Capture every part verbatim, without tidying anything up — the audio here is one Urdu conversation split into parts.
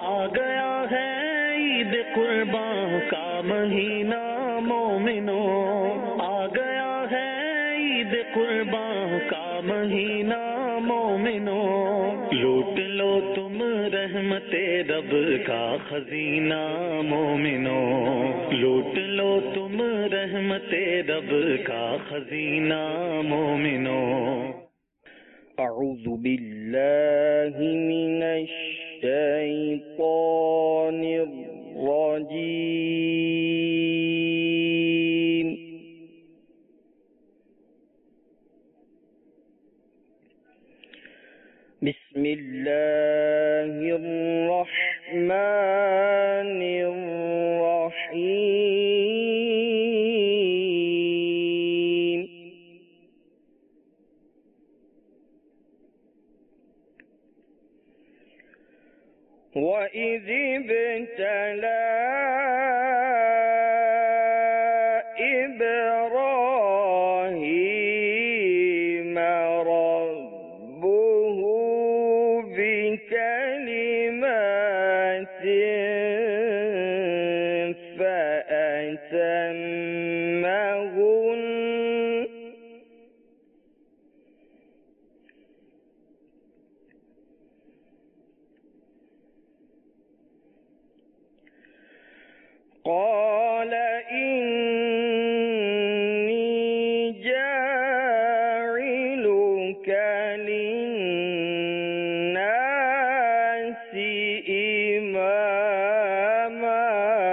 आ गया है ईद कुर्बान का महीना मोमिनो, आ गया है ईद कुर्बान का महीना मोमिनो। लूट लो तुम रहमते रब का खजीना मोमिनो, लूट लो तुम रहमते रब का खजीना मोमिनो। أعوذ بالله من الشيطان الرجيم. بسم الله الرحمن الرحيم. وإذ ابتلى إبراهيم ربه بكلمات فأتمهن. قال إني جاعلك للناس إماما.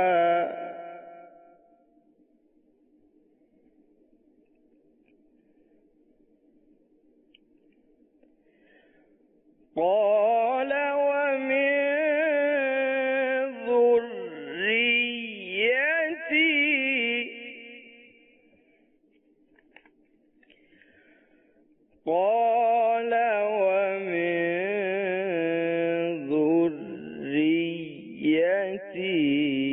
قال ومن قال ومن ذريتي.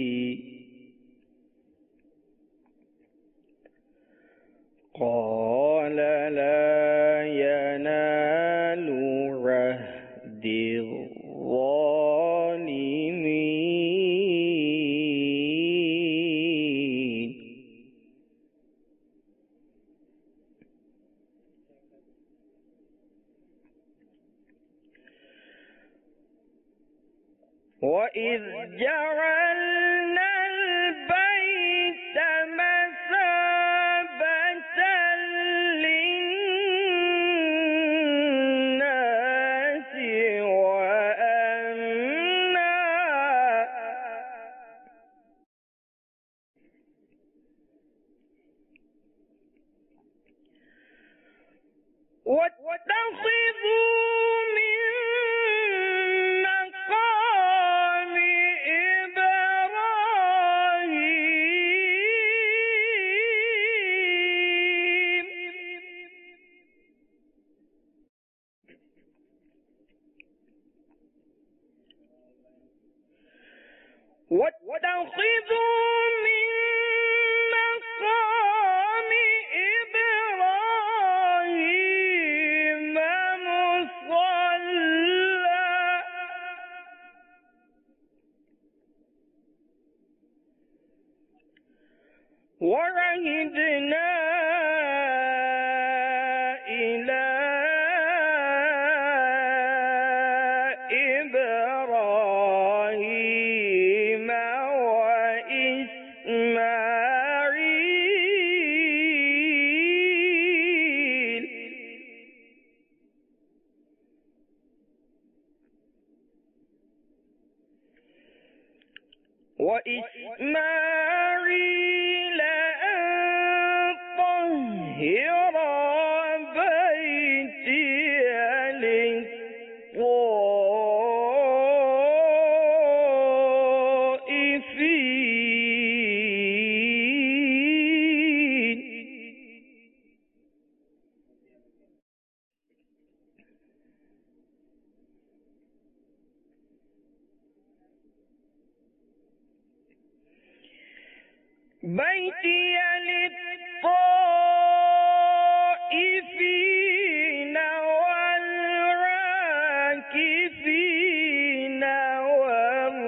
قال لا ينال عهد الظالمين. وإذ جعلنا البيت مثابة للناس وأمنا واتخذوا من مقام إبراهيم واتخذوا من مقام إبراهيم مصلى. وعهدنا إلى إبراهيم وإسماعيل وإسماعيل أن طهر بيتي للطائفين. بيتي للطائفين والعاكفين والركع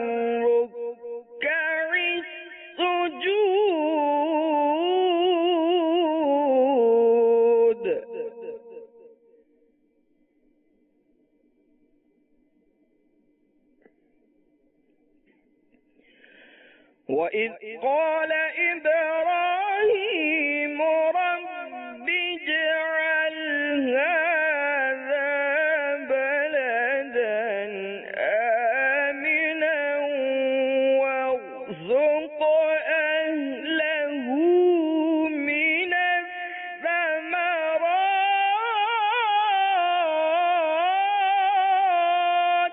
وإذ قال إبراهيم رب اجعل هذا بلدا آمنا وارزق أهله من الثمرات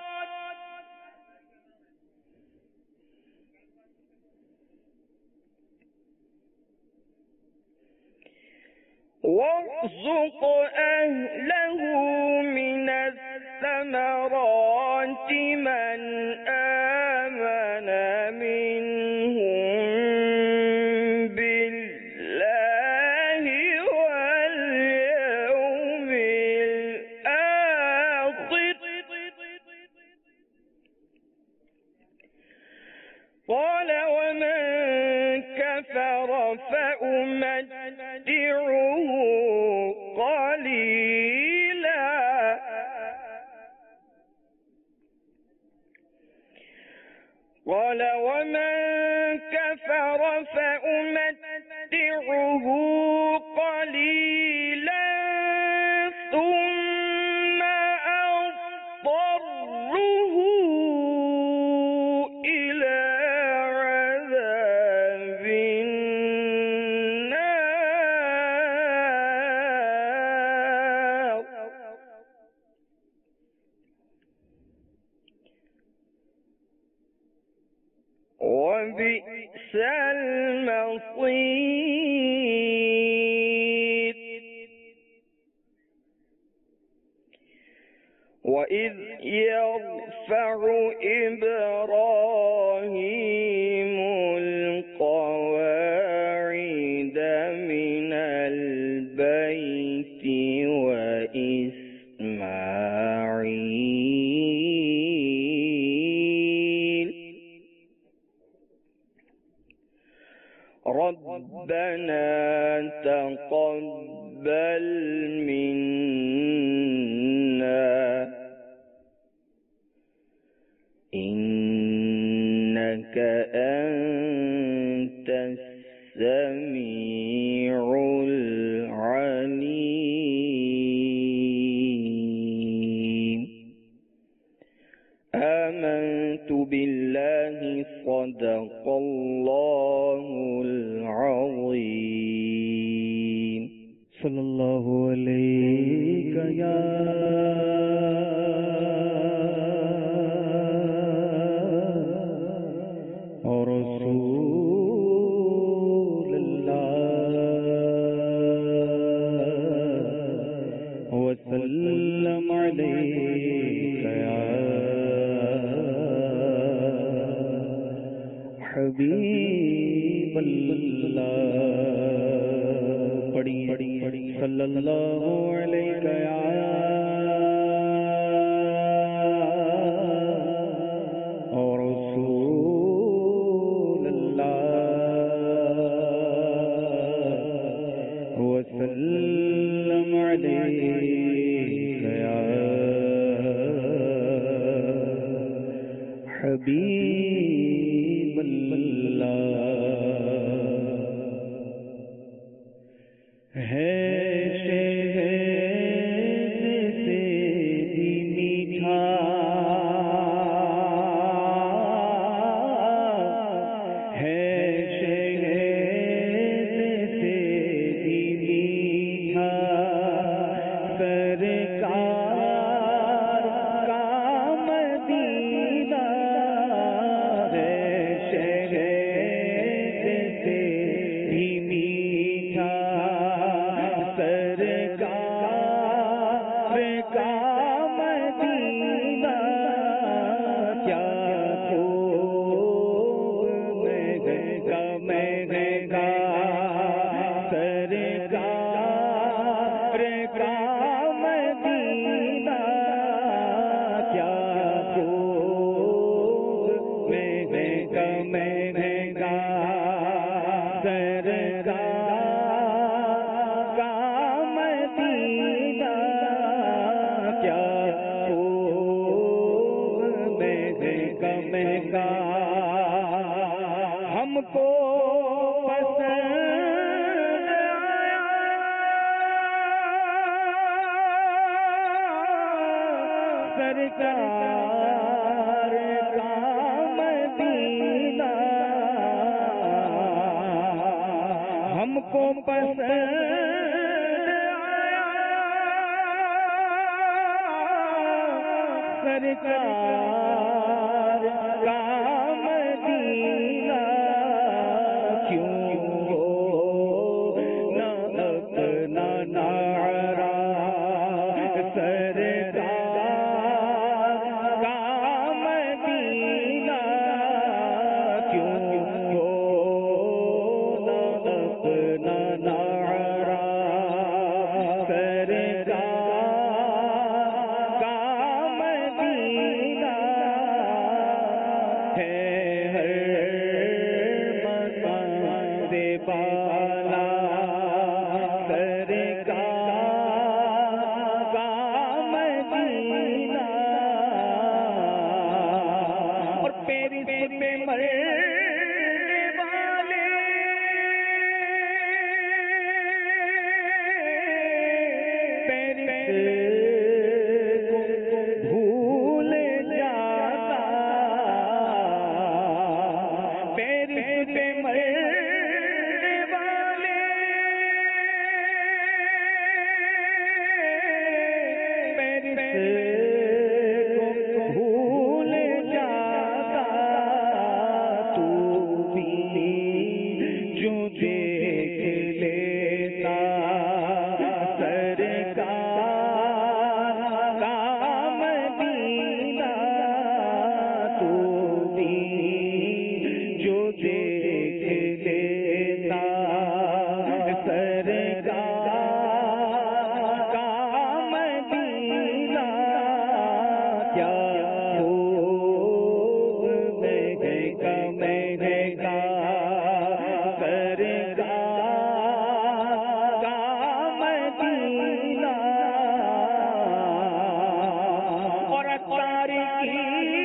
وارزق أهله من الثمرات من آمن منهم بالله واليوم الآخر قال ومن كفر فأمتعه قليلا قال ومن كفر فأمتعه قليلا ثم أضطره إلى عذاب النار وبئس المصير وإذ يرفع إبراهيم القواعد من البيت وإسماعيل ربنا تقبل منا إنك أنت السميع العليم آمنت بالله صدق الله العظيم صلى الله عليك يا رسول الله وسلم عليك يا حبيب الله پڑھی صلی اللہ علیہ یا رسول اللہ وسلم علیک یا حبیب اللہ ہے ہم کو پسند آیا سرکار کا مدینہ، ہم کو پسند آیا سرکار کا مدینہ، کیوں ہو نہ اپنا نعرہ سرکار کا مدینہ، کیوں ہو نہ اپنا نعرہ سرکار کا مدینہ ہے، ہر مقام سے بالا سرکار کا مدینہ، اور پیرس پہ مرنے والے پیرس کو بھول جاتا، پیرس پہ مرنے والے پیرس کو بھول جاتا، تو بھی جو دیکھ لیتا سرکار کا مدینہ، تو بھی جو دیکھ لیتا سرکار کا مدینہ، کیا خوب مہنگا مہنگا سرکار کا مدینہ، اور اتار کی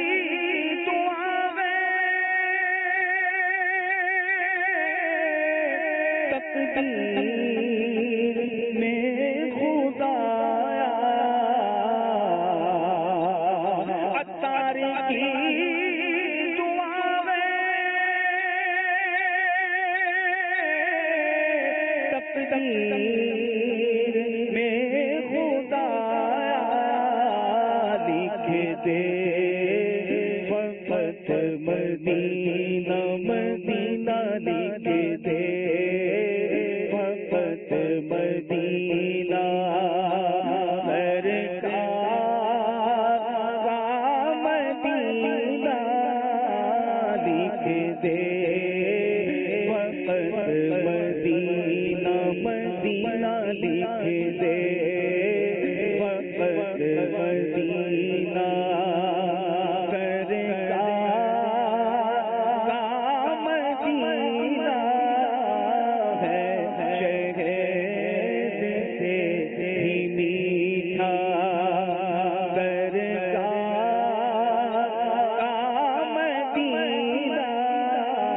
تقدیر میں خدایا، اتار کی تقدیر میں خدایا، لکھ دے وقت مدینہ مدینہ، لکھ دے وقت مدینہ سرکار کا مدینہ، لکھ دے وقت مدینہ مدینہ، لکھ دے وقت مدینہ سرکار کا مدینہ ہے، شہد سے بھی میٹھا سرکار کا مدینہ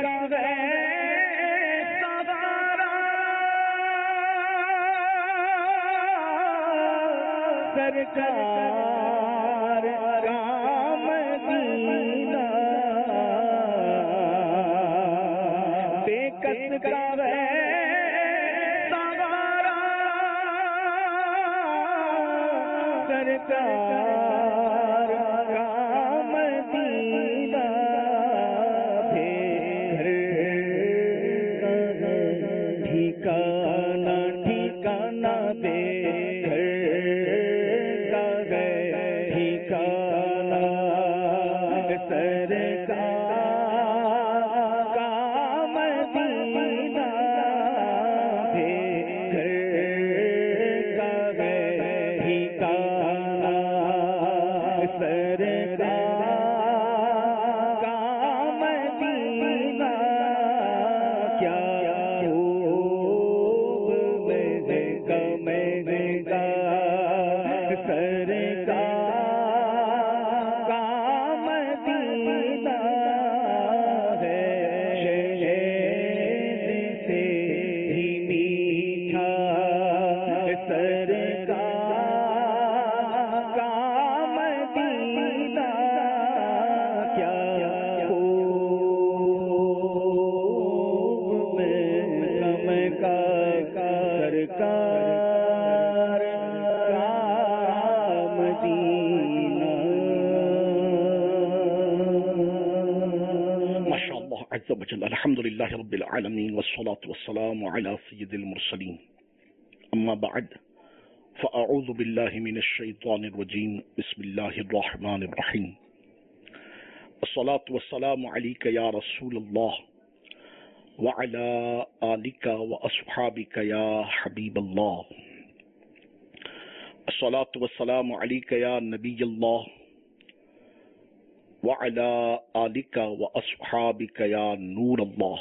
کا ہے سوارا سرکار کا مدینہ بے کس کا ہے سوارا سرکار کا مدینہ پھر ٹھکانا ٹھکانا بے الحمد لله رب العالمين والصلاة والسلام على سيد المرسلين أما بعد فأعوذ بالله من الشيطان الرجيم بسم الله الرحمن الرحيم الصلاة والسلام عليك يا رسول الله وعلى آلك وأصحابك يا حبيب الله الصلاة والسلام عليك يا نبي الله وعلى آلك وأصحابك يا نور اللہ۔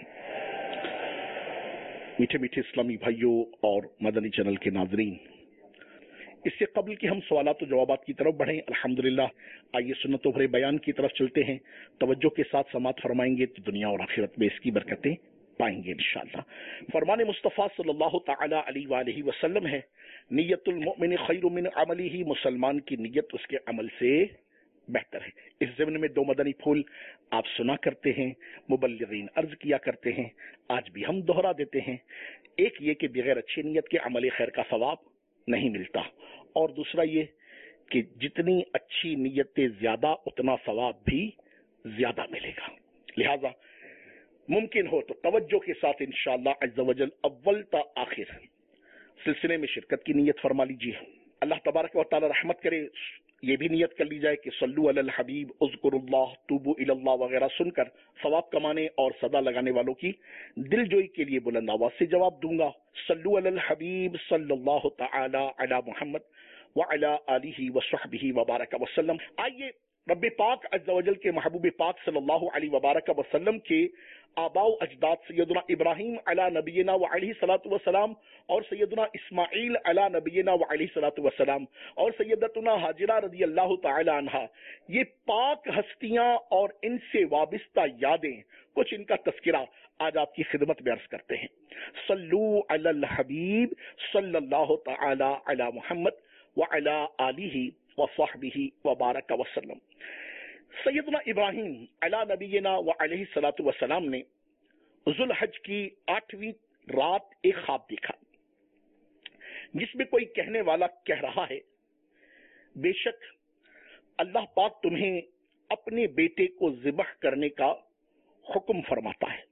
میٹھے میٹھے اسلامی بھائیوں اور مدنی چینل کے ناظرین، اس سے قبل کہ ہم سوالات و جوابات کی طرف بڑھیں، الحمدللہ آئیے سنت و بھرے بیان کی طرف چلتے ہیں۔ توجہ کے ساتھ سماعت فرمائیں گے تو دنیا اور آخرت میں اس کی برکتیں پائیں گے انشاءاللہ۔ فرمان مصطفیٰ صلی اللہ تعالی علیہ وآلہ وسلم ہے، نیت المؤمن خیر من عملہ، مسلمان کی نیت اس کے عمل سے بہتر ہے۔ اس ضمن میں دو مدنی پھول آپ سنا کرتے ہیں، مبلغین عرض کیا کرتے ہیں، آج بھی ہم دوہرا دیتے ہیں۔ ایک یہ کہ بغیر اچھی نیت کے عمل خیر کا ثواب نہیں ملتا، اور دوسرا یہ کہ جتنی اچھی نیتیں زیادہ اتنا ثواب بھی زیادہ ملے گا۔ لہذا ممکن ہو تو توجہ کے ساتھ انشاءاللہ عز و جل اول تا آخر سلسلے میں شرکت کی نیت فرما لیجیے۔ اللہ تبارک و تعالی رحمت کرے، یہ بھی نیت کر لی جائے کہ صلو علی الحبیب اذکر اللہ توبو الی اللہ وغیرہ سن کر ثواب کمانے اور صدا لگانے والوں کی دل جوئی کے لیے بلند آواز سے جواب دوں گا۔ صلو علی الحبیب صلی اللہ تعالی علی محمد وعلی آلہ وصحبہ وبارک وسلم۔ آئیے رب پاک عز و جل کے محبوب پاک صلی اللہ علیہ وبارک وسلم کے آباء و اجداد سیدنا ابراہیم علی نبینا وعلیہ الصلوۃ والسلام اور سیدنا اسماعیل علی نبینا وعلیہ الصلوۃ والسلام اور سیدتنا ہاجرہ رضی اللہ تعالی عنہا، یہ پاک ہستیاں اور ان سے وابستہ یادیں، کچھ ان کا تذکرہ آج آپ کی خدمت میں عرض کرتے ہیں۔ صلو علی الحبیب صلی اللہ تعالی علی محمد وعلی آلہ وصحبہ وبارک وسلم۔ سیدنا ابراہیم علی نبینا وعلیہ الصلوۃ والسلام نے ذوالحج کی آٹھویں رات ایک خواب دیکھا، جس میں کوئی کہنے والا کہہ رہا ہے، بے شک اللہ پاک تمہیں اپنے بیٹے کو ذبح کرنے کا حکم فرماتا ہے۔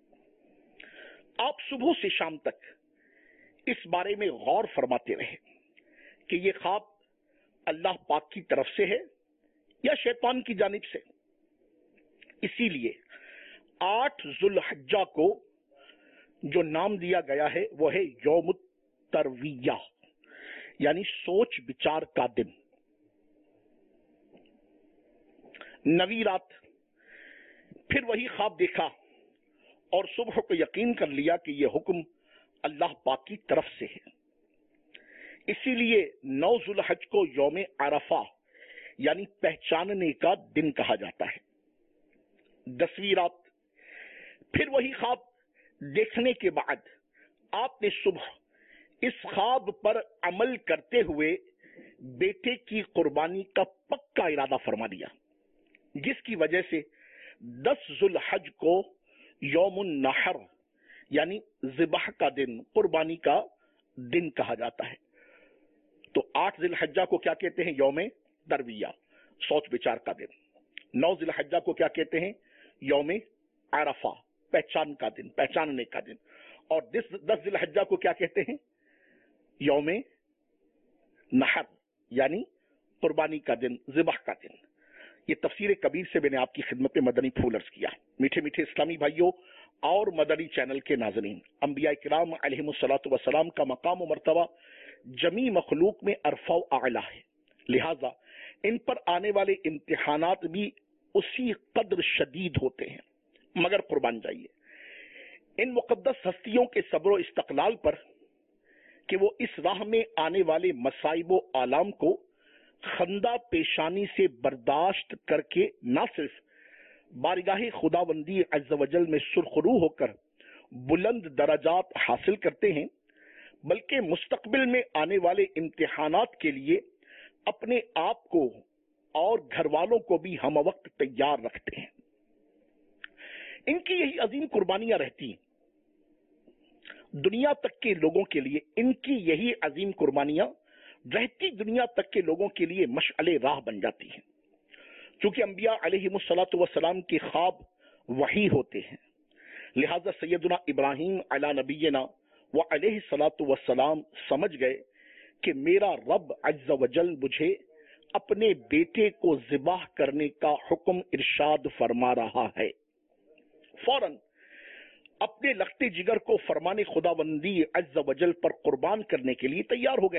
آپ صبح سے شام تک اس بارے میں غور فرماتے رہے کہ یہ خواب اللہ پاک کی طرف سے ہے یا شیطان کی جانب سے۔ اسی لیے آٹھ ذوالحجہ کو جو نام دیا گیا ہے وہ ہے یوم الترویہ، یعنی سوچ بچار کا دن۔ نویں رات پھر وہی خواب دیکھا اور صبح کو یقین کر لیا کہ یہ حکم اللہ پاک کی طرف سے ہے۔ اسی لیے نو ذوالحج کو یوم عرفہ یعنی پہچاننے کا دن کہا جاتا ہے۔ دسویں رات پھر وہی خواب دیکھنے کے بعد آپ نے صبح اس خواب پر عمل کرتے ہوئے بیٹے کی قربانی کا پکا ارادہ فرما دیا، جس کی وجہ سے دس ذو الحج کو یوم النحر یعنی ذبح کا دن، قربانی کا دن کہا جاتا ہے۔ تو آٹھ ذی الحجہ کو کیا کہتے ہیں؟ یوم ترویہ، سوچ بچار کا دن۔ نو ذی الحجہ کو کیا کہتے ہیں؟ یوم عرفہ، پہچان کا دن، پہچاننے کا دن۔ اور دس ذی الحجہ کو کیا کہتے ہیں؟ یوم نحر یعنی قربانی کا دن، ذبح کا دن۔ یہ تفسیر کبیر سے میں نے آپ کی خدمت میں مدنی پھول عرض کیا۔ میٹھے میٹھے اسلامی بھائیوں اور مدنی چینل کے ناظرین، انبیاء کرام علیہم الصلوۃ والسلام کا مقام و مرتبہ جمی مخلوق میں ارفع و اعلیٰ ہے، لہذا ان پر آنے والے امتحانات بھی اسی قدر شدید ہوتے ہیں، مگر قربان جائیے ان مقدس ہستیوں کے صبر و استقلال پر کہ وہ اس راہ میں آنے والے مصائب و آلام کو خندہ پیشانی سے برداشت کر کے نہ صرف بارگاہ خداوندی عز و جل میں سرخرو ہو کر بلند درجات حاصل کرتے ہیں، بلکہ مستقبل میں آنے والے امتحانات کے لیے اپنے آپ کو اور گھر والوں کو بھی ہم وقت تیار رکھتے ہیں۔ ان کی یہی عظیم قربانیاں رہتی ہیں دنیا تک کے لوگوں کے لیے، ان کی یہی عظیم قربانیاں رہتی دنیا تک کے لوگوں کے لیے مشعل راہ بن جاتی ہیں۔ چونکہ انبیاء علیہم الصلوۃ والسلام کے خواب وحی ہوتے ہیں، لہذا سیدنا ابراہیم علی نبینا و علیہ الصلوۃ والسلام سمجھ گئے کہ میرا رب عز و جل مجھے اپنے بیٹے کو ذبح کرنے کا حکم ارشاد فرما رہا ہے۔ فوراً اپنے لختے جگر کو فرمان خداوندی عز و جل پر قربان کرنے کے لیے تیار ہو گئے،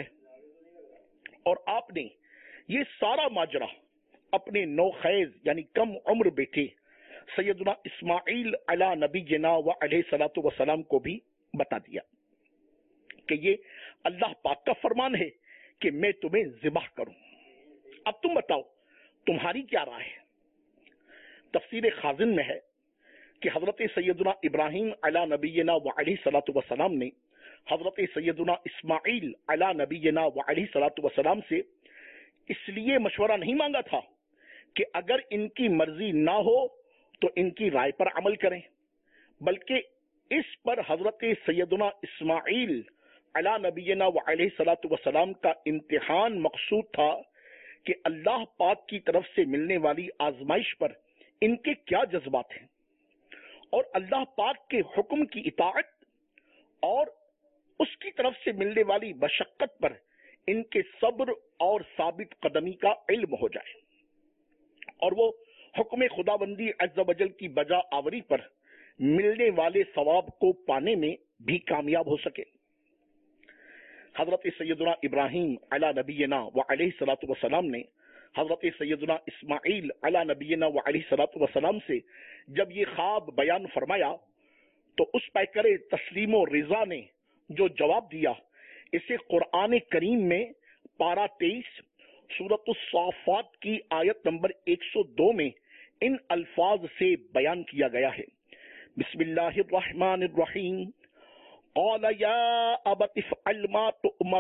اور آپ نے یہ سارا ماجرا اپنے نوخیز یعنی کم عمر بیٹے سیدنا اسماعیل علی نبی جنا و علیہ الصلوۃ والسلام کو بھی بتا دیا کہ یہ اللہ پاک کا فرمان ہے کہ میں تمہیں ذبح کروں۔ اب تم بتاؤ تمہاری کیا رائے ہے؟ تفسیر خازن میں ہے کہ حضرت سیدنا ابراہیم علی نبینا و علیہ الصلوۃ والسلام نے حضرت سیدنا اسماعیل علی نبینا و علیہ الصلوۃ والسلام سے اس لیے مشورہ نہیں مانگا تھا کہ اگر ان کی مرضی نہ ہو تو ان کی رائے پر عمل کریں، بلکہ اس پر حضرت سیدنا اسماعیل علی نبینا و علیہ الصلوۃ والسلام کا امتحان مقصود تھا کہ اللہ پاک کی طرف سے ملنے والی آزمائش پر ان کے کیا جذبات ہیں، اور اللہ پاک کے حکم کی اطاعت اور اس کی طرف سے ملنے والی مشقت پر ان کے صبر اور ثابت قدمی کا علم ہو جائے، اور وہ حکم خداوندی عز و جل کی بجا آوری پر ملنے والے ثواب کو پانے میں بھی کامیاب ہو سکے۔ حضرت سیدنا ابراہیم علی نبینا و علیہ الصلوۃ والسلام نے حضرت سیدنا اسماعیل علی نبینا و علیہ الصلوۃ والسلام سے جب یہ خواب بیان فرمایا تو اس پیکر تسلیم و رضا نے جو جواب دیا اسے قرآن کریم میں پارہ تیئیس سورۃ الصافات کی آیت نمبر ایک سو دو میں ان الفاظ سے بیان کیا گیا ہے۔ بسم اللہ الرحمن الرحیم، قال یا ابت افعل ما تؤمر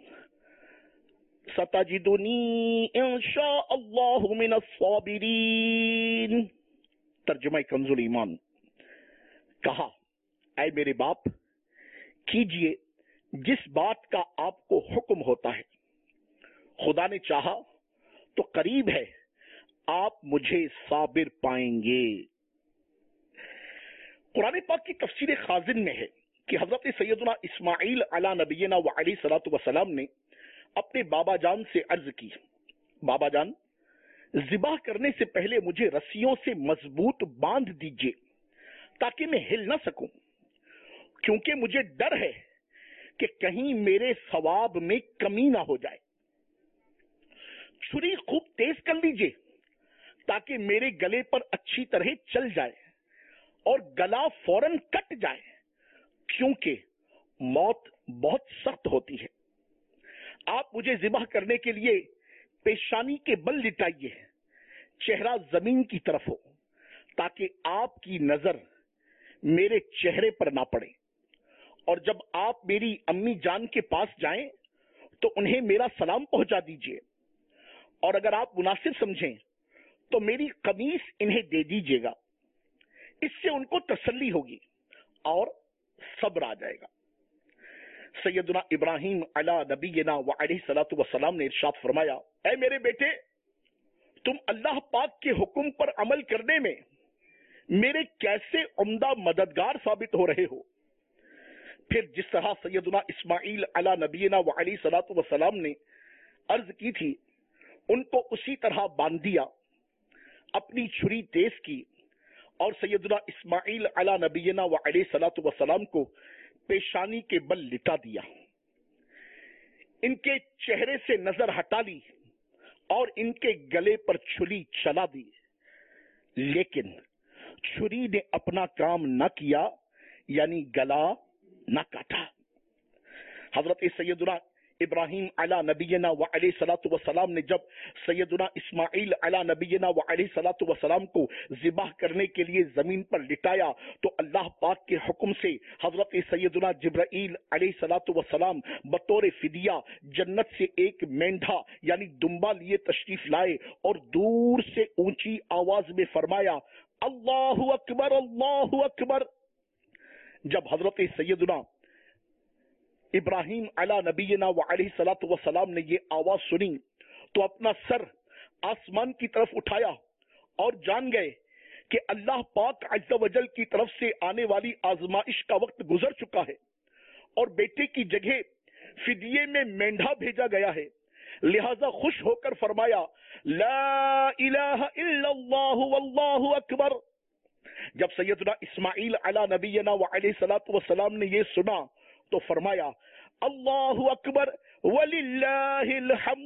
ستجدنی ان شاء اللہ من الصابرین۔ ترجمہ کنز الایمان، کہا اے میرے باپ کیجئے جس بات کا آپ کو حکم ہوتا ہے، خدا نے چاہا تو قریب ہے آپ مجھے صابر پائیں گے۔ قرآن پاک کی تفسیر خازن میں ہے کہ حضرت سیدنا اسماعیل علی نبینا و علیہ الصلوۃ والسلام نے اپنے بابا جان سے عرض کی، بابا جان ذبح کرنے سے پہلے مجھے رسیوں سے مضبوط باندھ دیجئے تاکہ میں ہل نہ سکوں، کیونکہ مجھے ڈر ہے کہ کہیں میرے ثواب میں کمی نہ ہو جائے۔ چھری خوب تیز کر لیجئے تاکہ میرے گلے پر اچھی طرح چل جائے اور گلا فوراً کٹ جائے، کیونکہ موت بہت سخت ہوتی ہے۔ آپ مجھے ذبح کرنے کے لیے پیشانی کے بل لٹائیے، چہرہ زمین کی طرف ہو، تاکہ آپ کی نظر میرے چہرے پر نہ پڑے، اور جب آپ میری امی جان کے پاس جائیں تو انہیں میرا سلام پہنچا دیجئے، اور اگر آپ مناسب سمجھیں تو میری قمیص انہیں دے دیجئے گا، اس سے ان کو تسلی ہوگی اور صبر آ جائے گا۔ سیدنا ابراہیم علی نبینا و علیہ الصلوۃ والسلام نے ارشاد فرمایا، اے میرے بیٹے، تم اللہ پاک کے حکم پر عمل کرنے میں میرے کیسے عمدہ مددگار ثابت ہو رہے ہو۔ پھر جس طرح سیدنا اسماعیل علی نبینا و علیہ الصلوۃ والسلام نے عرض کی تھی، ان کو اسی طرح باندھ دیا، اپنی چھری تیز کی اور سیدنا اسماعیل علی نبینا و علیہ الصلوۃ والسلام کو پیشانی کے بل لٹا دیا، ان کے چہرے سے نظر ہٹا لی اور ان کے گلے پر چھری چلا دی، لیکن چھری نے اپنا کام نہ کیا، یعنی گلا نہ کاٹا۔ حضرت سیدنا ابراہیم علی نبینا و علیہ الصلوۃ والسلام نے جب سیدنا اسماعیل علی نبینا و علیہ الصلوۃ والسلام کو ذبح کرنے کے لیے زمین پر لٹایا تو اللہ پاک کے حکم سے حضرت سیدنا جبرائیل علیہ الصلوۃ والسلام بطور فدیہ جنت سے ایک مینڈھا یعنی دمبا لیے تشریف لائے اور دور سے اونچی آواز میں فرمایا، اللہ اکبر اللہ اکبر۔ جب حضرت سیدنا ابراہیم علی نبینا و علیہ الصلوۃ والسلام نے یہ آواز سنی تو اپنا سر آسمان کی طرف اٹھایا اور جان گئے کہ اللہ پاک عز و جل کی طرف سے آنے والی آزمائش کا وقت گزر چکا ہے اور بیٹے کی جگہ فدیے میں مینڈھا بھیجا گیا ہے، لہذا خوش ہو کر فرمایا، لا الہ الا اللہ واللہ اکبر۔ جب سیدنا اسماعیل علی نبینا و علیہ الصلوۃ والسلام نے یہ سنا تو فرمایا، اللہ اکبر وللہ الحمد۔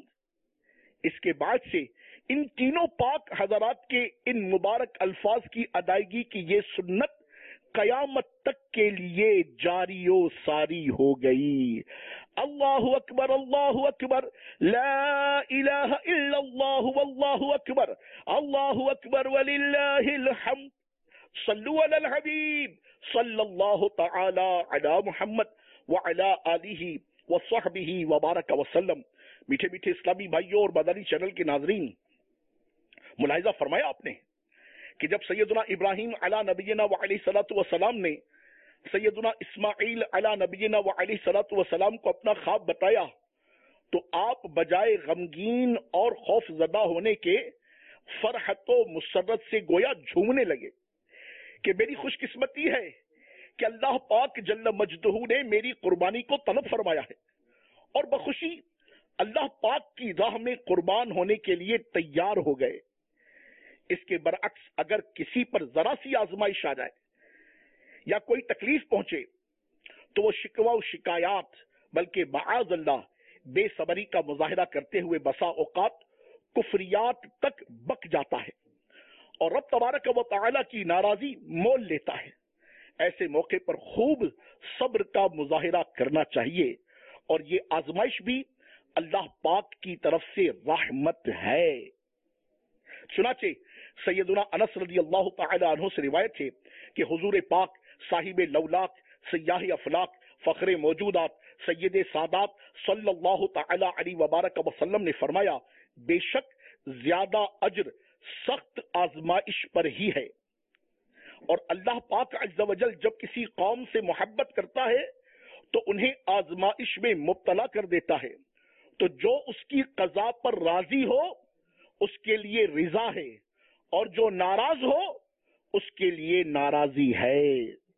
اس کے بعد سے ان تینوں پاک حضرات کے ان مبارک الفاظ کی ادائیگی کی یہ سنت قیامت تک کے لیے جاری و ساری ہو گئی۔ اللہ اکبر اللہ اکبر، لا الہ الا اللہ واللہ اکبر، اللہ اکبر وللہ الحمد۔ صلو علی الحبیب صلی اللہ تعالی علی محمد وعلی آلہ وصحبہ وبارک وسلم۔ میٹھے میٹھے اسلامی بھائیوں اور مدنی چینل کے ناظرین، ملاحظہ فرمایا آپ نے کہ جب سیدنا ابراہیم علی نبینا و علیہ الصلوۃ والسلام نے سیدنا اسماعیل علی نبینا و علیہ الصلوۃ والسلام کو اپنا خواب بتایا تو آپ بجائے غمگین اور خوف زدہ ہونے کے فرحت و مسرت سے گویا جھومنے لگے کہ میری خوش قسمتی ہے کہ اللہ پاک جل مجدہ نے میری قربانی کو طلب فرمایا ہے اور بخوشی اللہ پاک کی راہ میں قربان ہونے کے لیے تیار ہو گئے۔ اس کے برعکس اگر کسی پر ذرا سی آزمائش آ جائے یا کوئی تکلیف پہنچے تو وہ شکوہ و شکایات بلکہ معاذ اللہ بے صبری کا مظاہرہ کرتے ہوئے بسا اوقات کفریات تک بک جاتا ہے اور رب تبارک و تعالی کی ناراضی مول لیتا ہے۔ ایسے موقع پر خوب صبر کا مظاہرہ کرنا چاہیے اور یہ آزمائش بھی اللہ پاک کی طرف سے رحمت ہے۔ چنانچہ سیدنا انس رضی اللہ تعالی عنہ سے روایت ہے کہ حضور پاک صاحب لولاک سیاہ افلاک فخر موجودات سید سادات صلی اللہ تعالی علیہ وبارک وسلم نے فرمایا، بے شک زیادہ اجر سخت آزمائش پر ہی ہے، اور اللہ پاک عز و جل جب کسی قوم سے محبت کرتا ہے تو انہیں آزمائش میں مبتلا کر دیتا ہے، تو جو اس کی قضا پر راضی ہو اس کے لیے رضا ہے اور جو ناراض ہو اس کے لیے ناراضی ہے۔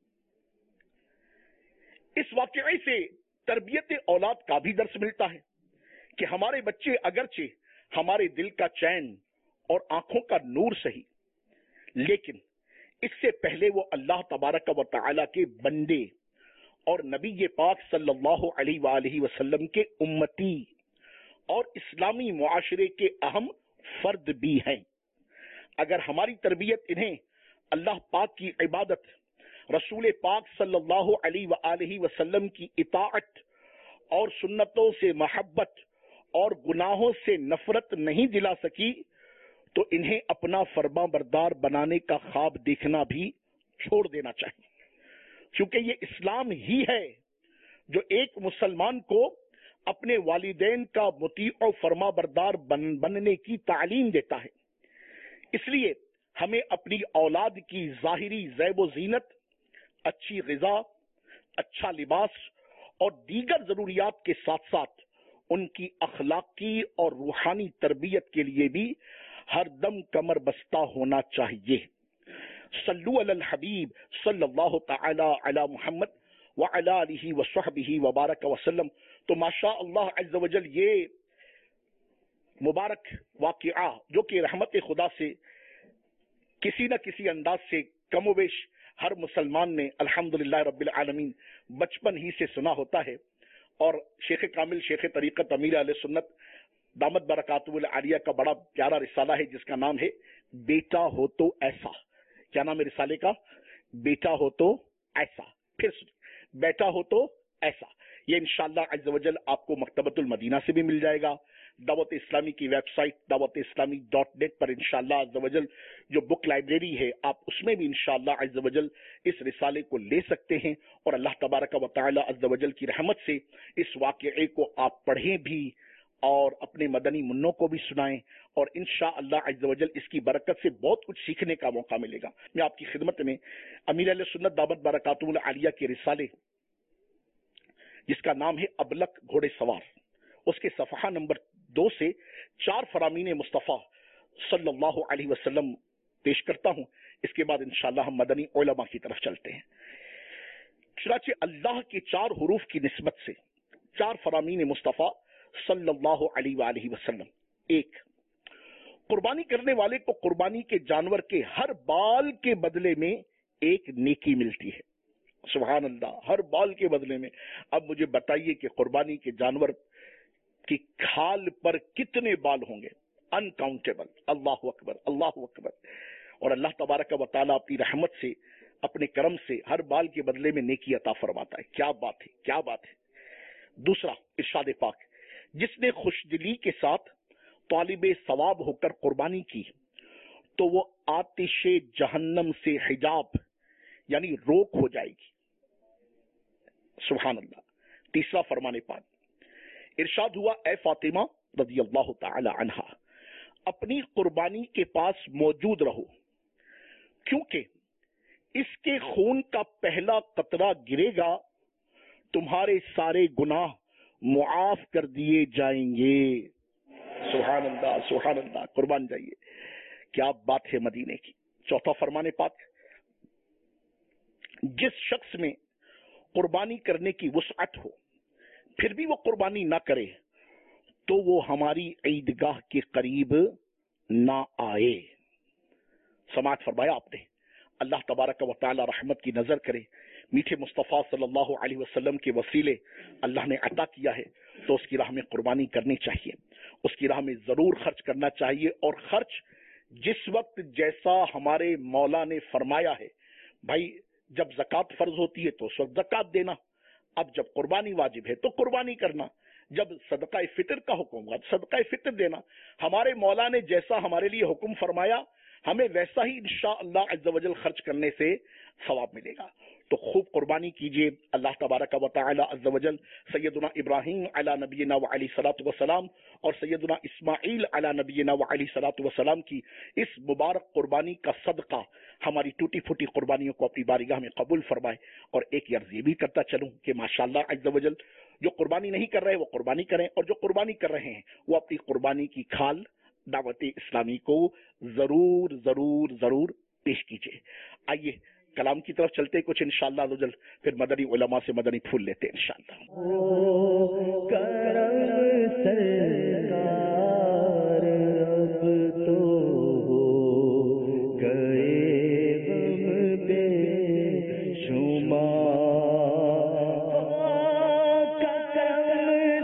اس واقعے سے تربیت اولاد کا بھی درس ملتا ہے کہ ہمارے بچے اگرچہ ہمارے دل کا چین اور آنکھوں کا نور سہی، لیکن اس سے پہلے وہ اللہ تبارک و تعالی کے بندے اور نبی پاک صلی اللہ علیہ وآلہ وسلم کے امتی اور اسلامی معاشرے کے اہم فرد بھی ہیں۔ اگر ہماری تربیت انہیں اللہ پاک کی عبادت، رسول پاک صلی اللہ علیہ وآلہ وسلم کی اطاعت اور سنتوں سے محبت اور گناہوں سے نفرت نہیں دلا سکی تو انہیں اپنا فرما بردار بنانے کا خواب دیکھنا بھی چھوڑ دینا چاہیے۔ کیونکہ یہ اسلام ہی ہے جو ایک مسلمان کو اپنے والدین کا مطیع و فرما بردار بن بننے کی تعلیم دیتا ہے. اس لیے ہمیں اپنی اولاد کی ظاہری زیب و زینت، اچھی غذا، اچھا لباس اور دیگر ضروریات کے ساتھ ساتھ ان کی اخلاقی اور روحانی تربیت کے لیے بھی ہر دم کمر بستہ ہونا چاہیے. صلو علی الحبیب صلی اللہ تعالی علی محمد وعلی آلہ وصحبہ وبارک وسلم. تو ماشاء اللہ عز و جل یہ مبارک واقعہ جو کہ رحمت خدا سے کسی نہ کسی انداز سے کم و بیش ہر مسلمان نے الحمدللہ رب العالمین بچپن ہی سے سنا ہوتا ہے، اور شیخ کامل شیخ طریقت امیر اہل سنت دامت برکاتہ العالیہ کا بڑا پیارا رسالہ ہے جس کا نام ہے بیٹا ہو تو ایسا. کیا نام ہے رسالے کا؟ بیٹا ہو تو ایسا. پھر بیٹا ہو تو ایسا. یہ انشاءاللہ عز و جل آپ کو مکتبۃ المدینہ سے بھی مل جائے گا. دعوت اسلامی کی ویب سائٹ دعوت اسلامی ڈاٹ نیٹ پر انشاءاللہ عز و جل جو بک لائبریری ہے آپ اس میں بھی انشاءاللہ عز و جل اس رسالے کو لے سکتے ہیں، اور اللہ تبارک و تعالی عز و جل کی رحمت سے اس واقعے کو آپ پڑھیں بھی اور اپنے مدنی منوں کو بھی سنائیں، اور انشاءاللہ عز و جل اس کی برکت سے بہت کچھ سیکھنے کا موقع ملے گا. میں آپ کی خدمت میں امیر اہل سنت دعوت برکاتہ العالیہ کے رسالے جس کا نام ہے ابلک گھوڑے سوار، اس کے صفحہ نمبر دو سے چار فرامین مصطفیٰ صلی اللہ علیہ وسلم پیش کرتا ہوں. اس کے بعد انشاءاللہ ہم مدنی علماء کی طرف چلتے ہیں. چنانچہ اللہ کے چار حروف کی نسبت سے چار فرامین مصطفیٰ صلی اللہ علیہ وآلہ وسلم. ایک، قربانی کرنے والے کو قربانی کے جانور کے ہر بال کے بدلے میں ایک نیکی ملتی ہے. سبحان اللہ، ہر بال کے بدلے میں. اب مجھے بتائیے کہ قربانی کے جانور کی کھال پر کتنے بال ہوں گے؟ انکاؤنٹیبل. اللہ اکبر، اللہ اکبر. اور اللہ تبارک و تعالیٰ اپنی رحمت سے اپنے کرم سے ہر بال کے بدلے میں نیکی عطا فرماتا ہے. کیا بات ہے، کیا بات ہے. دوسرا ارشاد پاک، جس نے خوش دلی کے ساتھ طالب ثواب ہو کر قربانی کی تو وہ آتش جہنم سے حجاب یعنی روک ہو جائے گی. سبحان اللہ. تیسرا فرمان پاک، ارشاد ہوا اے فاطمہ رضی اللہ تعالی عنہا، اپنی قربانی کے پاس موجود رہو، کیونکہ اس کے خون کا پہلا قطرہ گرے گا تمہارے سارے گناہ معاف کر دیے جائیں گے. سبحان اللہ، سبحان اللہ. قربان جائیے، کیا بات ہے مدینے کی. چوتھا فرمان پاک، جس شخص میں قربانی کرنے کی وسعت ہو پھر بھی وہ قربانی نہ کرے تو وہ ہماری عیدگاہ کے قریب نہ آئے. سماعت فرمایا آپ نے. اللہ تبارک و تعالی رحمت کی نظر کرے. میٹھے مصطفیٰ صلی اللہ علیہ وسلم کے وسیلے اللہ نے عطا کیا ہے تو اس کی راہ میں قربانی کرنی چاہیے، اس کی راہ میں ضرور خرچ کرنا چاہیے. اور خرچ جس وقت جیسا ہمارے مولا نے فرمایا ہے، بھائی جب زکوٰۃ فرض ہوتی ہے تو اس وقت زکوٰۃ دینا، اب جب قربانی واجب ہے تو قربانی کرنا، جب صدقہ فطر کا حکم ہوا تو صدقہ فطر دینا. ہمارے مولا نے جیسا ہمارے لیے حکم فرمایا ہمیں ویسا ہی انشاءاللہ عز و جل خرچ کرنے سے ثواب ملے گا. تو خوب قربانی کیجئے. اللہ تبارک و تعالی عز و جل سیدنا ابراہیم علی نبینا و علیہ الصلوۃ والسلام اور سیدنا اسماعیل علی نبینا و علیہ الصلوۃ والسلام کی اس مبارک قربانی کا صدقہ ہماری ٹوٹی پھوٹی قربانیوں کو اپنی بارگاہ میں قبول فرمائے. اور ایک عرض یہ بھی کرتا چلوں کہ ماشاءاللہ عز و جل جو قربانی نہیں کر رہے وہ قربانی کریں، اور جو قربانی کر رہے ہیں وہ اپنی قربانی کی کھال دعوت اسلامی کو ضرور ضرور ضرور پیش کیجیے. آئیے کلام کی طرف چلتے کچھ انشاءاللہ عز و جل پھر مدنی علماء سے مدنی پھول لیتے ہیں انشاءاللہ. کرم سرکار اب تو گئے غم بے شمار، کرم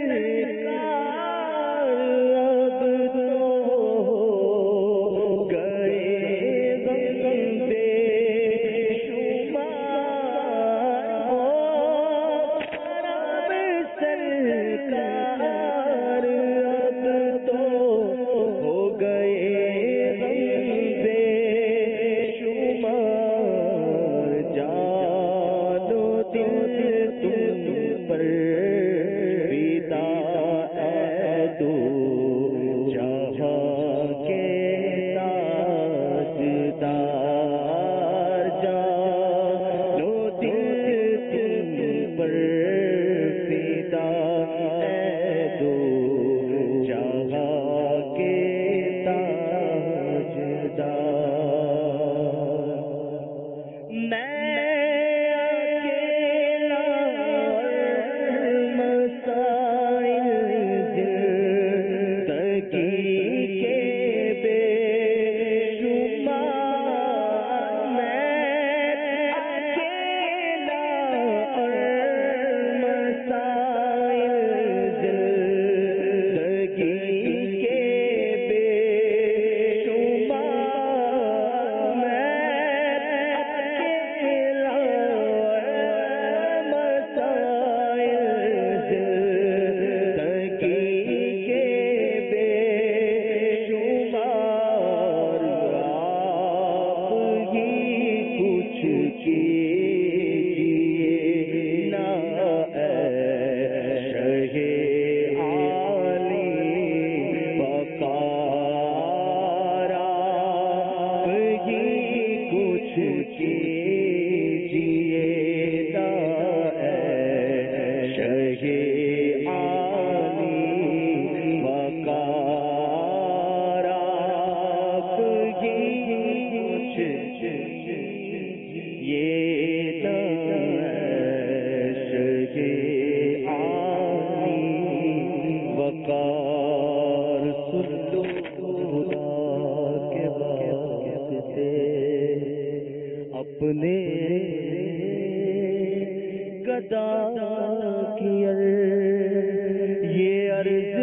سرکار اب تو گئے غم بے شمار، کرم سرکار صدا کی عرض یہ عرض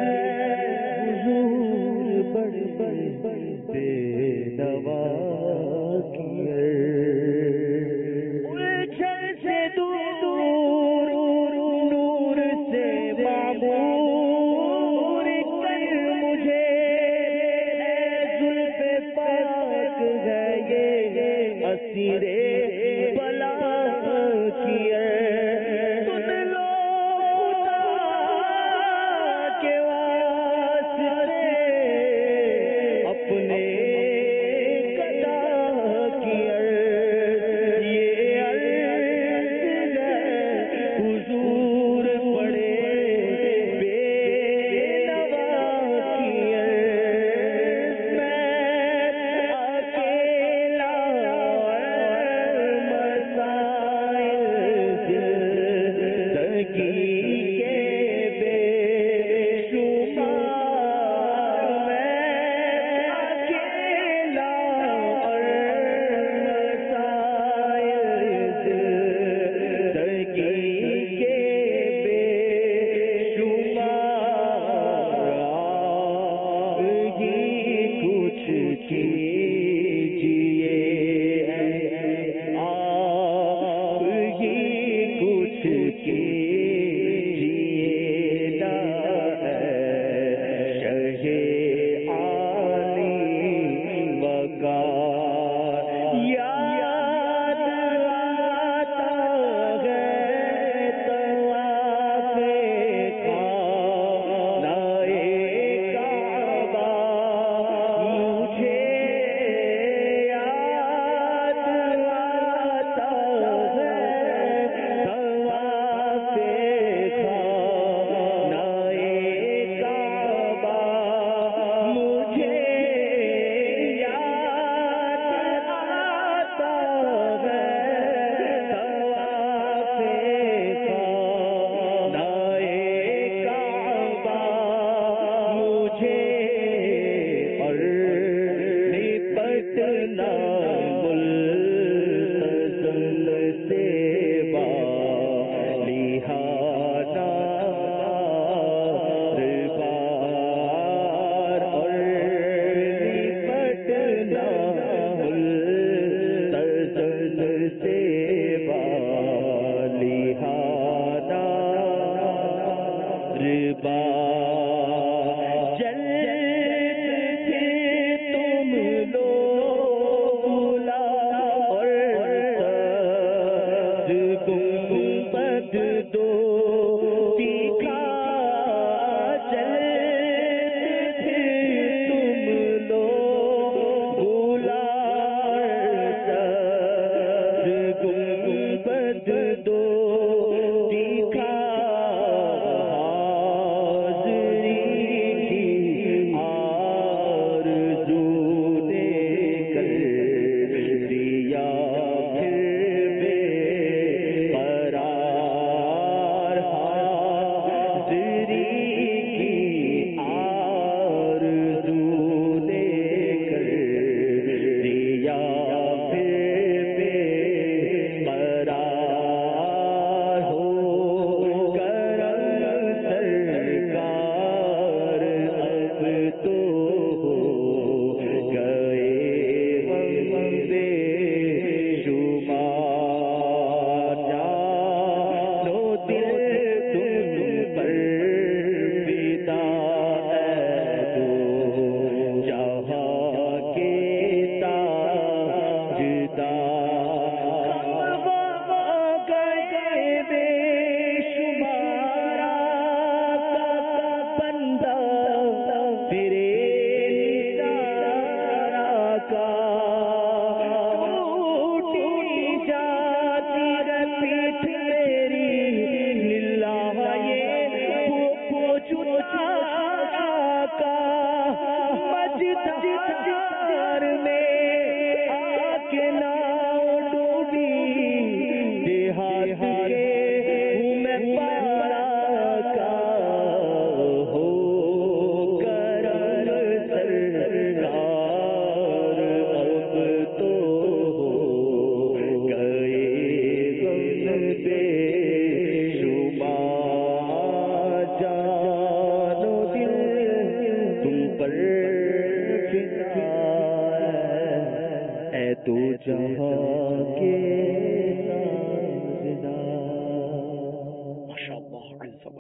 حضور بڑھ بڑھ بے نوا کی عرض الجھن سے دور نور سے معمور کر مجھے اے زلف پاک ہے یہ اسیر بلا کی ہے تن لو خدا کے واسطے اپنے قضا کی عرض یہ عرض ہے حضور بڑے بے نوا کی عرض میں اکیلا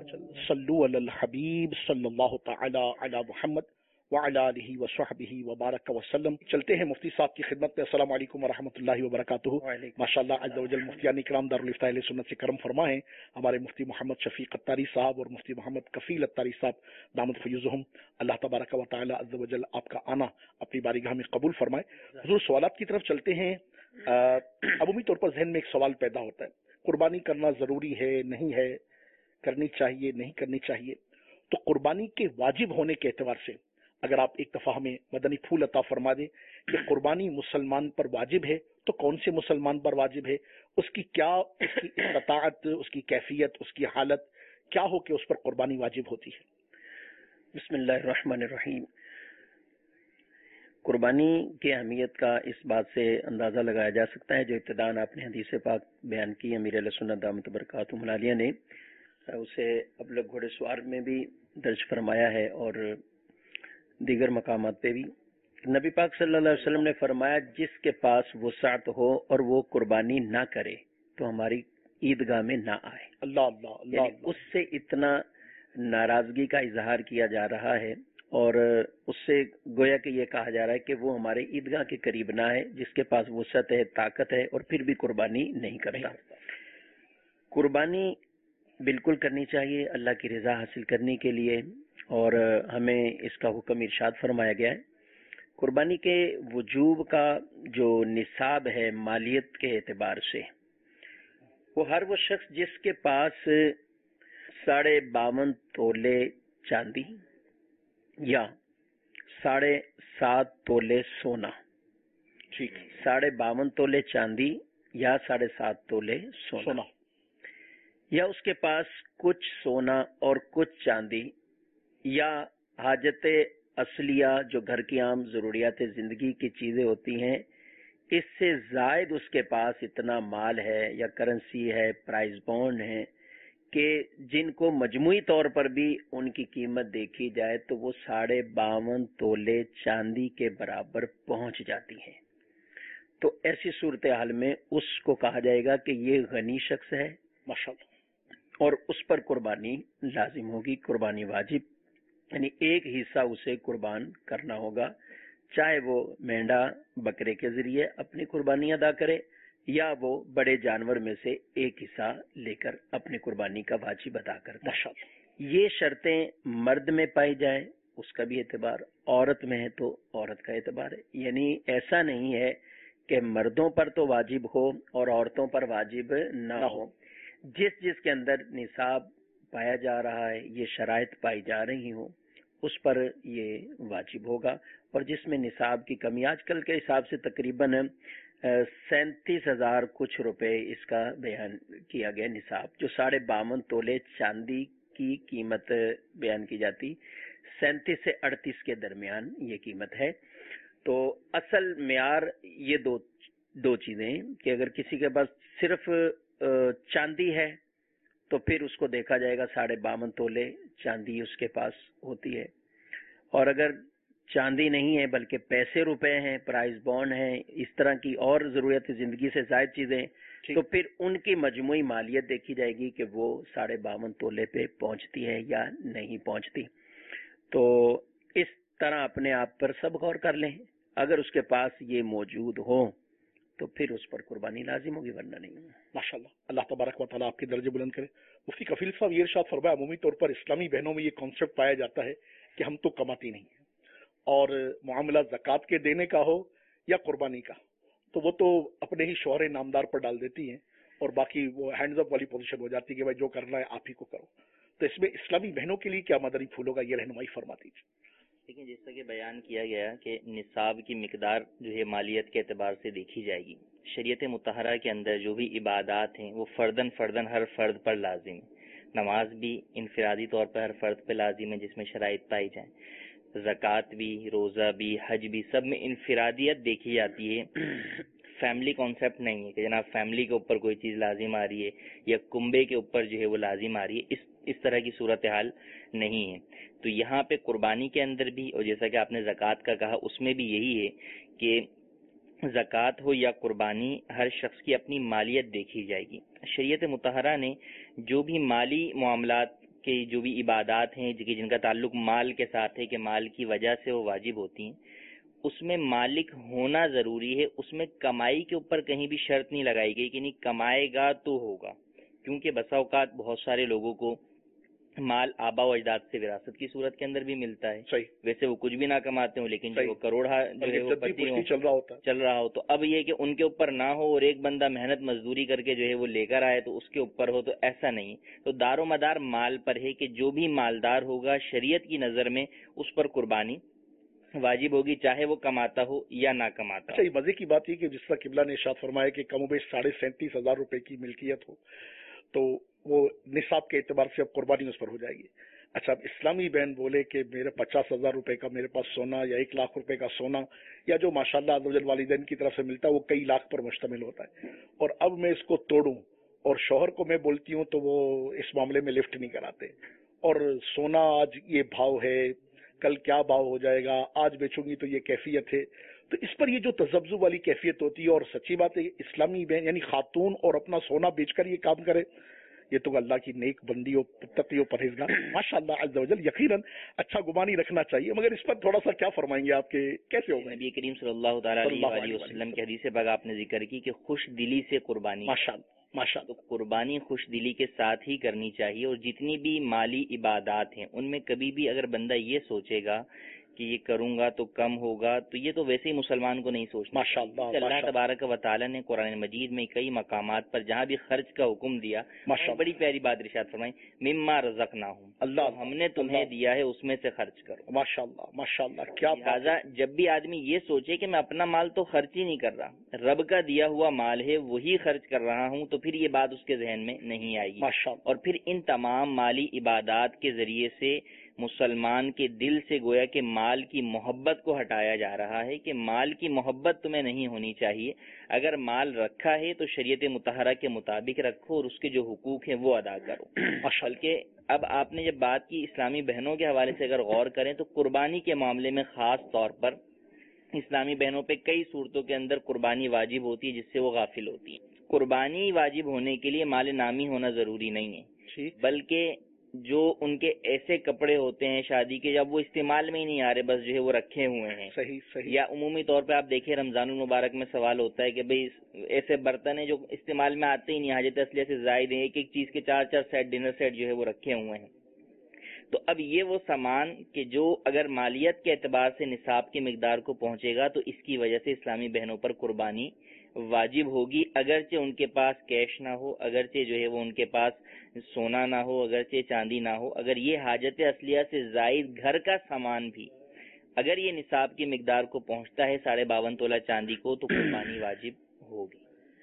صلو علی الحبیب صلی اللہ تعالی علی محمد وعلی آلہ وصحبہ وبارک وسلم. چلتے ہیں مفتی صاحب کی خدمت میں. السلام علیکم ورحمۃ اللہ وبرکاتہ. ماشاءاللہ عز و جل مفتیان کرام دارالفتاح اہل سنت سے کرم فرما ہے. ہمارے مفتی محمد شفیق اتاری صاحب اور مفتی محمد کفیل اتاری صاحب دامت فیوزہم. اللہ تبارک و تعالی عز و جل آپ کا آنا اپنی بارگاہ میں قبول فرمائے. حضور سوالات کی طرف چلتے ہیں. عمومی طور پر ذہن میں ایک سوال پیدا ہوتا ہے, قربانی کرنا ضروری ہے نہیں ہے, کرنی چاہیے نہیں کرنی چاہیے. تو قربانی کے واجب ہونے کے اعتبار سے اگر آپ ایک دفعہ ہمیں مدنی پھول عطا فرما دیں کہ قربانی مسلمان پر واجب ہے تو کون سے مسلمان پر واجب ہے, اس کی کیا اس کی استطاعت, اس کی کیفیت, اس کی حالت کیا ہو کہ اس پر قربانی واجب ہوتی ہے. بسم اللہ الرحمن الرحیم. قربانی کی اہمیت کا اس بات سے اندازہ لگایا جا سکتا ہے جو ابتداءً آپ نے حدیث پاک بیان کی امیر علیہ سنت دامت برکاتہم العالیہ نے, اسے ابلغ گھوڑے سوار میں بھی درج فرمایا ہے اور دیگر مقامات پہ بھی. نبی پاک صلی اللہ علیہ وسلم نے فرمایا جس کے پاس وسعت ہو اور وہ قربانی نہ کرے تو ہماری عیدگاہ میں نہ آئے. اللہ اللہ اللہ, یعنی اللہ. اس سے اتنا ناراضگی کا اظہار کیا جا رہا ہے اور اس سے گویا کہ یہ کہا جا رہا ہے کہ وہ ہمارے عیدگاہ کے قریب نہ ہے جس کے پاس وسعت ہے, طاقت ہے اور پھر بھی قربانی نہیں کرتا. قربانی بالکل کرنی چاہیے اللہ کی رضا حاصل کرنے کے لیے, اور ہمیں اس کا حکم ارشاد فرمایا گیا ہے. قربانی کے وجوب کا جو نصاب ہے مالیت کے اعتبار سے, وہ ہر وہ شخص جس کے پاس ساڑھے باون تولے چاندی یا ساڑھے سات تولے سونا, ٹھیک, ساڑھے باون تولے چاندی یا ساڑھے سات تولے سونا, سونا یا اس کے پاس کچھ سونا اور کچھ چاندی یا حاجت اصلیہ جو گھر کی عام ضروریات زندگی کی چیزیں ہوتی ہیں, اس سے زائد اس کے پاس اتنا مال ہے یا کرنسی ہے, پرائز بانڈ ہے کہ جن کو مجموعی طور پر بھی ان کی قیمت دیکھی جائے تو وہ ساڑھے باون تولے چاندی کے برابر پہنچ جاتی ہیں. تو ایسی صورتحال میں اس کو کہا جائے گا کہ یہ غنی شخص ہے ماشاءاللہ, اور اس پر قربانی لازم ہوگی, قربانی واجب, یعنی ایک حصہ اسے قربان کرنا ہوگا, چاہے وہ مینڈا بکرے کے ذریعے اپنی قربانی ادا کرے یا وہ بڑے جانور میں سے ایک حصہ لے کر اپنی قربانی کا واجب ادا کرتا ہے. یہ شرطیں مرد میں پائی جائے اس کا بھی اعتبار, عورت میں ہے تو عورت کا اعتبار ہے. یعنی ایسا نہیں ہے کہ مردوں پر تو واجب ہو اور عورتوں پر واجب نہ ہو. جس جس کے اندر نصاب پایا جا رہا ہے, یہ شرائط پائی جا رہی ہوں, اس پر یہ واجب ہوگا. اور جس میں نصاب کی کمی, آج کل کے حساب سے تقریباً سینتیس ہزار کچھ روپے اس کا بیان کیا گیا نصاب, جو ساڑھے باون تولے چاندی کی قیمت بیان کی جاتی, سینتیس سے اڑتیس کے درمیان یہ قیمت ہے. تو اصل معیار یہ دو دو چیزیں کہ اگر کسی کے پاس صرف چاندی ہے تو پھر اس کو دیکھا جائے گا ساڑھے باون تولے چاندی اس کے پاس ہوتی ہے, اور اگر چاندی نہیں ہے بلکہ پیسے روپے ہیں, پرائز بانڈ ہیں, اس طرح کی اور ضرورت زندگی سے زائد چیزیں, تو پھر ان کی مجموعی مالیت دیکھی جائے گی کہ وہ ساڑھے باون تولے پہ پہنچتی ہے یا نہیں پہنچتی. تو اس طرح اپنے آپ پر سب غور کر لیں, اگر اس کے پاس یہ موجود ہو تو پھر اس پر قربانی لازم ہوگی, ورنہ نہیں. ماشاءاللہ, اللہ تبارک و تعالیٰ آپ کے درجے بلند کرے. مفتی کفیل صاحب یہ ارشاد فرمایا, عمومی طور پر اسلامی بہنوں میں یہ کانسیپٹ پایا جاتا ہے کہ ہم تو کماتی نہیں ہیں, اور معاملہ زکوٰۃ کے دینے کا ہو یا قربانی کا تو وہ تو اپنے ہی شوہر نامدار پر ڈال دیتی ہیں, اور باقی وہ ہینڈز اپ والی پوزیشن ہو جاتی ہے کہ بھائی جو کرنا ہے آپ ہی کو کرو. تو اس میں اسلامی بہنوں کے لیے کیا مدنی پھول ہوگا, یہ رہنمائی فرما دیجیے. لیکن جیسا کہ بیان کیا گیا کہ نصاب کی مقدار جو ہے مالیت کے اعتبار سے دیکھی جائے گی. شریعت مطہرہ کے اندر جو بھی عبادات ہیں وہ فردن فردن ہر فرد پر لازم ہے. نماز بھی انفرادی طور پر ہر فرد پہ لازم ہے جس میں شرائط پائی جائیں, زکوٰۃ بھی, روزہ بھی, حج بھی, سب میں انفرادیت دیکھی جاتی ہے. فیملی کانسیپٹ نہیں ہے کہ جناب فیملی کے اوپر کوئی چیز لازم آ رہی ہے یا کنبے کے اوپر جو ہے وہ لازم آ رہی ہے, اس اس طرح کی صورتحال نہیں ہے. تو یہاں پہ قربانی کے اندر بھی, اور جیسا کہ آپ نے زکوٰۃ کا کہا, اس میں بھی یہی ہے کہ زکوٰۃ ہو یا قربانی ہر شخص کی اپنی مالیت دیکھی جائے گی. شریعت مطہرہ نے جو بھی مالی معاملات کہ جو بھی عبادات ہیں جن کا تعلق مال کے ساتھ ہے کہ مال کی وجہ سے وہ واجب ہوتی ہیں، اس میں مالک ہونا ضروری ہے. اس میں کمائی کے اوپر کہیں بھی شرط نہیں لگائی گئی کہ نہیں کمائے گا تو ہوگا، کیونکہ بسا اوقات بہت سارے لوگوں کو مال آبا و اجداد سے وراثت کی صورت کے اندر بھی ملتا ہے. صحیح. ویسے وہ کچھ بھی نہ کماتے ہوں لیکن جو وہ کروڑا جو ہے وہ پتی ہوں چل رہا ہوتا چل رہا ہو، تو اب یہ کہ ان کے اوپر نہ ہو اور ایک بندہ محنت مزدوری کر کے جو ہے وہ لے کر آئے تو اس کے اوپر ہو، تو ایسا نہیں. تو دار و مدار مال پر ہے کہ جو بھی مالدار ہوگا شریعت کی نظر میں اس پر قربانی واجب ہوگی، چاہے وہ کماتا ہو یا نہ کماتا ہو. اچھا، یہ مزے کی بات یہ کہ جس طرح قبلہ نے ارشاد فرمایا کہ کم و بیش ساڑھے سینتیس ہزار روپے کی ملکیت ہو تو وہ نصاب کے اعتبار سے اب قربانی اس پر ہو جائے گی. اچھا، اب اسلامی بہن بولے کہ میرے پچاس ہزار روپے کا میرے پاس سونا یا ایک لاکھ روپے کا سونا یا جو ماشاءاللہ عزوجل والدین کی طرف سے ملتا ہے وہ کئی لاکھ پر مشتمل ہوتا ہے، اور اب میں اس کو توڑوں اور شوہر کو میں بولتی ہوں تو وہ اس معاملے میں لفٹ نہیں کراتے، اور سونا آج یہ بھاؤ ہے، کل کیا بھاؤ ہو جائے گا، آج بیچوں گی تو یہ کیفیت ہے. تو اس پر یہ جو تذبذب والی کیفیت ہوتی ہے، اور سچی بات ہے اسلامی بہن یعنی خاتون اور اپنا سونا بیچ کر یہ کام کرے، یہ تو اللہ کی نیک بندی و تقی و پرہیزگار ماشاء اللہ عز و جل یقیناً اچھا گمانی رکھنا چاہیے. مگر اس پر تھوڑا سا کیا فرمائیں گے آپ کے کیسے ہوگا؟ نبی کریم صلی اللہ تعالیٰ علیہ وسلم کی حدیث پاک آپ نے ذکر کی کہ خوش دلی سے قربانی، ماشاء اللہ ماشاء اللہ. تو قربانی خوش دلی کے ساتھ ہی کرنی چاہیے. اور جتنی بھی مالی عبادات ہیں ان میں کبھی بھی اگر بندہ یہ سوچے گا کہ یہ کروں گا تو کم ہوگا تو یہ تو ویسے ہی مسلمان کو نہیں سوچنا. ماشاء اللہ. اللہ تبارک و تعالیٰ نے قرآن مجید میں کئی مقامات پر جہاں بھی خرچ کا حکم دیا بڑی پیاری بات ارشاد فرمائی، مما رزقناہم، اللہ ہم نے تمہیں دیا ہے اس میں سے خرچ کرو. ماشاء اللہ ماشاء اللہ. کیا لہٰذا جب بھی آدمی یہ سوچے کہ میں اپنا مال تو خرچ ہی نہیں کر رہا، رب کا دیا ہوا مال ہے وہی خرچ کر رہا ہوں، تو پھر یہ بات اس کے ذہن میں نہیں آئے گی. اور پھر ان تمام مالی عبادات کے ذریعے سے مسلمان کے دل سے گویا کہ مال کی محبت کو ہٹایا جا رہا ہے کہ مال کی محبت تمہیں نہیں ہونی چاہیے. اگر مال رکھا ہے تو شریعت مطہرہ کے مطابق رکھو اور اس کے جو حقوق ہیں وہ ادا کرو. بلکہ اب آپ نے جب بات کی اسلامی بہنوں کے حوالے سے اگر غور کریں تو قربانی کے معاملے میں خاص طور پر اسلامی بہنوں پہ کئی صورتوں کے اندر قربانی واجب ہوتی ہے جس سے وہ غافل ہوتی ہیں. قربانی واجب ہونے کے لیے مال نامی ہونا ضروری نہیں ہے، بلکہ جو ان کے ایسے کپڑے ہوتے ہیں شادی کے جب وہ استعمال میں ہی نہیں آ رہے، بس جو ہے وہ رکھے ہوئے ہیں. صحیح صحیح. یا عمومی طور پہ آپ دیکھیں رمضان المبارک میں سوال ہوتا ہے کہ بھئی ایسے برتن ہیں جو استعمال میں آتے ہی نہیں، حاجت اصلیہ سے زائد ہیں، ایک ایک چیز کے چار چار سیٹ ڈنر سیٹ جو ہے وہ رکھے ہوئے ہیں. تو اب یہ وہ سامان کہ جو اگر مالیت کے اعتبار سے نصاب کی مقدار کو پہنچے گا تو اس کی وجہ سے اسلامی بہنوں پر قربانی واجب ہوگی، اگرچہ ان کے پاس کیش نہ ہو، اگرچہ جو ہے وہ ان کے پاس سونا نہ ہو، اگرچہ چاندی نہ ہو. اگر یہ حاجت اصلیہ سے زائد گھر کا سامان بھی اگر یہ نصاب کی مقدار کو پہنچتا ہے ساڑھے باون تولہ چاندی کو تو قربانی واجب ہوگی.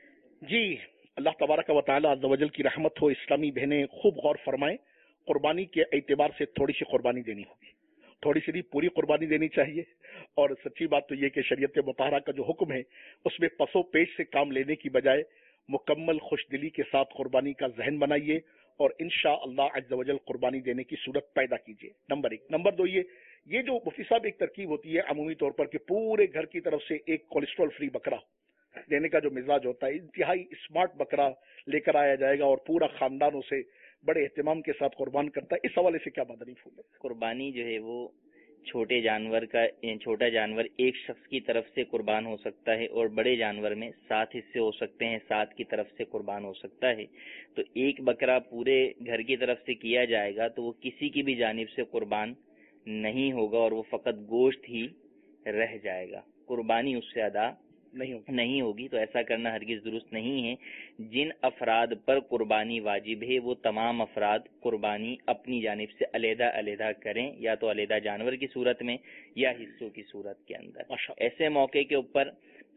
جی، اللہ تبارک و تعالی عز و جل کی رحمت ہو. اسلامی بہنیں خوب غور فرمائیں، قربانی کے اعتبار سے تھوڑی سی قربانی دینی ہوگی، تھوڑی سی پوری قربانی دینی چاہیے. اور سچی بات تو یہ کہ شریعت مطہرہ کا جو حکم ہے اس میں پسو پیش سے کام لینے کی بجائے مکمل خوش دلی کے ساتھ قربانی کا ذہن بنائیے اور انشاءاللہ عز و جل قربانی دینے کی صورت پیدا کیجیے. نمبر ایک. نمبر دو، یہ یہ جو مفتی صاحب ایک ترکیب ہوتی ہے عمومی طور پر کہ پورے گھر کی طرف سے ایک کولیسٹرول فری بکرا دینے کا جو مزاج ہوتا ہے، انتہائی اسمارٹ بکرا لے کر آیا جائے گا اور پورا خاندان اسے بڑے اہتمام کے ساتھ قربان کرتا ہے، اس حوالے سے کیا مدنی پھول ہے؟ قربانی جو ہے وہ چھوٹے جانور کا چھوٹا جانور ایک شخص کی طرف سے قربان ہو سکتا ہے اور بڑے جانور میں سات حصے ہو سکتے ہیں، سات کی طرف سے قربان ہو سکتا ہے. تو ایک بکرا پورے گھر کی طرف سے کیا جائے گا تو وہ کسی کی بھی جانب سے قربان نہیں ہوگا اور وہ فقط گوشت ہی رہ جائے گا، قربانی اس سے ادا نہیں ہوگی نہیں ہوگی تو ایسا کرنا ہرگز درست نہیں ہے. جن افراد پر قربانی واجب ہے وہ تمام افراد قربانی اپنی جانب سے علیحدہ علیحدہ کریں، یا تو علیحدہ جانور کی صورت میں یا حصوں کی صورت کے اندر. ایسے موقع کے اوپر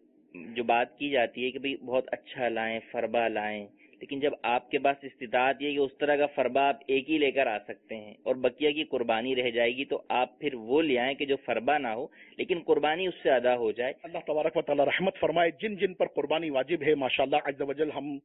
جو بات کی جاتی ہے کہ بھئی بہت اچھا لائیں، فربا لائیں، لیکن جب آپ کے پاس استطاعت یہ کہ اس طرح کا فربا آپ ایک ہی لے کر آ سکتے ہیں اور بقیہ کی قربانی رہ جائے گی تو آپ پھر وہ لے آئیں کہ جو فربا نہ ہو لیکن قربانی اس سے ادا ہو جائے. اللہ تبارک و تعالی رحمت فرمائے. جن جن پر قربانی واجب ہے ماشاءاللہ عز و جل، ہم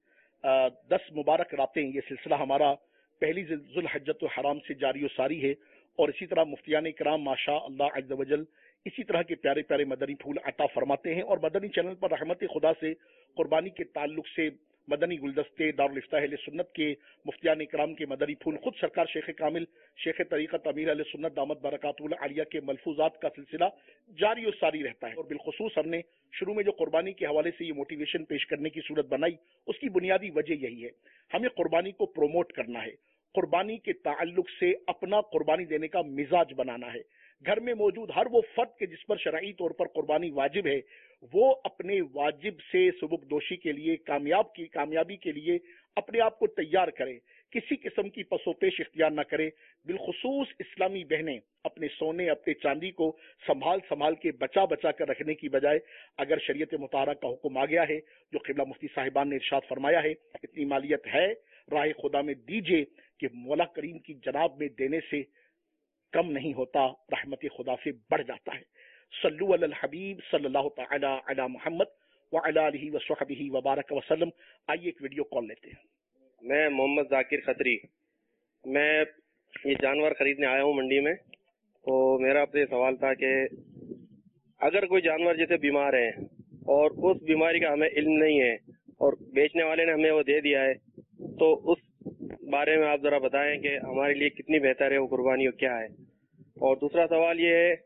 دس مبارک راتیں یہ سلسلہ ہمارا پہلی ذو الحجۃ الحرام سے جاری و ساری ہے، اور اسی طرح مفتیان کرام ماشاء اللہ عز و جل اسی طرح کے پیارے پیارے مدنی پھول عطا فرماتے ہیں. اور مدنی چینل پر رحمت خدا سے قربانی کے تعلق سے مدنی گلدستے دارالفتاح اہل سنت کے مفتیان اکرام کے مدنی پھول، خود سرکار شیخ کامل شیخ طریقت امیر اہل سنت دامت برکاتہ العالیہ کے ملفوظات کا سلسلہ جاری و ساری رہتا ہے۔ اور بالخصوص ہم نے شروع میں جو قربانی کے حوالے سے یہ موٹیویشن پیش کرنے کی صورت بنائی، اس کی بنیادی وجہ یہی ہے، ہمیں قربانی کو پروموٹ کرنا ہے، قربانی کے تعلق سے اپنا قربانی دینے کا مزاج بنانا ہے۔ گھر میں موجود ہر وہ فرد کے جس پر شرعی طور پر قربانی واجب ہے، وہ اپنے واجب سے سبک دوشی کے لیے کامیاب کی کامیابی کے لیے اپنے آپ کو تیار کرے، کسی قسم کی پس و پیش اختیار نہ کرے۔ بالخصوص اسلامی بہنیں اپنے سونے اپنے چاندی کو سنبھال سنبھال کے بچا بچا کر رکھنے کی بجائے اگر شریعت مطہرہ کا حکم آ گیا ہے، جو قبلہ مفتی صاحبان نے ارشاد فرمایا ہے، اتنی مالیت ہے راہ خدا میں دیجئے کہ مولا کریم کی جناب میں دینے سے کم نہیں ہوتا، رحمت خدا سے بڑھ جاتا ہے۔ صلو علی الحبیب صلی اللہ تعالی علی محمد وعلی آلہ وصحبہ وبارک وسلم۔ آئیے ایک ویڈیو کال لیتے ہیں۔ میں محمد ذاکر خطری، میں یہ جانور خریدنے آیا ہوں منڈی میں، تو میرا آپ سے سوال تھا کہ اگر کوئی جانور جیسے بیمار ہے اور اس بیماری کا ہمیں علم نہیں ہے اور بیچنے والے نے ہمیں وہ دے دیا ہے، تو اس بارے میں آپ ذرا بتائیں کہ ہمارے لیے کتنی بہتر ہے وہ قربانی اور کیا ہے۔ اور دوسرا سوال یہ ہے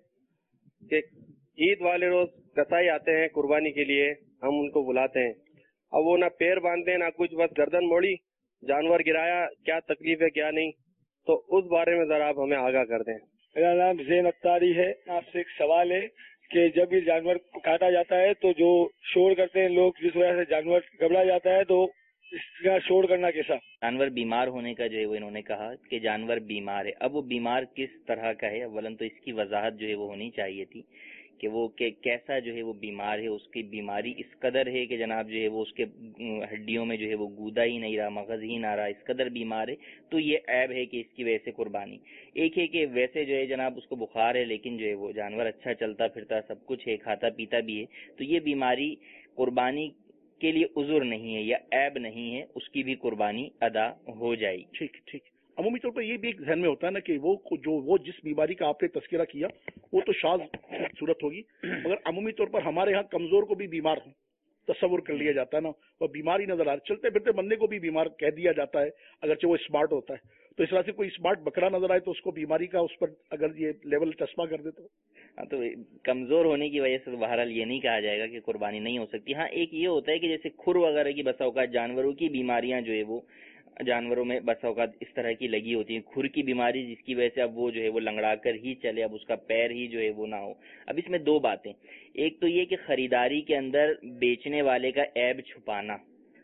کہ عید والے روز کسائی آتے ہیں قربانی کے لیے، ہم ان کو بلاتے ہیں، اب وہ نہ پیر باندھتے ہیں نہ کچھ، بس گردن موڑی جانور گرایا، کیا تکلیف ہے کیا نہیں، تو اس بارے میں ذرا آپ ہمیں آگاہ کر دیں۔ میرا نام زین اختاری ہے۔ آپ سے ایک سوال ہے کہ جب یہ جانور کاٹا جاتا ہے تو جو شور کرتے ہیں لوگ، جس وجہ سے جانور گھبرا جاتا ہے، تو اس کا شور کرنا کیسا؟ جانور بیمار ہونے کا جو ہے وہ انہوں نے کہا کہ جانور بیمار ہے۔ اب وہ بیمار کس طرح کا ہے، اولاً تو اس کی وضاحت جو ہے وہ ہونی چاہیے تھی کہ وہ کہ کیسا جو ہے وہ بیمار ہے، اس کی بیماری اس قدر ہے کہ جناب جو ہے وہ اس کے ہڈیوں میں جو ہے وہ گودا ہی نہیں رہا، مغز ہی نہ رہا، اس قدر بیمار ہے، تو یہ عیب ہے کہ اس کی وجہ سے قربانی۔ ایک ہے کہ ویسے جو ہے جناب اس کو بخار ہے لیکن جو ہے وہ جانور اچھا چلتا پھرتا سب کچھ ہے، کھاتا پیتا بھی ہے، تو یہ بیماری قربانی کے لیے عذر نہیں ہے یا عیب نہیں ہے، اس کی بھی قربانی ادا ہو جائے گی۔ ٹھیک ٹھیک عمومی طور پر یہ بھی ایک ذہن میں ہوتا ہے نا کہ وہ جو وہ جس بیماری کا آپ نے تذکرہ کیا وہ تو شاذ صورت ہوگی، مگر عمومی طور پر ہمارے ہاں کمزور کو بھی بیمار تصور کر لیا جاتا ہے نا، وہ بیماری نظر آ رہی، چلتے پھرتے بندے کو بھی بیمار کہہ دیا جاتا ہے اگرچہ وہ اسمارٹ ہوتا ہے۔ تو اس طرح سے کوئی اسمارٹ بکرا نظر آئے تو اس کو بیماری کا اس پر اگر یہ لیول چشمہ کر دے تو ہاں، تو کمزور ہونے کی وجہ سے تو بہرحال یہ نہیں کہا جائے گا کہ قربانی نہیں ہو سکتی۔ ہاں ایک یہ ہوتا ہے کہ جیسے کھر وغیرہ کی بسا اوقات جانوروں کی بیماریاں جو ہے وہ جانوروں میں بسا اوقات اس طرح کی لگی ہوتی ہیں، کھر کی بیماری جس کی وجہ سے اب وہ جو ہے وہ لنگڑا کر ہی چلے، اب اس کا پیر ہی جو ہے وہ نہ ہو۔ اب اس میں دو باتیں، ایک تو یہ کہ خریداری کے اندر بیچنے والے کا عیب چھپانا،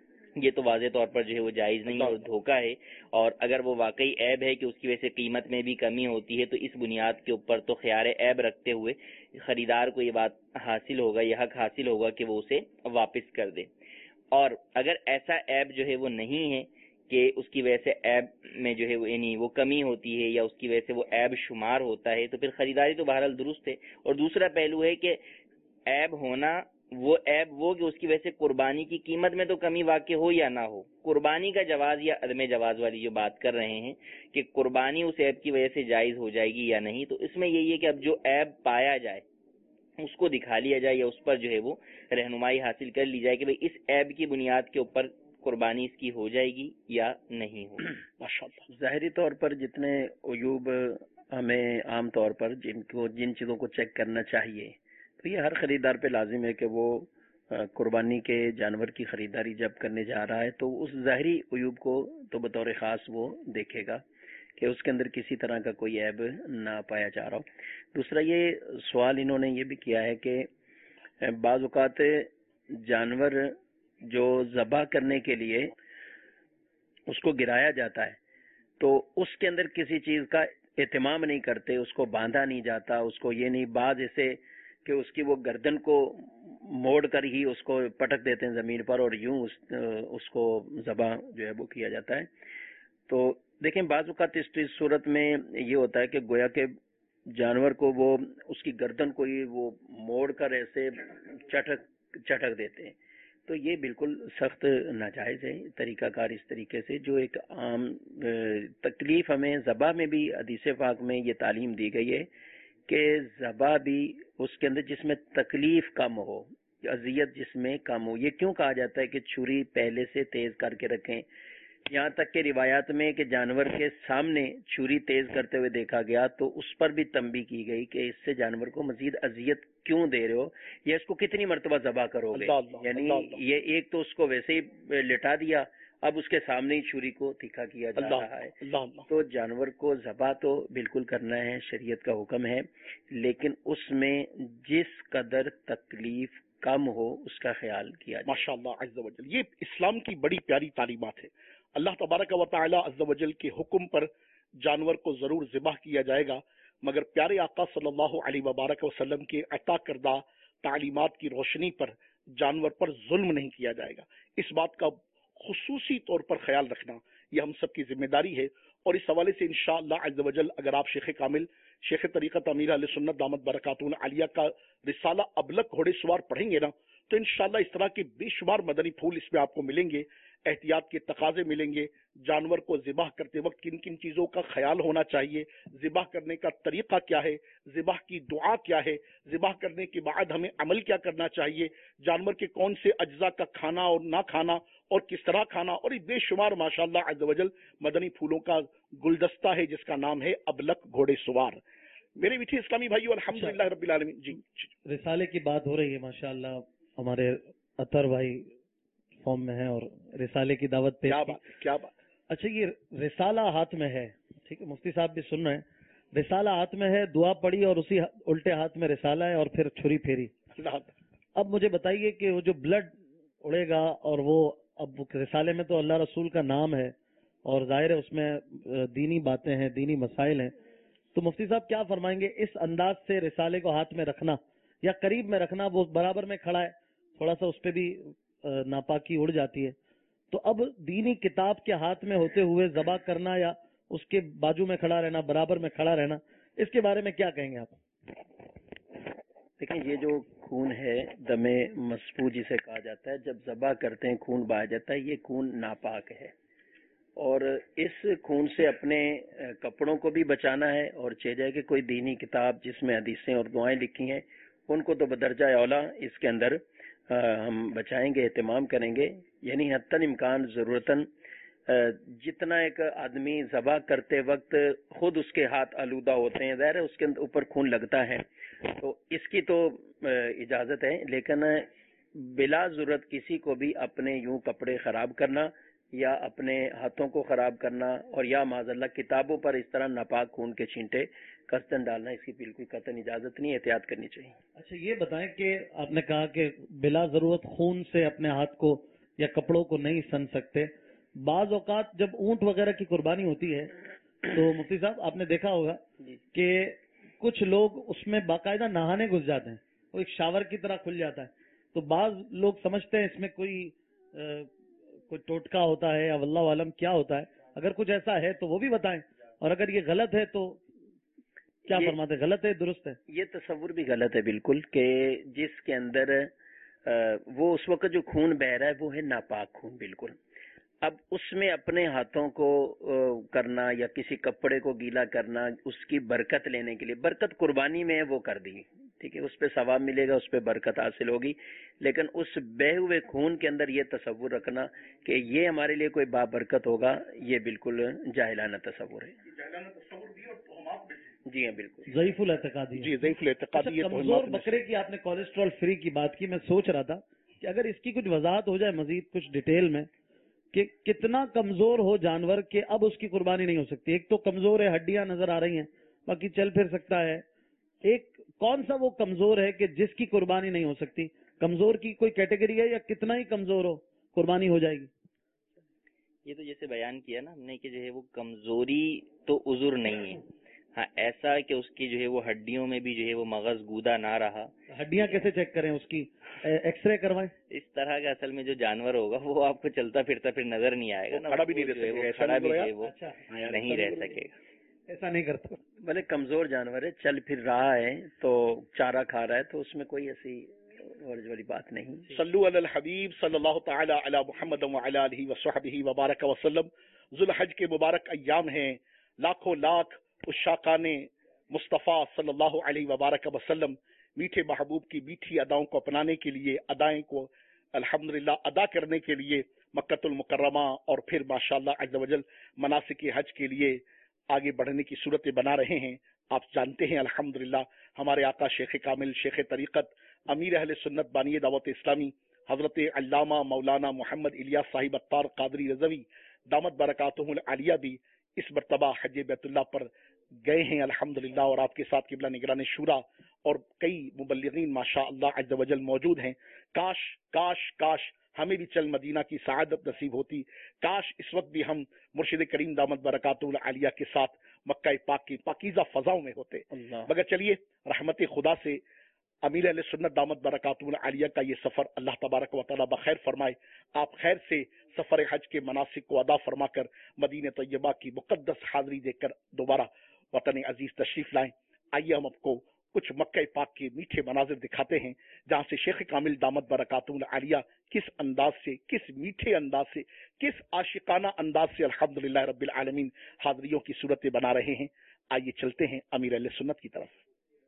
یہ تو واضح طور پر جو ہے وہ جائز نہیں اور دھوکہ ہے، اور اگر وہ واقعی عیب ہے کہ اس کی وجہ سے قیمت میں بھی کمی ہوتی ہے تو اس بنیاد کے اوپر تو خیار عیب رکھتے ہوئے خریدار کو یہ بات حاصل ہوگا، یہ حق حاصل ہوگا کہ وہ اسے واپس کر دے۔ اور اگر ایسا عیب جو ہے وہ نہیں ہے کہ اس کی وجہ سے عیب میں جو ہے وہ یعنی وہ کمی ہوتی ہے یا اس کی وجہ سے وہ عیب شمار ہوتا ہے تو پھر خریداری تو بہرحال درست ہے۔ اور دوسرا پہلو ہے کہ عیب ہونا وہ عیب وہ کہ اس کی وجہ سے قربانی کی قیمت میں تو کمی واقع ہو یا نہ ہو، قربانی کا جواز یا عدم جواز والی جو بات کر رہے ہیں کہ قربانی اس عیب کی وجہ سے جائز ہو جائے گی یا نہیں، تو اس میں یہی ہے کہ اب جو عیب پایا جائے اس کو دکھا لیا جائے یا اس پر جو ہے وہ رہنمائی حاصل کر لی جائے کہ بھئی اس عیب کی بنیاد کے اوپر قربانی اس کی ہو جائے گی یا نہیں ہو۔ ماشاءاللہ، ظاہری طور پر جتنے عیوب ہمیں عام طور پر جن کو جن چیزوں کو چیک کرنا چاہیے، تو یہ ہر خریدار پہ لازم ہے کہ وہ قربانی کے جانور کی خریداری جب کرنے جا رہا ہے تو اس ظاہری عیوب کو تو بطور خاص وہ دیکھے گا کہ اس کے اندر کسی طرح کا کوئی عیب نہ پایا جا رہا ہو۔ دوسرا یہ سوال انہوں نے یہ بھی کیا ہے کہ بعض اوقات جانور جو ذبح کرنے کے لیے اس کو گرایا جاتا ہے تو اس کے اندر کسی چیز کا اہتمام نہیں کرتے، اس کو باندھا نہیں جاتا، اس کو یہ نہیں، بعض ایسے کہ اس کی وہ گردن کو موڑ کر ہی اس کو پٹک دیتے ہیں زمین پر اور یوں اس, اس کو ذبح جو ہے وہ کیا جاتا ہے۔ تو دیکھیں بعض اوقات اس صورت میں یہ ہوتا ہے کہ گویا کہ جانور کو وہ اس کی گردن کو ہی وہ موڑ کر ایسے چٹک چٹک دیتے ہیں، تو یہ بالکل سخت ناجائز ہے طریقہ کار اس طریقے سے۔ جو ایک عام تکلیف ہمیں ذبح میں بھی حدیث پاک میں یہ تعلیم دی گئی ہے کہ ذبح بھی اس کے اندر جس میں تکلیف کم ہو اذیت جس میں کم ہو. یہ کیوں کہا جاتا ہے کہ چھری پہلے سے تیز کر کے رکھیں؟ یہاں تک کہ روایات میں کہ جانور کے سامنے چھری تیز کرتے ہوئے دیکھا گیا تو اس پر بھی تنبیہ کی گئی کہ اس سے جانور کو مزید اذیت کیوں دے رہے ہو, یا اس کو کتنی مرتبہ ذبح کرو گے. یعنی یہ ایک تو اس کو ویسے ہی لٹا دیا, اب اس کے سامنے ہی چھری کو تیکھا کیا جا رہا ہے. تو جانور کو ذبح تو بالکل کرنا ہے, شریعت کا حکم ہے, لیکن اس میں جس قدر تکلیف کم ہو اس کا خیال کیا جائے. ماشاءاللہ عز و جل, یہ اسلام کی بڑی پیاری تعلیمات ہے. اللہ تبارک و تعالی عز و جل کے حکم پر جانور کو ضرور ذبح کیا جائے گا, مگر پیارے آقا صلی اللہ علیہ وبارک وسلم کے عطا کردہ تعلیمات کی روشنی پر جانور پر ظلم نہیں کیا جائے گا. اس بات کا خصوصی طور پر خیال رکھنا یہ ہم سب کی ذمہ داری ہے. اور اس حوالے سے انشاءاللہ عز و جل اگر آپ شیخ کامل شیخ طریقت امیر اہل سنت دامت برکاتہ عالیہ کا رسالہ ابلق گھوڑے سوار پڑھیں گے نا, تو انشاءاللہ اس طرح کے بے شمار مدنی پھول اس میں آپ کو ملیں گے, احتیاط کے تقاضے ملیں گے, جانور کو ذبح کرتے وقت کن کن چیزوں کا خیال ہونا چاہیے, ذبح کرنے کا طریقہ کیا ہے, ذبح کی دعا کیا ہے, ذبح کرنے کے بعد ہمیں عمل کیا کرنا چاہیے, جانور کے کون سے اجزاء کا کھانا اور نہ کھانا اور کس طرح کھانا, اور یہ بے شمار ماشاءاللہ عز و جل مدنی پھولوں کا گلدستہ ہے جس کا نام ہے ابلق گھوڑے سوار. میرے میٹھے اسلامی بھائیو الحمدللہ رب العالمین. جی رسالے کی بات ہو رہی ہے, ماشاءاللہ ہمارے اطہر بھائی فارم میں ہے اور رسالے کی دعوت پہ. کیا بات کیا بات. اچھا, یہ رسالہ ہاتھ میں ہے, ٹھیک ہے, مفتی صاحب بھی سن رہے ہیں, رسالہ ہاتھ میں ہے, دعا پڑی اور اسی الٹے ہاتھ میں رسالہ ہے اور پھر چھری پھیری. اب مجھے بتائیے کہ وہ جو بلڈ اڑے گا اور وہ اب رسالے میں تو اللہ رسول کا نام ہے اور ظاہر ہے اس میں دینی باتیں ہیں, دینی مسائل ہیں, تو مفتی صاحب کیا فرمائیں گے اس انداز سے رسالے کو ہاتھ میں رکھنا یا قریب میں رکھنا, وہ برابر میں کھڑا ہے, تھوڑا سا اس پہ بھی ناپاکی اڑ جاتی ہے, تو اب دینی کتاب کے ہاتھ میں ہوتے ہوئے ذبح کرنا یا اس کے بازو میں کھڑا رہنا, برابر میں کھڑا رہنا, اس کے بارے میں کیا کہیں گے آپ؟ دیکھیں, یہ جو خون ہے دم مسفوح جسے کہا جاتا ہے, جب ذبح کرتے ہیں خون بہایا جاتا ہے, یہ خون ناپاک ہے اور اس خون سے اپنے کپڑوں کو بھی بچانا ہے, اور چاہے جائے کہ کوئی دینی کتاب جس میں حدیثیں اور دعائیں لکھی ہیں ان کو تو بدرجہ اولا اس کے اندر ہم بچائیں گے, اہتمام کریں گے. یعنی حتاً امکان ضرورتاً جتنا ایک آدمی ذبح کرتے وقت خود اس کے ہاتھ آلودہ ہوتے ہیں, ظاہر ہے اس کے اوپر خون لگتا ہے, تو اس کی تو اجازت ہے, لیکن بلا ضرورت کسی کو بھی اپنے یوں کپڑے خراب کرنا یا اپنے ہاتھوں کو خراب کرنا اور یا معاذ اللہ کتابوں پر اس طرح ناپاک خون کے چھینٹے قصدن ڈالنا, اس کی بالکل قطعاً اجازت نہیں, احتیاط کرنی چاہیے. اچھا, یہ بتائیں کہ آپ نے کہا کہ بلا ضرورت خون سے اپنے ہاتھ کو یا کپڑوں کو نہیں سن سکتے. بعض اوقات جب اونٹ وغیرہ کی قربانی ہوتی ہے تو مفتی صاحب آپ نے دیکھا ہوگا کہ کچھ لوگ اس میں باقاعدہ نہانے گھس جاتے ہیں, وہ ایک شاور کی طرح کھل جاتا ہے, تو بعض لوگ سمجھتے ہیں اس میں کوئی کوئی ٹوٹکا ہوتا ہے یا واللہ عالم کیا ہوتا ہے. اگر کچھ ایسا ہے تو وہ بھی بتائیں, اور اگر یہ غلط ہے تو کیا فرماتے ہیں, غلط ہے درست ہے؟ یہ تصور بھی غلط ہے بالکل, کہ جس کے اندر وہ اس وقت جو خون بہ رہا ہے وہ ہے ناپاک خون بالکل. اب اس میں اپنے ہاتھوں کو کرنا یا کسی کپڑے کو گیلا کرنا اس کی برکت لینے کے لیے, برکت قربانی میں ہے وہ کر دی, ٹھیک ہے, اس پہ ثواب ملے گا, اس پہ برکت حاصل ہوگی, لیکن اس بہے ہوئے خون کے اندر یہ تصور رکھنا کہ یہ ہمارے لیے کوئی بابرکت ہوگا, یہ بالکل جاہلانہ تصور ہے. جی ہاں بالکل ضعیف الاعتقادی. جی ضعیف الاعتقادی. کمزور بکرے کی آپ نے کولیسٹرول فری کی بات کی, میں سوچ رہا تھا کہ اگر اس کی کچھ وضاحت ہو جائے مزید کچھ ڈیٹیل میں, کہ کتنا کمزور ہو جانور کہ اب اس کی قربانی نہیں ہو سکتی. ایک تو کمزور ہے, ہڈیاں نظر آ رہی ہیں, باقی چل پھر سکتا ہے. ایک کون سا وہ کمزور ہے کہ جس کی قربانی نہیں ہو سکتی؟ کمزور کی کوئی کیٹیگری ہے یا کتنا ہی کمزور ہو قربانی ہو جائے گی؟ یہ تو جیسے بیان کیا نا ہم نے کہ جو ہے وہ کمزوری تو عذر نہیں ہے, ہاں ایسا کہ اس کی جو ہے وہ ہڈیوں میں بھی جو ہے وہ مغز گودا نہ رہا. ہڈیاں کیسے چیک کریں, اس کی ایکس رے کروائیں؟ اس طرح کا اصل میں جو جانور ہوگا وہ آپ کو چلتا پھرتا پھر نظر نہیں آئے گا نا, کھڑا بھی نہیں رہ سکے گا, کھڑا بھی وہ نہیں رہ سکے گا, ایسا نہیں کرتا. بھلے کمزور جانور ہے, چل پھر رہا ہے تو چارہ کھا رہا ہے, تو اس میں کوئی ایسی والی بات نہیں. صلو علی الحبیب صلی اللہ تعالی علی محمد وعلی آلہ وصحبہ وبارک وسلم. ذوالحج کے مبارک ایام ہیں, لاکھوں لاکھ عشاقان مصطفیٰ صلی اللہ علیہ وبارک وسلم میٹھے محبوب کی میٹھی اداؤں کو اپنانے کے لیے، ادائیں کو الحمدللہ ادا کرنے کے لیے مکۃ المکرمہ اور پھر ماشاءاللہ عز و جل مناسک حج کے لیے آگے بڑھنے کی صورتیں بنا رہے ہیں۔ آپ جانتے ہیں الحمدللہ ہمارے آقا شیخ کامل، شیخ طریقت، امیر اہل سنت، بانی دعوت اسلامی حضرت علامہ مولانا محمد الیاس صاحب اتار قادری رضوی دامت برکاتہم العالیہ بھی اس مرتبہ حج بیت اللہ پر گئے ہیں الحمدللہ، اور آپ کے ساتھ قبلہ نگران شورا اور کئی مبلغین ماشاء اللہ عز و جل موجود ہیں۔ کاش کاش کاش ہمیں بھی چل مدینہ کی سعادت نصیب ہوتی، کاش اس وقت بھی ہم مرشد کریم دامت برکاتہ العالیہ کے ساتھ مکہ پاک کی پاکیزہ فضاؤں میں ہوتے۔ مگر چلیے رحمت خدا سے امیر اہل سنت دامت برکاتہ العالیہ کا یہ سفر اللہ تبارک و تعالیٰ بخیر فرمائے، آپ خیر سے سفر حج کے مناسک کو ادا فرما کر مدینہ طیبہ کی مقدس حاضری دے کر دوبارہ وطن عزیز تشریف لائیں۔ آئیے ہم آپ کو کچھ مکہ پاک کے میٹھے مناظر دکھاتے ہیں جہاں سے شیخ کامل دامت برکاتہ العالیہ کس انداز سے، کس میٹھے انداز سے، کس عاشقانہ انداز سے الحمدللہ رب العالمین حاضریوں کی صورتیں بنا رہے ہیں۔ آئیے چلتے ہیں امیر اہل سنت کی طرف۔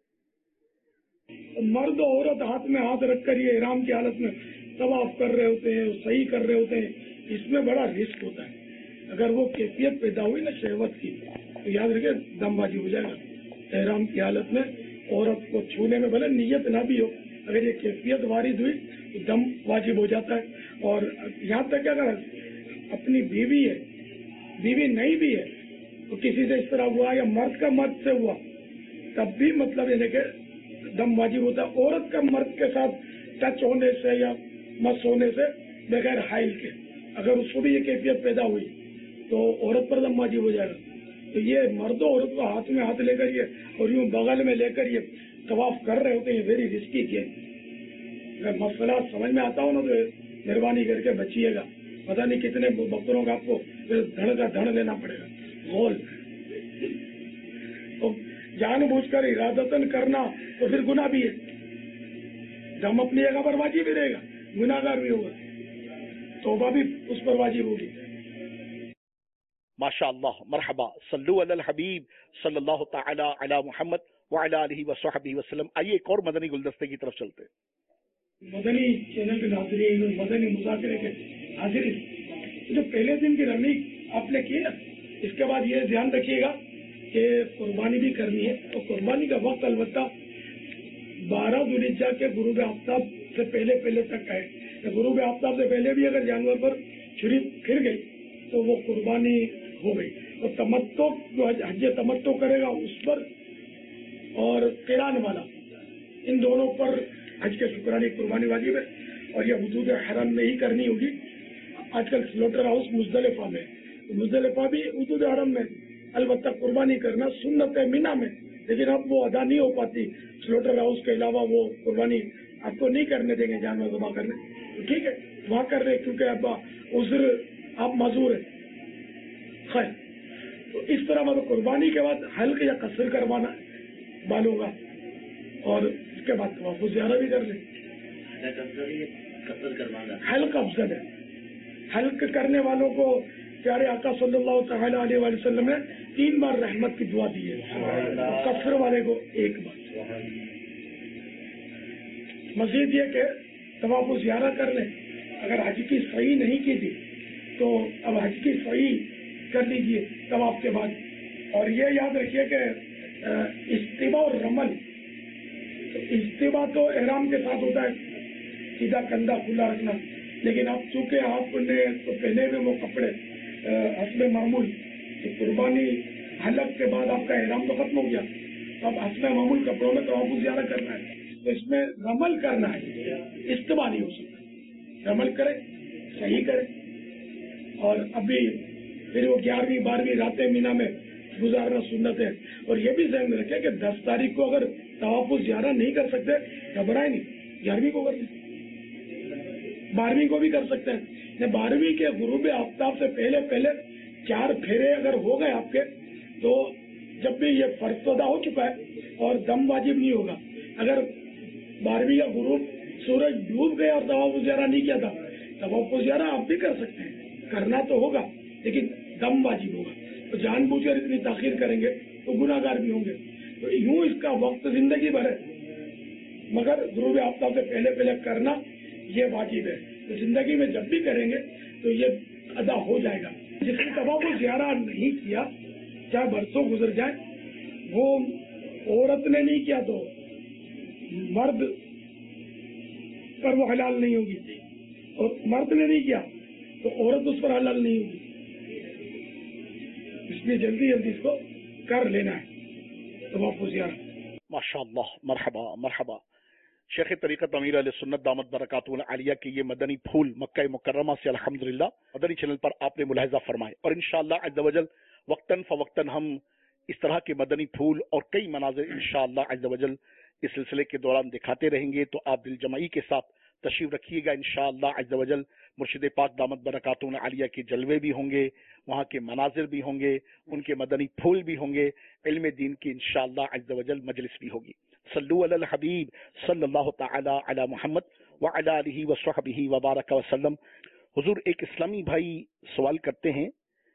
مرد و عورت ہاتھ میں ہاتھ رکھ کر یہ احرام کی حالت میں طواف کر رہے ہوتے ہیں، صحیح کر رہے ہوتے ہیں، اس میں بڑا رسک ہوتا ہے۔ اگر وہ کیفیت پیدا ہوئی نا شہوت کی تو یاد رکھے دم بازی ہو جائے گا۔ احرام کی حالت میں عورت کو چھونے میں بھلے نیت نہ بھی ہو، اگر یہ کیفیت وارد ہوئی تو دم واجب ہو جاتا ہے۔ اور یہاں تک کہ اگر اپنی بیوی ہے، بیوی نہیں بھی ہے تو کسی سے اس طرح ہوا یا مرد کا مرد سے ہوا تب بھی مطلب یہ کہ دم واجب ہوتا ہے۔ عورت کا مرد کے ساتھ ٹچ ہونے سے یا مس ہونے سے بغیر حائل کے اگر اس کو بھی یہ کیفیت پیدا ہوئی تو عورت پر دم واجب ہو جائے گا۔ تو یہ مرد و عورت کو ہاتھ میں ہاتھ لے کر یہ اور یوں بغل میں لے کر یہ طواف کر رہے ہوتے ہیں، ویری رسکی کیا۔ اگر مسئلہ سمجھ میں آتا ہو نا تو مہربانی کر کے بچیے گا، پتہ نہیں کتنے بکروں کا آپ کو دھڑ کا دھڑ لینا پڑے گا۔ غول تو جان بوجھ کر ارادتاً کرنا تو پھر گناہ بھی ہے، دم اپنی جگہ پر واجب بھی رہے گا، گناہ گار بھی ہوگا، توبہ بھی اس پر واجب ہوگی۔ ماشاء اللہ، مرحبا، صلو علی الحبیب صلی اللہ تعالی علی محمد وعلی آلہ وصحبہ وسلم۔ آئیے ایک اور مدنی گلدستے کی طرف چلتے ہیں۔ مدنی چینل کے ناظرین اور مدنی مذاکرے کے حاضرین، جو پہلے دن کی رننگ آپ نے کی نا، اس کے بعد یہ دھیان رکھیے گا کہ قربانی بھی کرنی ہے، اور قربانی کا وقت البتہ بارہ ذوالحجہ کے غروب آفتاب سے پہلے پہلے تک ہے۔ غروب آفتاب سے پہلے بھی اگر جانور پر چھری پھر گئی تو وہ قربانی ہو گئی۔ اور تمتع جو حج تمتع کرے گا اس پر اور قران والا، ان دونوں پر حج کے شکرانے قربانی واجب ہے، اور یہ حدود حرم میں ہی کرنی ہوگی۔ آج کل سلوٹر ہاؤس مزدلفہ میں، مزدلفہ بھی حدود حرم میں، البتہ قربانی کرنا سنت ہے مینا میں، لیکن اب وہ ادا نہیں ہو پاتی۔ سلوٹر ہاؤس کے علاوہ وہ قربانی آپ کو نہیں کرنے دیں گے جانور ذبح کرنے، تو ٹھیک ہے وہاں کر رہے کیونکہ اب عذر آپ معذور ہیں۔ خیر، تو اس طرح مطلب قربانی کے بعد حلق یا قصر کروانا بالوں کا، اور اس کے بعد وہ زیارہ بھی کر لیں۔ حلق افضل ہے، حلق کرنے والوں کو پیارے آقا صلی اللہ تعالی علیہ وآلہ وسلم نے تین بار رحمت کی دعا دی ہے، قصر والے کو ایک بار۔ مزید یہ کہ طواف و زیارہ کر لیں، اگر حج کی صحیح نہیں کی تھی تو اب حج کی صحیح کر لیجیے طواف کے بعد۔ اور یہ یاد رکھیے کہ استباء اور رمل، تو استباء تو احرام کے ساتھ ہوتا ہے، سیدھا کندھا کھلا رکھنا، لیکن اب چونکہ آپ نے تو پہلے میں وہ کپڑے حسب معمول، تو قربانی حلق کے بعد آپ کا احرام تو ختم ہو گیا، تو اب حسب معمول کپڑوں میں طواف و زیارہ کرنا ہے، تو اس میں رمل کرنا ہے، استباء نہیں ہو سکتا۔ رمل کرے، صحیح کرے، اور ابھی پھر وہ گیارہویں بارہویں راتیں مینا میں گزارنا سنت ہے۔ اور یہ بھی ذہن میں رکھے کہ دس تاریخ کو اگر طواف و زیارہ نہیں کر سکتے گھبرائے نہیں، گیارہویں کو کر لیں، بارہویں کو بھی کر سکتے ہیں۔ بارہویں کے غروب آفتاب سے پہلے پہلے چار پھیرے اگر ہو گئے آپ کے، تو جب بھی یہ فرض ادا ہو چکا ہے اور دم واجب نہیں ہوگا۔ اگر بارہویں کا غروب سورج ڈوب گیا اور طواف و زیارہ نہیں کیا تھا، طواف و زیارہ آپ بھی کر سکتے ہیں، کرنا تو ہوگا لیکن دم واجب ہوگا۔ تو جان بوجھ کر اتنی تاخیر کریں گے تو گناہ گار بھی ہوں گے۔ تو یوں اس کا وقت زندگی بھر ہے، मगर गुरूब आफ्ताब से पहले पहले करना ये वाजिब है। तो जिंदगी में जब भी करेंगे तो ये अदा हो जाएगा। जिसने तवाफ़ुल ज़ियारा नहीं किया, चाहे बरसों गुजर जाए, वो औरत ने नहीं किया तो मर्द पर वो हलाल नहीं होगी, और मर्द ने नहीं किया तो औरत उस पर हलाल नहीं होगी। इसलिए जल्दी जल्दी इसको कर लेना है तवाफ़ुल ज़ियारा। माशाअल्लाह, मरहबा मरहबा। शेख तरीक़त अमीर अहले सुन्नत दामत बरकातुहुल आलिया के ये मदनी फूल मक्का मुकर्रमा से अल्हम्दुलिल्लाह मदनी चैनल पर आपने मुलाहिजा फरमाए, और इंशाअल्लाह अज़्ज़ वजल वक्तन फ़वक्तन हम इस तरह के मदनी फूल और कई मनाज़िर इंशाअल्लाह अज़्ज़ वजल इस सिलसिले के दौरान दिखाते रहेंगे। तो आप दिल जमाई के साथ तशरीफ रखिएगा इंशाअल्लाह अज़्ज़ वजल। मुर्शिद पाक दामत बरकातुहुल आलिया के जलवे भी होंगे, वहाँ के मनाजिर भी होंगे, उनके मदनी फूल भी होंगे, इल्म दीन की इंशाअल्लाह अज़्ज़ वजल मजलिस भी होगी। सल्लु अलल हबीब सल्लल्लाहु तआला अला मुहम्मद व अला आलिहि व सहबिहि व बारक वसल्लम। हुजूर, एक इस्लामी भाई सवाल करते हैं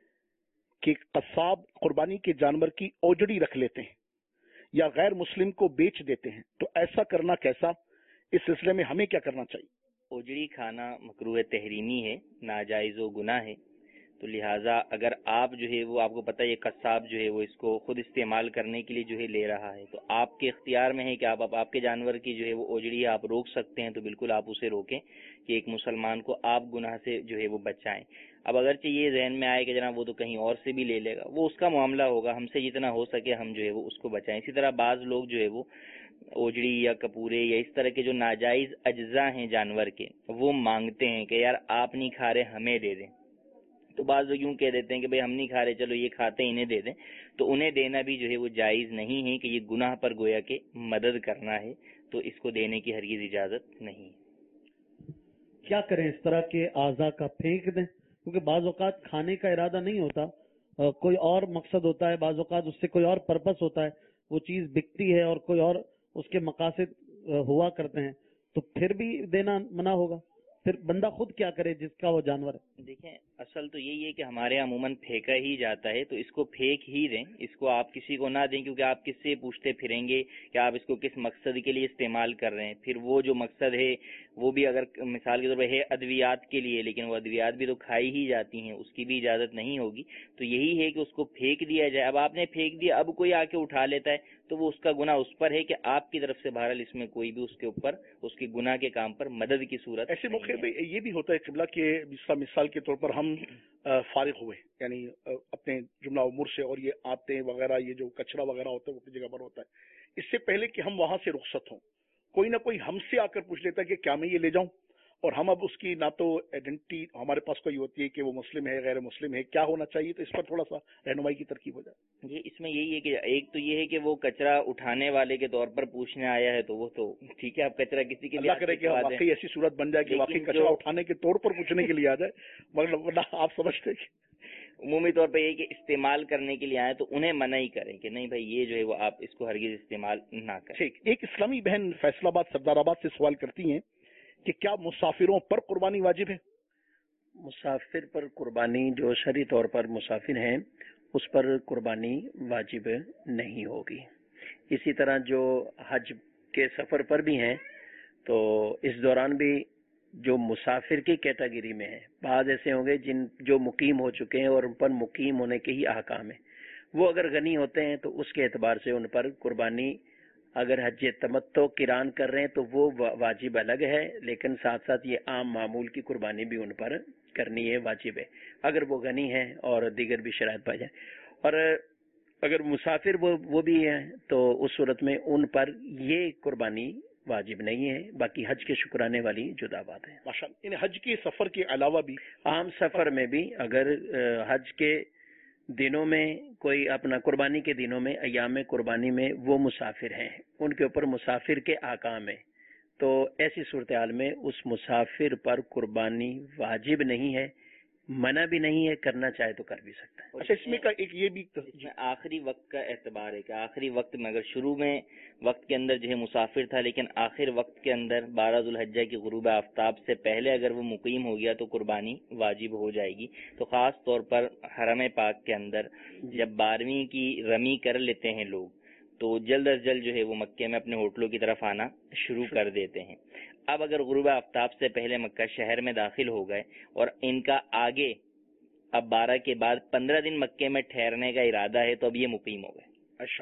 कि कसाब कुर्बानी के जानवर की ओजड़ी रख लेते हैं या गैर मुस्लिम को बेच देते हैं, तो ऐसा करना कैसा? इस सिलसिले में हमें क्या करना चाहिए? ओजड़ी खाना मकरूह तहरीमी है, नाजायज़ व गुनाह है। तो लिहाजा अगर आप जो है वो, आपको पता है ये कसाब जो है वो इसको खुद इस्तेमाल करने के लिए जो है ले रहा है, तो आपके इख्तियार में है कि आप, आप आपके जानवर की जो है वो ओजड़ी आप रोक सकते हैं, तो बिल्कुल आप उसे रोकें कि एक मुसलमान को आप गुनाह से जो है वो बचाएं। अब अगरचे ये जहन में आए कि जनाब वो तो कहीं और से भी ले लेगा, वो उसका मामला होगा, हमसे जितना हो सके हम जो है वो उसको बचाएं। इसी तरह बाज़ लोग जो है वो ओजड़ी या कपूरे या इस तरह के जो नाजायज अज्जा हैं जानवर के, वो मांगते हैं कि यार आप नहीं खा रहे हमें दे दें। तो बाज़ लोग यूँ कह देते हैं कि भाई हम नहीं खा रहे, चलो ये खाते हैं इन्हें दे दें। तो उन्हें देना भी जो है वो जायज़ नहीं है कि ये गुनाह पर गोया के मदद करना है, तो इसको देने की हरगिज़ इजाज़त नहीं है। क्या करें, इस तरह के आज़ा का फेंक दें? क्योंकि बाज़ औक़ात खाने का इरादा नहीं होता, आ, कोई और मकसद होता है, बाज़ औक़ात उससे कोई और पर्पस होता है, वो चीज़ बिकती है और कोई और उसके मकासद हुआ करते हैं, तो फिर भी देना मना होगा। फिर बंदा खुद क्या करे जिसका वो जानवर है? देखें, असल तो यही है कि हमारे यहाँ अमूमन फेंका ही जाता है, तो इसको फेंक ही दें, इसको आप किसी को ना दें, क्योंकि आप किससे पूछते फिरेंगे कि आप इसको किस मकसद के लिए इस्तेमाल कर रहे हैं। फिर वो जो मकसद है वो भी अगर मिसाल के तौर पर है अद्वियात के लिए, लेकिन वो अद्वियात भी तो खाई ही जाती हैं, उसकी भी इजाज़त नहीं होगी। तो यही है कि उसको फेंक दिया जाए। अब आपने फेंक दिया, अब कोई आके उठा लेता है तो वो उसका गुनाह उस पर है कि आपकी तरफ से बहरहाल इसमें कोई भी उसके ऊपर उसके गुनाह के काम पर मदद की सूरत। ऐसे मौके पे ये भी होता है किबला के मिसाल के तौर पर हम फारिग हुए, यानी अपने जुमला उमूर से, और ये आते वगैरह, ये जो कचरा वगैरह होता है वो अपनी जगह पर होता है, इससे पहले कि हम वहां से रुखसत हों, कोई ना कोई हमसे आकर पूछ लेता है कि क्या मैं ये ले जाऊं, और हम अब उसकी ना तो आइडेंटिटी हमारे पास कोई होती है कि वो मुस्लिम है गैर मुस्लिम है, क्या होना चाहिए, तो इस पर थोड़ा सा रहनुमाई की तरकीब हो जाए। ये इसमें यही है कि एक तो ये है कि वो कचरा उठाने वाले के तौर पर पूछने आया है, तो वो तो ठीक है, आप कचरा किसी के लिए अल्लाह करे कि वाकई ऐसी सूरत बन जाए कि वाकई कचरा उठाने के तौर पर पूछने के लिए आ जाए, मगर आप समझते हैं कि उमूमी तौर पर ये कि इस्तेमाल करने के लिए आए तो उन्हें मना ही करें कि नहीं भाई ये जो है वो आप इसको हरगिज इस्तेमाल ना करें। ठीक। एक इस्लामी बहन फैसलाबाद सरदाराबाद से सवाल करती हैं कि क्या मुसाफिरों पर कुर्बानी वाजिब है? मुसाफिर पर कुर्बानी, जो शरई तौर पर मुसाफिर हैं उस पर कुर्बानी वाजिब नहीं होगी। इसी तरह जो हज के सफर पर भी हैं, तो इस दौरान भी जो मुसाफिर की कैटेगरी में है, बाद ऐसे होंगे जिन जो मुकीम हो चुके हैं और उन पर मुकीम होने के ही अहकाम है, वो अगर गनी होते हैं तो उसके एतबार से उन पर कुर्बानी, अगर हज तमत्तो किरान कर रहे हैं तो वो वाजिब अलग है, लेकिन साथ साथ ये आम मामूल की कुर्बानी भी उन पर करनी है, वाजिब है, अगर वो गनी है और दीगर भी शराइत पाई जाए। और अगर मुसाफिर वो वो भी हैं तो उस सूरत में उन पर ये कुर्बानी वाजिब नहीं है। बाकी हज के शुक्राने वाली जुदा बात है। माशाअल्लाह। इन हज के सफर के अलावा भी आम सफर में भी अगर हज के दिनों में कोई अपना कुर्बानी के दिनों में अयाम कुर्बानी में वो मुसाफिर हैं, उनके ऊपर मुसाफिर के आकाम है, तो ऐसी सूरत हाल में उस मुसाफिर पर कुर्बानी वाजिब नहीं है, मना भी नहीं है, करना चाहे तो कर भी सकता है। अच्छा, इसमें का एक ये भी इसमें आखिरी वक्त का एतबार है कि आखिरी वक्त में अगर शुरू में वक्त के अंदर जो है मुसाफिर था, लेकिन आखिर वक्त के अंदर बारह ज़ुल्हिज्जा की गुरूब आफ्ताब से पहले अगर वो मुकीम हो गया तो कुर्बानी वाजिब हो जाएगी। तो खास तौर पर हरम पाक के अंदर जब बारहवीं की रमी कर लेते हैं लोग, تو جلد از جلد جو ہے وہ مکے میں اپنے ہوٹلوں کی طرف آنا شروع کر دیتے ہیں. اب اگر غروب آفتاب سے پہلے مکہ شہر میں داخل ہو گئے اور ان کا آگے اب بارہ کے بعد پندرہ دن مکے میں ٹھہرنے کا ارادہ ہے تو اب یہ مقیم ہو گئے. اچھا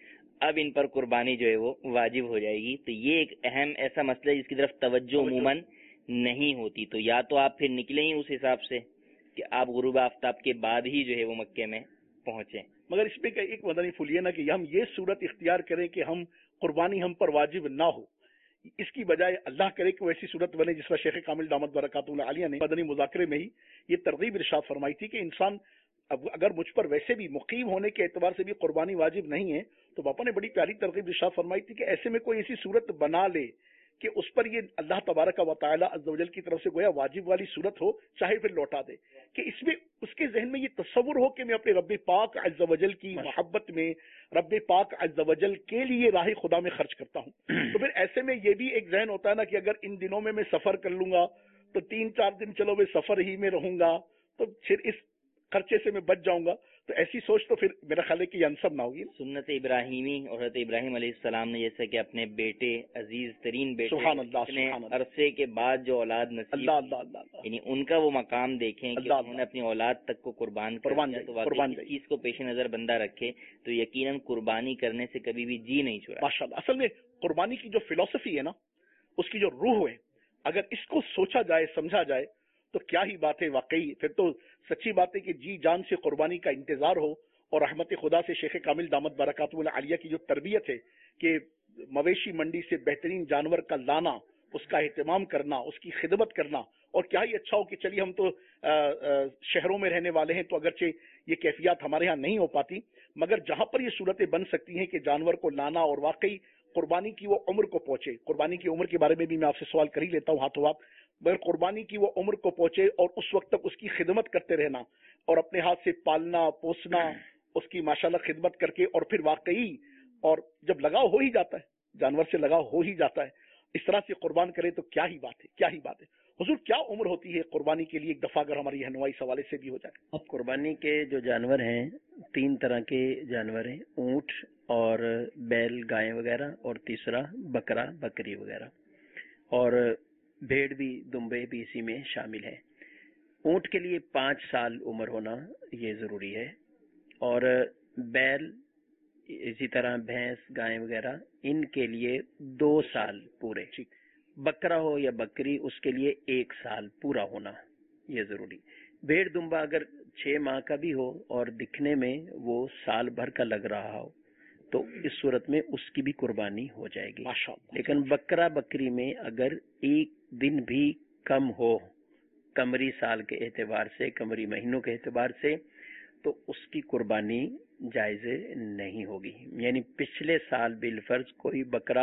اب ان پر قربانی جو ہے وہ واجب ہو جائے گی. تو یہ ایک اہم ایسا مسئلہ ہے جس کی طرف توجہ عموماً نہیں ہوتی. تو یا تو آپ پھر نکلیں ہی اس حساب سے کہ آپ غروب آفتاب کے بعد ہی جو ہے وہ مکے میں پہنچیں. مگر اس میں ایک مدنی پھول یہ نا کہ ہم یہ صورت اختیار کریں کہ ہم قربانی ہم پر واجب نہ ہو، اس کی بجائے اللہ کرے کہ وہ ایسی صورت بنے جس میں شیخ کامل دامت برکاتہ عالیہ نے مدنی مذاکرے میں ہی یہ ترغیب ارشاد فرمائی تھی کہ انسان اگر مجھ پر ویسے بھی مقیم ہونے کے اعتبار سے بھی قربانی واجب نہیں ہے تو باپا نے بڑی پیاری ترغیب ارشاد فرمائی تھی کہ ایسے میں کوئی ایسی صورت بنا لے کہ اس پر یہ اللہ تبارک و تعالی عز و جل کی طرف سے گویا واجب والی صورت ہو، چاہے پھر لوٹا دے، کہ اس میں اس کے ذہن میں یہ تصور ہو کہ میں اپنے رب پاک عز و جل کی محبت میں، رب پاک عز و جل کے لیے راہ خدا میں خرچ کرتا ہوں. تو پھر ایسے میں یہ بھی ایک ذہن ہوتا ہے نا کہ اگر ان دنوں میں میں سفر کر لوں گا تو تین چار دن چلو میں سفر ہی میں رہوں گا تو پھر اس خرچے سے میں بچ جاؤں گا. تو ایسی سوچ تو پھر میرا خیال ہے کہ یہ انسب نہ ہوگی. سنت ابراہیمی اور حضرت ابراہیم علیہ السلام نے جیسے کہ اپنے بیٹے عزیز ترین بیٹے سبحان اللہ اپنے سبحان اللہ عرصے کے بعد جو اولاد نصیب اللہ اللہ اللہ اللہ یعنی ان کا وہ مقام دیکھیں کہ اللہ انہوں نے اپنی اولاد تک کو قربان کر قربان دیا. جائے، تو واقعی قربان اس جائے. چیز کو پیش نظر بندہ رکھے تو یقیناً قربانی کرنے سے کبھی بھی جی نہیں چھڑا. ماشاء اللہ. اصل میں قربانی کی جو فلسفی ہے نا، اس کی جو روح ہے، اگر اس کو سوچا جائے سمجھا جائے تو کیا ہی بات ہے. واقعی پھر تو سچی بات ہے کہ جی جان سے قربانی کا انتظار ہو اور رحمت خدا سے شیخ کامل دامت برکاتہ عالیہ کی جو تربیت ہے کہ مویشی منڈی سے بہترین جانور کا لانا، اس کا اہتمام کرنا، اس کی خدمت کرنا. اور کیا ہی اچھا ہو کہ چلیے ہم تو آ, آ, شہروں میں رہنے والے ہیں تو اگرچہ یہ کیفیات ہمارے ہاں نہیں ہو پاتی، مگر جہاں پر یہ صورتیں بن سکتی ہیں کہ جانور کو لانا اور واقعی قربانی کی وہ عمر کو پہنچے. قربانی کی عمر کے بارے میں بھی میں آپ سے سوال کر ہی لیتا ہوں ہاتھوں ہاتھ. مگر قربانی کی وہ عمر کو پہنچے اور اس وقت تک اس کی خدمت کرتے رہنا اور اپنے ہاتھ سے پالنا پوسنا، اس کی ماشاءاللہ خدمت کر کے، اور پھر واقعی اور جب لگاؤ ہو ہی جاتا ہے، جانور سے لگاؤ ہو ہی جاتا ہے، اس طرح سے قربان کرے تو کیا ہی بات ہے، کیا ہی بات ہے. حضور کیا عمر ہوتی ہے قربانی کے لیے؟ ایک دفعہ اگر ہماری رہنمائی اس حوالے سے بھی ہو جائے. اب قربانی کے جو جانور ہیں تین طرح کے جانور ہیں، اونٹ اور بیل گائے وغیرہ، اور تیسرا بکرا بکری وغیرہ، اور بھیڑ بھی دمبے بھی اسی میں شامل ہے. اونٹ کے لیے پانچ سال عمر ہونا یہ ضروری ہے، اور بیل اسی طرح بھینس گائے وغیرہ ان کے لیے دو سال پورے. بکرا ہو یا بکری اس کے لیے ایک سال پورا ہونا یہ ضروری. بھیڑ دمبا اگر چھ ماہ کا بھی ہو اور دکھنے میں وہ سال بھر کا لگ رہا ہو تو اس صورت میں اس کی بھی قربانی ہو جائے گی. لیکن بکرا بکری میں اگر ایک دن بھی کم ہو قمری سال کے اعتبار سے، قمری مہینوں کے اعتبار سے، تو اس کی قربانی جائز نہیں ہوگی. یعنی پچھلے سال بالفرض کوئی بکرا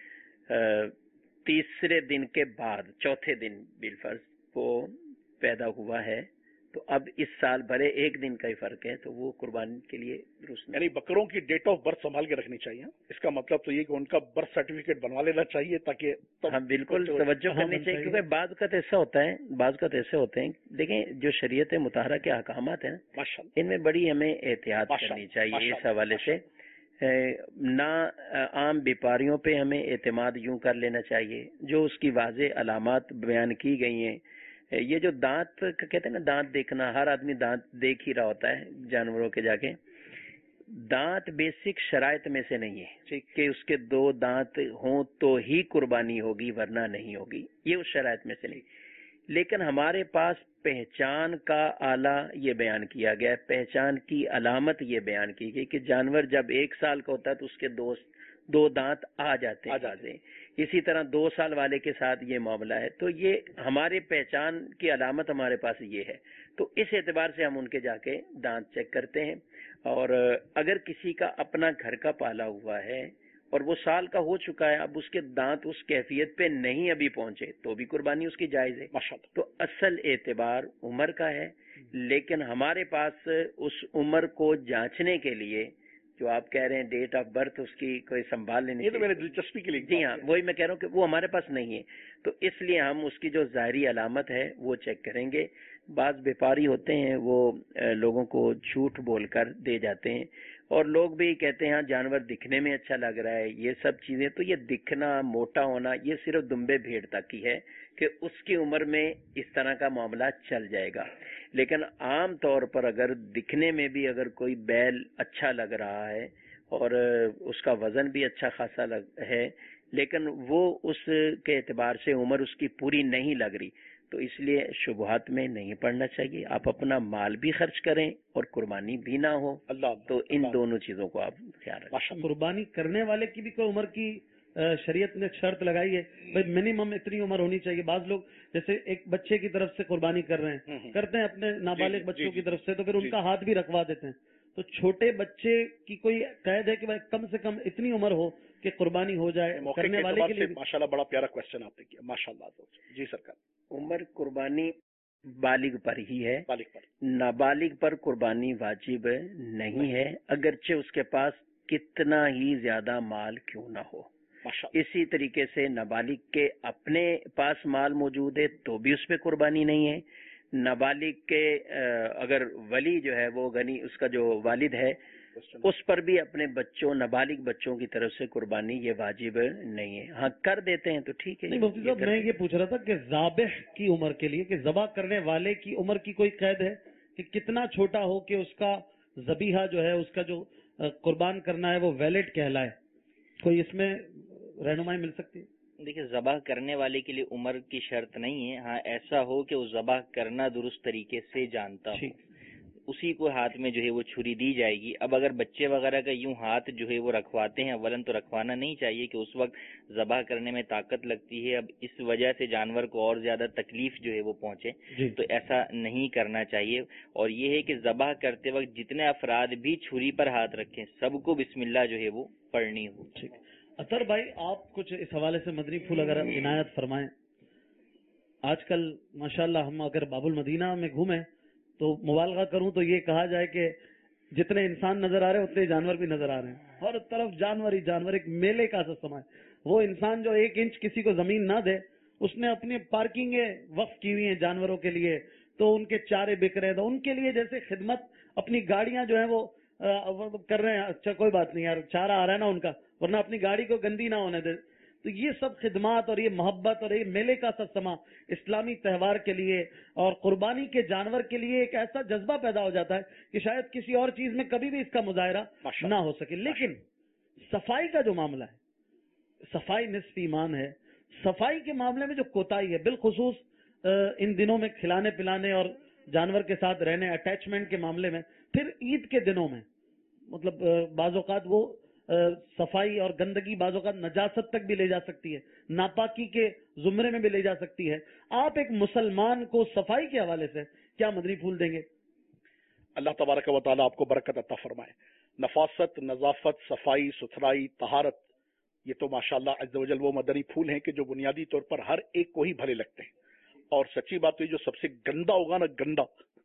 تیسرے دن کے بعد چوتھے دن بالفرض وہ پیدا ہوا ہے تو اب اس سال بھرے ایک دن کا ہی فرق ہے تو وہ قربانی کے لیے درست نہیں. یعنی بکروں کی ڈیٹ آف برتھ سنبھال کے رکھنی چاہیے. اس کا مطلب تو یہ کہ ان کا برتھ سرٹیفکیٹ بنوا لینا چاہیے تاکہ ہاں بالکل توجہ کرنی چاہیے، کیونکہ بعض اوقات ایسا ہوتا ہے بعض اوقات ایسے ہوتے ہیں. دیکھیں جو شریعت مطہرہ کے احکامات ہیں ان میں بڑی ہمیں احتیاط کرنی چاہیے. اس حوالے سے نہ عام بیپاریوں پہ ہمیں اعتماد یوں کر لینا چاہیے جو اس کی واضح علامات بیان کی گئی ہیں. یہ جو دانت کہتے ہیں نا، دانت دیکھنا، ہر آدمی دانت دیکھ ہی رہا ہوتا ہے جانوروں کے جا کے. دانت بیسک شرائط میں سے نہیں ہے کہ اس کے دو دانت ہوں تو ہی قربانی ہوگی ورنہ نہیں ہوگی، یہ اس شرائط میں سے نہیں. لیکن ہمارے پاس پہچان کا آلہ یہ بیان کیا گیا ہے، پہچان کی علامت یہ بیان کی گئی کہ جانور جب ایک سال کا ہوتا ہے تو اس کے دو دو دانت آ جاتے ہیں. اسی طرح دو سال والے کے ساتھ یہ معاملہ ہے. تو یہ ہمارے پہچان کی علامت ہمارے پاس یہ ہے، تو اس اعتبار سے ہم ان کے جا کے دانت چیک کرتے ہیں. اور اگر کسی کا اپنا گھر کا پالا ہوا ہے اور وہ سال کا ہو چکا ہے، اب اس کے دانت اس کیفیت پہ نہیں ابھی پہنچے تو بھی قربانی اس کی جائز ہے. تو اصل اعتبار عمر کا ہے، لیکن ہمارے پاس اس عمر کو جانچنے کے لیے جو آپ کہہ رہے ہیں ڈیٹ آف برتھ اس کی کوئی سنبھال لینی، یہ تو میرے دلچسپی کے لیے. جی ہاں، وہی میں کہہ رہا ہوں کہ وہ ہمارے پاس نہیں ہے، تو اس لیے ہم اس کی جو ظاہری علامت ہے وہ چیک کریں گے. بعض व्यापारी होते हैं वो लोगों को झूठ बोलकर दे जाते हैं और लोग भी कहते हैं हाँ जानवर दिखने में अच्छा लग रहा है, ये सब चीजें। तो ये दिखना, मोटा होना, ये सिर्फ दुम्बे भेड़ तक ही है कि उसकी उम्र में इस तरह का मामला चल जाएगा। लेकिन आम तौर पर अगर दिखने में भी अगर कोई बैल अच्छा लग रहा है और उसका वजन भी अच्छा खासा लग है, लेकिन वो उसके एतबार से उम्र उसकी पूरी नहीं लग रही, तो इसलिए शुबहात में नहीं पड़ना चाहिए। आप अपना माल भी खर्च करें और कुर्बानी भी ना हो, अल्लाह तो इन दोनों चीजों को आप ख्याल रखें। कुर्बानी करने वाले की भी कोई उम्र की शरीयत ने शर्त लगाई है, भाई मिनिमम इतनी उम्र होनी चाहिए। बाज लोग जैसे एक बच्चे की तरफ से कुर्बानी कर रहे हैं, करते हैं अपने नाबालिग बच्चों की तरफ से, तो फिर उनका हाथ भी रखवा देते हैं। तो छोटे बच्चे की कोई कैद है कि भाई कम से कम इतनी उम्र हो कि कुर्बानी हो जाए? करने वाले के लिए माशाल्लाह बड़ा प्यारा क्वेश्चन आपने किया, माशाल्लाह। जी सरकार, उम्र कुर्बानी बालिग पर ही है, बालिग पर, नाबालिग पर कुर्बानी वाजिब नहीं है, अगरचे उसके पास कितना ही ज्यादा माल क्यों ना हो। इसी तरीके से नाबालिग के अपने पास माल मौजूद है तो भी उस पर कुर्बानी नहीं है। नाबालिग के अगर वली जो है वो गनी, उसका जो वालिद है, उस पर भी अपने बच्चों, नाबालिग बच्चों की तरफ से कुर्बानी ये वाजिब नहीं है। हाँ कर देते हैं तो ठीक है। नहीं मुफ्ती साहब, मैं ये पूछ रहा था कि ज़ाबिह की उम्र के लिए, कि ज़बा करने वाले की उम्र की कोई कैद है कि कितना छोटा हो कि उसका ज़बीहा जो है, उसका जो कुर्बान करना है वो वैलिड कहलाए? कोई इसमें रहनुमाई मिल सकती है? देखिए, ज़बह करने वाले के लिए उम्र की शर्त नहीं है। हाँ ऐसा हो कि वो ज़बह करना दुरुस्त तरीके से जानता हो, उसी को हाथ में जो है वो छुरी दी जाएगी। अब अगर बच्चे वगैरह का यूं हाथ जो है वो रखवाते हैं, अवलन तो रखवाना नहीं चाहिए कि उस वक्त ज़बह करने में ताकत लगती है, अब इस वजह से जानवर को और ज्यादा तकलीफ जो है वो पहुंचे, तो ऐसा नहीं करना चाहिए। और ये है कि ज़बह करते वक्त जितने अफराद भी छुरी पर हाथ रखें, सबको बिस्मिल्लाह जो है वो पढ़नी हो। ठीक। अतर भाई, आप कुछ इस हवाले से मदनी फूल अगर इनायत फरमाएं। आजकल माशाल्लाह हम अगर बाबुल मदीना में घूमें तो मुबालगा करूं तो ये कहा जाए कि जितने इंसान नजर आ रहे हैं उतने जानवर भी नजर आ रहे हैं। हर तरफ जानवर ही जानवर, एक मेले का सा समय। वो इंसान जो एक इंच किसी को जमीन ना दे, उसने अपनी पार्किंग वक्फ की हुई है जानवरों के लिए, तो उनके चारे बिक रहे हैं, तो उनके लिए जैसे खिदमत अपनी गाड़ियां जो है वो आ, कर रहे हैं। अच्छा कोई बात नहीं यार, चारा आ रहा है ना उनका, वरना अपनी गाड़ी को गंदी ना होने दे। तो ये सब खिदमत और ये मोहब्बत और ये मेले का सब समा इस्लामी त्यौहार के लिए और कुर्बानी के जानवर के लिए एक ऐसा जज्बा पैदा हो जाता है कि शायद किसी और चीज में कभी भी इसका मुजाहिरा ना हो सके। लेकिन सफाई का जो मामला है, सफाई निस्फ ईमान है। सफाई के मामले में जो कोताही है, बिलखुसूस इन दिनों में खिलाने पिलाने और जानवर के साथ रहने, अटैचमेंट के मामले में, फिर ईद के दिनों में, मतलब बाज़-औक़ात वो सफाई और गंदगी बाज़-औक़ात नजासत तक भी ले जा सकती है, नापाकी के जुमरे में भी ले जा सकती है। आप एक मुसलमान को सफाई के हवाले से क्या मदनी फूल देंगे? अल्लाह तबारक व तआला आपको बरकत अता फरमाए। नफासत, नजाफत, सफाई सुथराई, तहारत, ये तो माशाअल्लाह अज़्ज़ व जल वो मदनी फूल हैं कि जो बुनियादी तौर पर हर एक को ही भले लगते हैं। और सच्ची बात तो जो सबसे गंदा होगा ना, गंदा,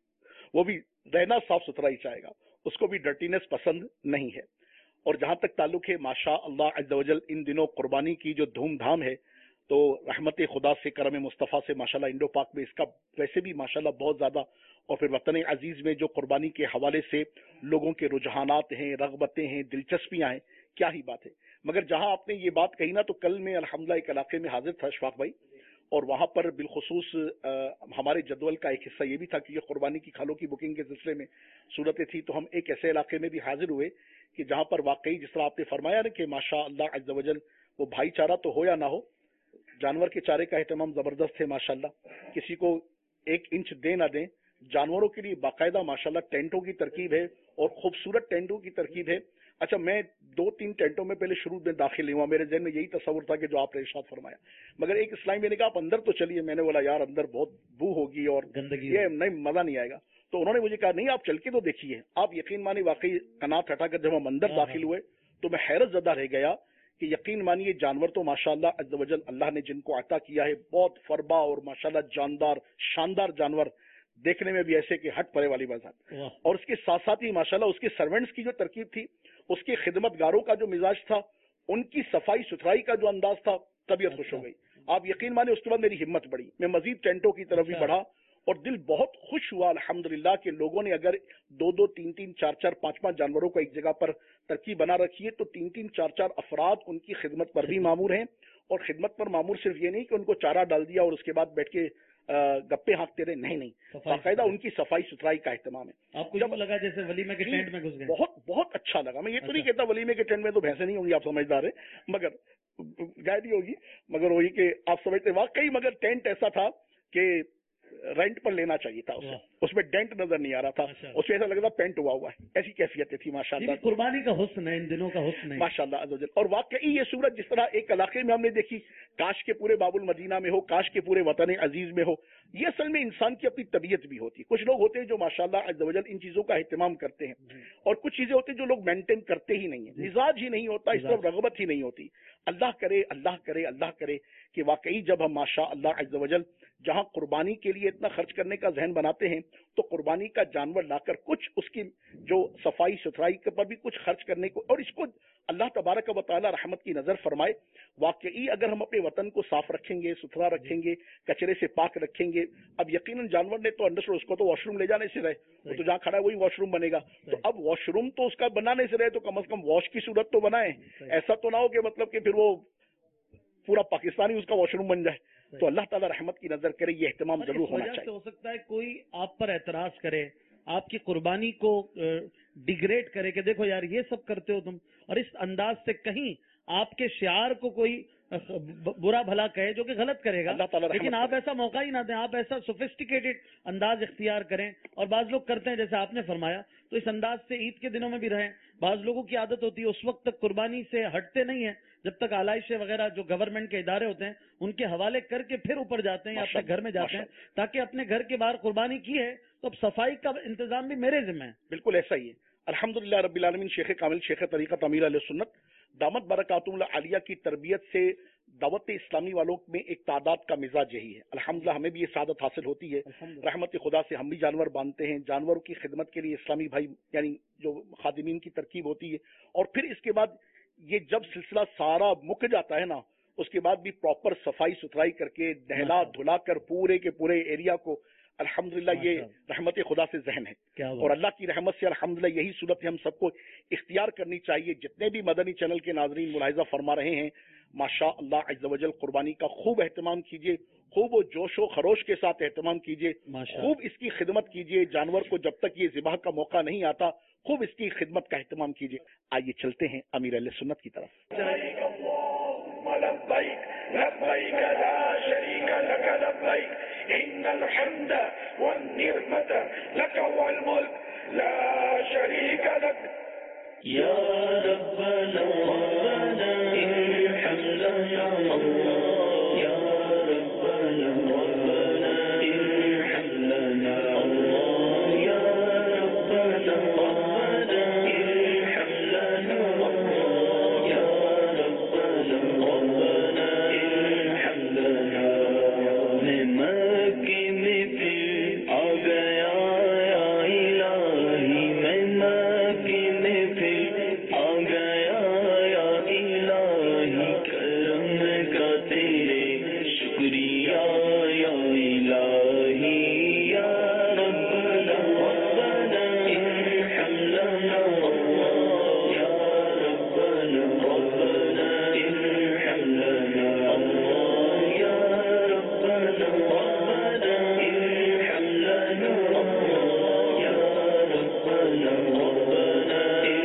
वो भी रहना साफ सुथरा ही चाहेगा, उसको भी डर्टीनेस पसंद नहीं है। और जहां तक ताल्लुक है माशा अल्लाह अज़्ज़ व जल इन दिनों कुर्बानी की जो धूमधाम है, तो रहमत खुदा से, करम मुस्तफ़ा से माशाल्लाह इंडो पाक में इसका वैसे भी माशाल्लाह बहुत ज्यादा, और फिर वतन अजीज में जो कुर्बानी के हवाले से लोगों के रुझानात हैं, रगबतें हैं, दिलचस्पियां हैं, क्या ही बात है। मगर जहां आपने ये बात कही ना, तो कल मैं अल्हम्दुलिल्लाह एक इलाके में हाजिर था अशफाक भाई, और वहां पर बिलखुसूस हमारे जदवल का एक हिस्सा ये भी था कि ये कुर्बानी की खालों की बुकिंग के सिलसिले में सूरतें थी, तो हम एक ऐसे इलाके में भी हाजिर हुए कि जहां पर वाकई जिस तरह आपने फरमाया ना कि माशा अल्लाह अज़्ज़ व जल वो भाईचारा तो हो या ना हो, जानवर के चारे का एहतमाम जबरदस्त है माशाल्लाह। किसी को एक इंच दे ना दें, जानवरों के लिए बाकायदा माशाल्लाह टेंटों की तरकीब है और खूबसूरत टेंटों की तरकीब है। अच्छा, मैं दो तीन टेंटों में पहले शुरू में दाखिल हुआ, मेरे जहन में यही तस्वुर था कि जो आपने इरशाद फरमाया, मगर एक इस्लामी मैंने कहा आप अंदर तो चलिए। मैंने बोला यार अंदर बहुत बू होगी और गंदगी, ये नहीं, मजा नहीं आएगा। तो उन्होंने मुझे कहा नहीं आप चल के तो देखिए। आप यकीन मानिए वाकई कनात हटाकर जब हम अंदर दाखिल हुए तो मैं हैरत ज़दा रह गया कि यकीन मानिए जानवर तो माशाअल्लाह अज़्ज़ व जल अल्लाह ने जिनको अता किया है, बहुत फरबा और माशाअल्लाह जानदार शानदार जानवर, देखने में भी ऐसे कि हट परे वाली बात। और उसके साथ साथ ही माशाल्लाह उसके सर्वेंट्स की जो तरकीब थी, उसके खिदमतगारों का जो मिजाज था, उनकी सफाई सुथराई का जो अंदाज था, तबीयत खुश हो गई। आप यकीन माने उसके बाद मेरी हिम्मत बढ़ी, मैं मजीद टेंटों की तरफ भी बढ़ा اور دل بہت خوش ہوا الحمدللہ کہ لوگوں نے اگر دو دو تین تین چار چار پانچ پانچ جانوروں کو ایک جگہ پر ترکیب بنا رکھی ہے تو تین تین چار چار افراد ان کی خدمت پر بھی مامور ہیں. اور خدمت پر مامور صرف یہ نہیں کہ ان کو چارہ ڈال دیا اور اس کے بعد بیٹھ کے گپے ہانکتے رہے, نہیں نہیں باقاعدہ ان کی صفائی ستھرائی کا اہتمام ہے. آپ کو جب لگا جیسے ولیمے کے ٹینٹ میں گھس گئے؟ بہت بہت اچھا لگا. میں یہ تو نہیں کہتا ولیمے کے ٹینٹ میں تو بھینسیں نہیں ہوں گی, آپ سمجھدار ہیں, مگر گائے بھی ہوگی, مگر وہی کہ آپ سمجھتے واقعی. مگر ٹینٹ ایسا تھا کہ رینٹ پر لینا چاہیے تھا, اس میں ڈینٹ نظر نہیں آ رہا تھا, اس میں ایسا لگ رہا پینٹ ہوا ہوا ہے, ایسی کیفیتیں تھی ماشاءاللہ. قربانی کا حسن ہے ان دنوں کا حسن ہے ماشاءاللہ عز و جل. اور واقعی یہ صورت جس طرح ایک علاقے میں ہم نے دیکھی, کاش کے پورے باب المدینہ میں ہو, کاش کے پورے وطن عزیز میں ہو. یہ اصل میں انسان کی اپنی طبیعت بھی ہوتی ہے. کچھ لوگ ہوتے ہیں جو ماشاءاللہ عز و جل ان چیزوں کا اہتمام کرتے ہیں, اور کچھ چیزیں ہوتی ہیں جو لوگ مینٹین کرتے ہی نہیں ہیں, مزاج ہی نہیں ہوتا, اس طرف رغبت ہی نہیں ہوتی. اللہ کرے اللہ کرے اللہ کرے کہ واقعی جب ہم ماشاء اللہ عز و جل جہاں قربانی کے لیے اتنا خرچ کرنے کا ذہن بناتے ہیں تو قربانی کا جانور لا کر کچھ اس کی جو صفائی ستھرائی پر بھی کچھ خرچ کرنے کو, اور اس کو اللہ تبارک و تعالی رحمت کی نظر فرمائے. واقعی اگر ہم اپنے وطن کو صاف رکھیں گے, ستھرا رکھیں گے, کچرے سے پاک رکھیں گے, اب یقیناً جانور نے تو انڈرسٹینڈ اس کو تو واش روم لے جانے سے رہے, وہ تو جہاں کھڑا ہے وہی واش روم بنے گا, تو اب واش روم تو اس کا بنانے سے رہے تو کم از کم واش کی صورت تو بنائیں. ایسا تو نہ ہو کہ مطلب کہ پھر وہ پورا پاکستانی اس کا واش روم بن جائے. تو اللہ تعالیٰ رحمت کی نظر کرے, یہ اہتمام ضرور ہونا چاہیے. ہو سکتا ہے کوئی آپ پر اعتراض کرے, آپ کی قربانی کو ڈیگریڈ کرے کہ دیکھو یار یہ سب کرتے ہو تم, اور اس انداز سے کہیں آپ کے شعار کو کوئی برا بھلا کہے جو کہ غلط کرے گا. لیکن آپ ایسا موقع ہی نہ دیں, آپ ایسا سوفسٹیکیٹڈ انداز اختیار کریں. اور بعض لوگ کرتے ہیں جیسے آپ نے فرمایا, تو اس انداز سے عید کے دنوں میں بھی رہیں. بعض لوگوں کی عادت ہوتی ہے اس وقت تک قربانی سے ہٹتے نہیں ہیں جب تک آلائشیں وغیرہ جو گورنمنٹ کے ادارے ہوتے ہیں ان کے حوالے کر کے پھر اوپر جاتے ہیں یا اپنے گھر میں جاتے ہیں, تاکہ اپنے گھر کے باہر قربانی کی ہے تو اب صفائی کا انتظام بھی میرے ذمہ ہے. بالکل ایسا ہی ہے. الحمدللہ رب العالمین. شیخ کامل شیخ طریقت امیر علیہ سنت دامت برکاتہ العالیہ کی تربیت سے دعوت اسلامی والوں میں ایک تعداد کا مزاج یہی ہے. الحمدللہ ہمیں بھی یہ سعادت حاصل ہوتی ہے رحمت خدا سے. ہم بھی جانور باندھتے ہیں, جانوروں کی خدمت کے لیے اسلامی بھائی یعنی جو خادمین کی ترکیب ہوتی ہے, اور پھر اس کے بعد یہ جب سلسلہ سارا مک جاتا ہے نا, اس کے بعد بھی پراپر صفائی ستھرائی کر کے نہلا دھلا کر پورے کے پورے ایریا کو الحمدللہ یہ رحمت خدا سے ذہن ہے. اور اللہ کی رحمت سے الحمدللہ یہی صورت ہم سب کو اختیار کرنی چاہیے. جتنے بھی مدنی چینل کے ناظرین ملاحظہ فرما رہے ہیں, ماشاء اللہ عز و جل قربانی کا خوب اہتمام کیجیے, خوب و جوش و خروش کے ساتھ اہتمام کیجیے, خوب اس کی خدمت کیجیے. جانور کو جب تک یہ ذبح کا موقع نہیں آتا خوب اس کی خدمت کا اہتمام کیجیے. آئیے چلتے ہیں امیر اہل سنت کی طرف. إن الحمد والنعمة لك والملك لا شريك لك يا ربنا ربنا ارحم لنا الله يا ربنا ربنا ارحم لنا الله يا ربنا ربنا ارحم لنا الله يا ربنا ربنا ارحم لنا. ربنا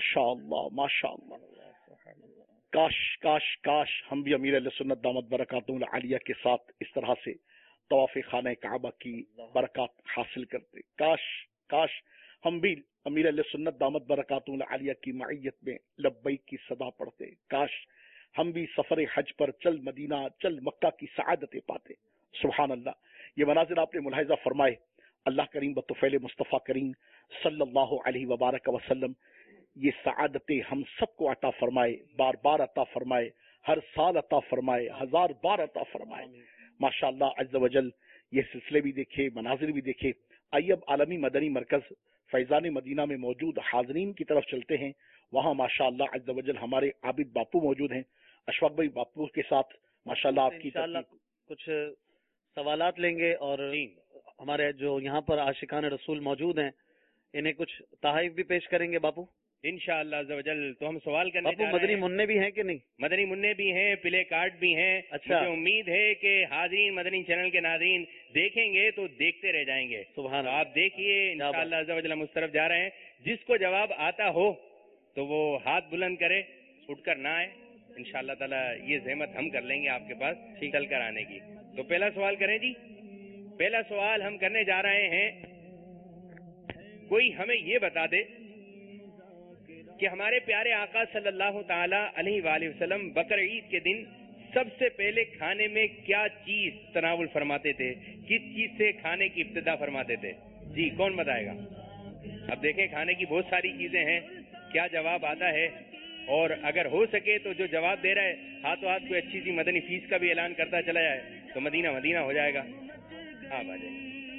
ماشاء اللہ ماشاء اللہ. کاش کاش کاش ہم بھی امیر اہل سنت دامت برکاتہم العالیہ کے ساتھ اس طرح سے طواف خانہ کعبہ کی برکات حاصل کرتے. کاش کاش ہم بھی امیر اہل سنت دامت برکاتہم العالیہ کی معیت میں لبیک کی صدا پڑھتے. کاش ہم بھی سفر حج پر چل مدینہ چل مکہ کی سعادتیں پاتے. سبحان اللہ. یہ مناظر آپ نے ملاحظہ فرمائے. اللہ کریم بطفیل مصطفیٰ کریم صلی اللہ علیہ وبارک وسلم یہ سعادتیں ہم سب کو عطا فرمائے, بار بار عطا فرمائے, ہر سال عطا فرمائے, ہزار بار عطا فرمائے. ماشاء اللہ عز و جل یہ سلسلے بھی دیکھے, مناظر بھی دیکھے. آئیے اب عالمی مدنی مرکز فیضان مدینہ میں موجود حاضرین کی طرف چلتے ہیں. وہاں ماشاء اللہ عز و جل ہمارے عابد باپو موجود ہیں. اشفاق بھائی باپو کے ساتھ ماشاء اللہ آپ کی کچھ سوالات لیں گے اور ہمارے جو یہاں پر عاشقان رسول موجود ہیں انہیں کچھ تحائف بھی پیش کریں گے باپو انشاءاللہ عز و جل. تو ہم سوال کرنے باپو مدنی منع بھی ہیں کہ نہیں؟ مدنی منع بھی ہیں, پلے کارڈ بھی ہیں. اچھا, مجھے امید ہے کہ حاضرین مدنی چینل کے ناظرین دیکھیں گے تو دیکھتے رہ جائیں گے. سبحان آپ دیکھیے انشاءاللہ عز و جل ہم اس طرف جا رہے ہیں. جس کو جواب آتا ہو تو وہ ہاتھ بلند کرے, اٹھ کر نہ آئے. انشاءاللہ تعالی یہ زحمت ہم کر لیں گے آپ کے پاس چل کر آنے کی. تو پہلا سوال کریں جی. پہلا سوال ہم کرنے جا رہے ہیں, کوئی ہمیں یہ بتا دے کہ ہمارے پیارے آقا صلی اللہ تعالی علیہ وآلہ وسلم بقر عید کے دن سب سے پہلے کھانے میں کیا چیز تناول فرماتے تھے, کس چیز سے کھانے کی ابتدا فرماتے تھے؟ جی کون بتائے گا؟ اب دیکھیں کھانے کی بہت ساری چیزیں ہیں, کیا جواب آتا ہے؟ اور اگر ہو سکے تو جو جواب دے رہا ہے ہاتھوں ہاتھ کوئی اچھی سی مدنی فیس کا بھی اعلان کرتا چلا جائے تو مدینہ مدینہ ہو جائے گا. آپ آ جائیں.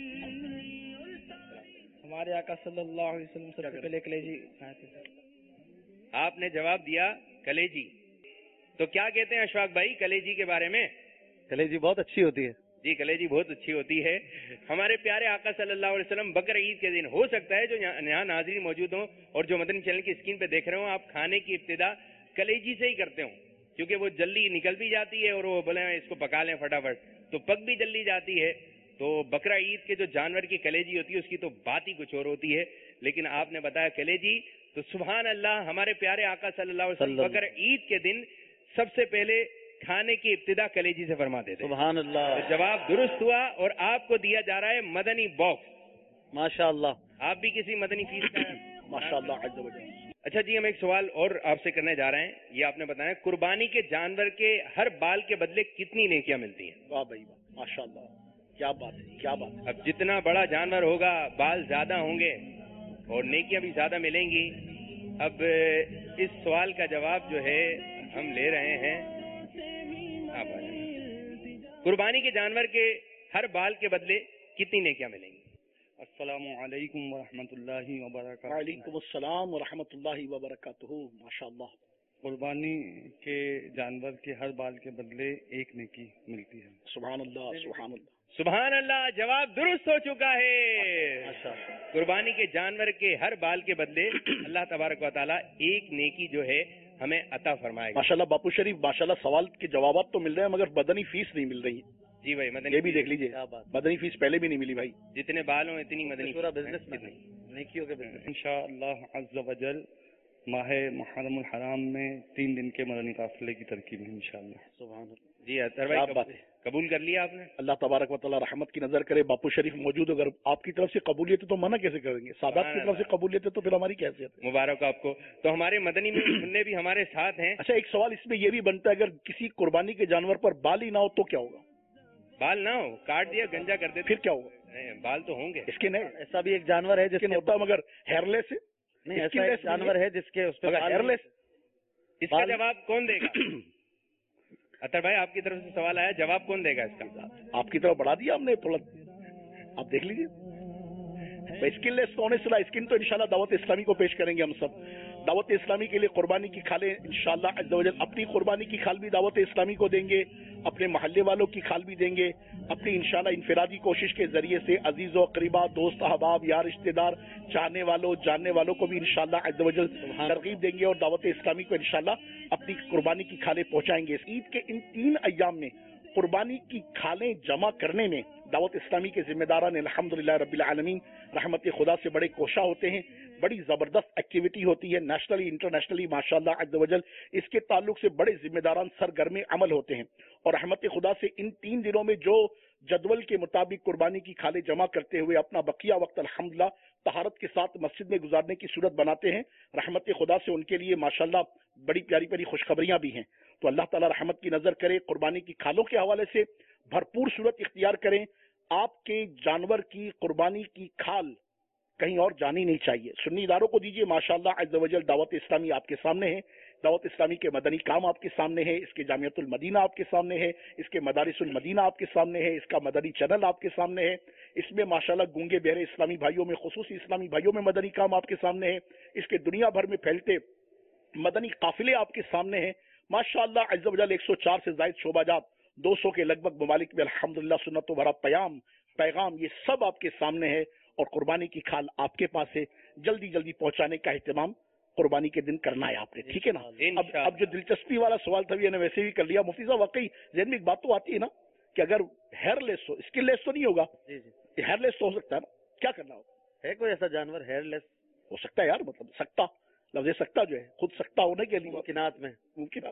ہمارے آقا صلی اللہ علیہ وسلم سب سے پہلے کلیجی کھاتے تھے. آپ نے جواب دیا کلیجی. تو کیا کہتے ہیں اشفاق بھائی کلیجی کے بارے میں؟ کلیجی بہت اچھی ہوتی ہے. جی کلیجی بہت اچھی ہوتی ہے. ہمارے پیارے آقا صلی اللہ علیہ وسلم بقر عید کے دن, ہو سکتا ہے جو یہاں ناظرین موجود ہوں اور جو مدنی چینل کی اسکرین پہ دیکھ رہے ہوں, آپ کھانے کی ابتدا کلیجی سے ہی کرتے ہوں, کیونکہ وہ جلدی نکل بھی جاتی ہے اور وہ بولے اس کو پکا لیں فٹافٹ تو پک بھی جلدی جاتی ہے. تو بقرہ عید کے جو جانور کی کلیجی ہوتی ہے اس کی تو بات ہی کچھ اور ہوتی ہے, لیکن آپ نے بتایا کلیجی. تو سبحان اللہ, ہمارے پیارے آقا صلی اللہ علیہ وسلم بقرہ عید کے دن سب سے پہلے کھانے کی ابتدا کلیجی سے فرماتے تھے. سبحان اللہ. جواب درست ہوا اور آپ کو دیا جا رہا ہے مدنی باکس. ماشاء اللہ. آپ بھی کسی مدنی فیس کا ماشاء اللہ. اچھا جی, ہم ایک سوال اور آپ سے کرنے جا رہے ہیں. یہ آپ نے بتایا قربانی کے جانور کے ہر بال کے بدلے کتنی نیکیاں ملتی ہیں؟ واہ بھائی واہ, ماشاء اللہ, کیا بات ہے کیا بات ہے. اب جتنا بڑا جانور ہوگا بال زیادہ ہوں گے اور نیکیاں بھی زیادہ ملیں گی. اب اس سوال کا جواب جو ہے ہم لے رہے ہیں. آپ آ جائیں. قربانی کے جانور کے ہر بال کے بدلے کتنی نیکیاں ملیں گی؟ السلام علیکم ورحمۃ اللہ وبرکاتہ. وعلیکم السلام ورحمۃ اللہ وبرکاتہ. ماشاء اللہ. قربانی کے جانور کے ہر بال کے بدلے ایک نیکی ملتی ہے. سبحان اللہ سبحان اللہ سبحان اللہ. جواب درست ہو چکا ہے. قربانی کے جانور کے ہر بال کے بدلے اللہ تبارک و تعالیٰ ایک نیکی جو ہے ہمیں عطا فرمائے گا. ماشاء اللہ باپو شریف, ماشاء اللہ سوال کے جوابات تو مل رہے ہیں مگر مدنی فیس نہیں مل رہی. جی بھائی مدنی یہ بھی دیکھ لیجیے, مدنی فیس پہلے بھی نہیں ملی بھائی. جتنے بال ہوں اتنی مدنی. پورا بزنس میں نیکیوں کے بزنس. انشاءاللہ عز و جل ماہ محرم الحرام میں تین دن کے مدنی قافلے کی ترکیب ہے انشاءاللہ. سبحان اللہ. جی اطہر بھائی قبول کر لیا آپ نے؟ اللہ تبارک و تعالیٰ رحمت کی نظر کرے. باپو شریف موجود, اگر آپ کی طرف سے قبولیت ہے تو منع کیسے کریں گے؟ سادات کی طرف سے قبولیت ہے تو پھر ہماری کیسے ہے؟ مبارک آپ کو. تو ہمارے مدنی میں سننے بھی ہمارے ساتھ ہیں. اچھا ایک سوال اس میں یہ بھی بنتا ہے, اگر کسی قربانی کے جانور پر بال ہی نہ ہو تو کیا ہوگا؟ بال نہ ہو, کاٹ دیا گنجا کر دے, پھر کیا ہوگا؟ بال تو ہوں گے. اس کے نہیں, ایسا بھی ایک جانور ہے جس کے ہوتا ہے مگر ہیئر لیس ہے. نہیں, ایسا ایک جانور ہے جس کے اس پہ ہیئر لیس. اس کا جواب کون دے گا؟ اطہر بھائی آپ کی طرف سے سوال آیا, جواب کون دے گا اس کا؟ آپ کی طرف بڑھا دیا ہم نے تھوڑا, آپ دیکھ لیجیے. اسکن لیس کون ہے صلاح اسکن تو انشاءاللہ دعوت اسلامی کو پیش کریں گے ہم سب. دعوت اسلامی کے لیے قربانی کی کھالیں انشاءاللہ عز و جل. اپنی قربانی کی کھال بھی دعوت اسلامی کو دیں گے, اپنے محلے والوں کی کھال بھی دیں گے. اپنی انشاءاللہ انفرادی کوشش کے ذریعے سے عزیز و قریبا, دوست احباب, یا رشتہ دار, چاہنے والوں, جاننے والوں کو بھی انشاءاللہ عز و جل ترغیب دیں گے اور دعوت اسلامی کو انشاءاللہ اپنی قربانی کی کھالیں پہنچائیں گے. عید کے ان تین ایام میں قربانی کی کھالیں جمع کرنے میں دعوت اسلامی کے ذمہ داران الحمدللہ رب العالمین رحمت خدا سے بڑے کوشاں ہوتے ہیں. بڑی زبردست ایکٹیویٹی ہوتی ہے نیشنلی انٹرنیشنلی ماشاءاللہ عز و جل. اس کے تعلق سے بڑے ذمہ داران سرگرم عمل ہوتے ہیں اور رحمت خدا سے ان تین دنوں میں جو جدول کے مطابق قربانی کی کھالیں جمع کرتے ہوئے اپنا بقیہ وقت الحمدللہ طہارت کے ساتھ مسجد میں گزارنے کی صورت بناتے ہیں, رحمت خدا سے ان کے لیے ماشاءاللہ بڑی پیاری پیاری خوشخبریاں بھی ہیں. تو اللہ تعالی رحمت کی نظر کرے, قربانی کی کھالوں کے حوالے سے بھرپور صورت اختیار کریں. آپ کے جانور کی قربانی کی کھال کہیں اور جانی نہیں چاہیے, سنی اداروں کو دیجیے. ماشاءاللہ عز و جل دعوت اسلامی آپ کے سامنے ہے, دعوت اسلامی کے مدنی کام آپ کے سامنے ہے, اس کے جامعۃ المدینہ آپ کے سامنے ہے, اس کے مدارس المدینہ آپ کے سامنے ہے, اس کا مدنی چینل آپ کے سامنے ہے, اس میں ماشاءاللہ گونگے بہرے اسلامی بھائیوں میں خصوصی اسلامی بھائیوں میں مدنی کام آپ کے سامنے ہے, اس کے دنیا بھر میں پھیلتے مدنی قافلے آپ کے سامنے ہیں. ماشاءاللہ عز و جل ایک سو چار سے زائد شعبہ جات دو سو کے لگ بھگ ممالک میں الحمدللہ سنت و بھرا پیام پیغام یہ سب آپ کے سامنے ہے اور قربانی کی کھال آپ کے پاس ہے. جلدی جلدی پہنچانے کا اہتمام قربانی کے دن کرنا ہے آپ نے, ٹھیک ہے نا. اب اب جو دلچسپی والا سوال تھا یہ نے ویسے بھی کر لیا. مفتی صاحب واقعی ذہن میں ایک بات تو آتی ہے نا کہ اگر ہیئر لیس ہو, اسکن لیس تو نہیں ہوگا, ہیئر لیس تو ہو سکتا ہے نا, کیا کرنا ہوگا؟ ہے کوئی ایسا جانور ہیئر لیس؟ ہو سکتا ہے یار, مطلب سکتا لفظ سکتا جو ہے خود سکتا ہونے کے لیے ممکنات میں ممکنات.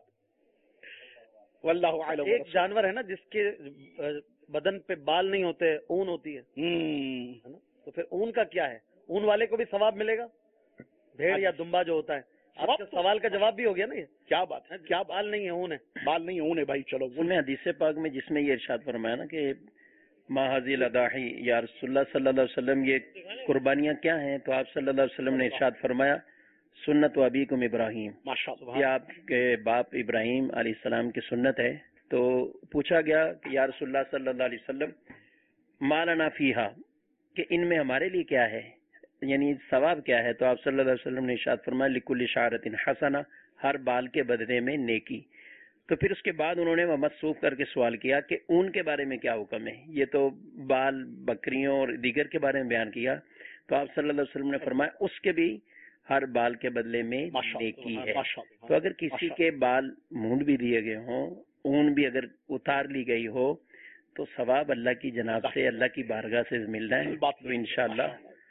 واللہ اعلم. ایک جانور ہے نا جس کے بدن پہ بال نہیں ہوتے, اون ہوتی ہے, تو پھر اون کا کیا ہے؟ اون والے کو بھی ثواب ملے گا؟ بھیڑ یا دمبا جو ہوتا ہے, آپ کے سوال کا جواب بھی ہو گیا نا. یہ کیا بات ہے, کیا بال نہیں ہے اون ہے, بال نہیں اون ہے بھائی. چلو میں حدیث پاک میں جس میں یہ ارشاد فرمایا نا کہ ماحذی الاضاحی یا رسول اللہ صلی اللہ علیہ وسلم یہ قربانیاں کیا ہیں, تو آپ صلی اللہ علیہ وسلم نے ارشاد فرمایا سنت و ابیکم ابراہیم, یہ آپ کے باپ ابراہیم علیہ السلام کی سنت ہے. تو پوچھا گیا کہ یا رسول اللہ صلی اللہ علیہ وسلم ما لنا فیہا, کہ ان میں ہمارے لیے کیا ہے, یعنی ثواب کیا ہے؟ تو آپ صلی اللہ علیہ وسلم نے ارشاد فرمایا لکل شعرۃ حسنہ, ہر بال کے بدلے میں نیکی. تو پھر اس کے بعد انہوں نے مصروف کر کے سوال کیا کہ اون کے بارے میں کیا حکم ہے؟ یہ تو بال بکریوں اور دیگر کے بارے میں بیان کیا. تو آپ صلی اللہ علیہ وسلم نے فرمایا اس کے بھی ہر بال کے بدلے میں نیکی ہے. تو اگر کسی کے بال مونڈ بھی دیے گئے ہوں, اون بھی اگر اتار لی گئی ہو, تو ثواب اللہ کی جناب سے, اللہ کی بارگاہ سے ملنا ہے. تو انشاءاللہ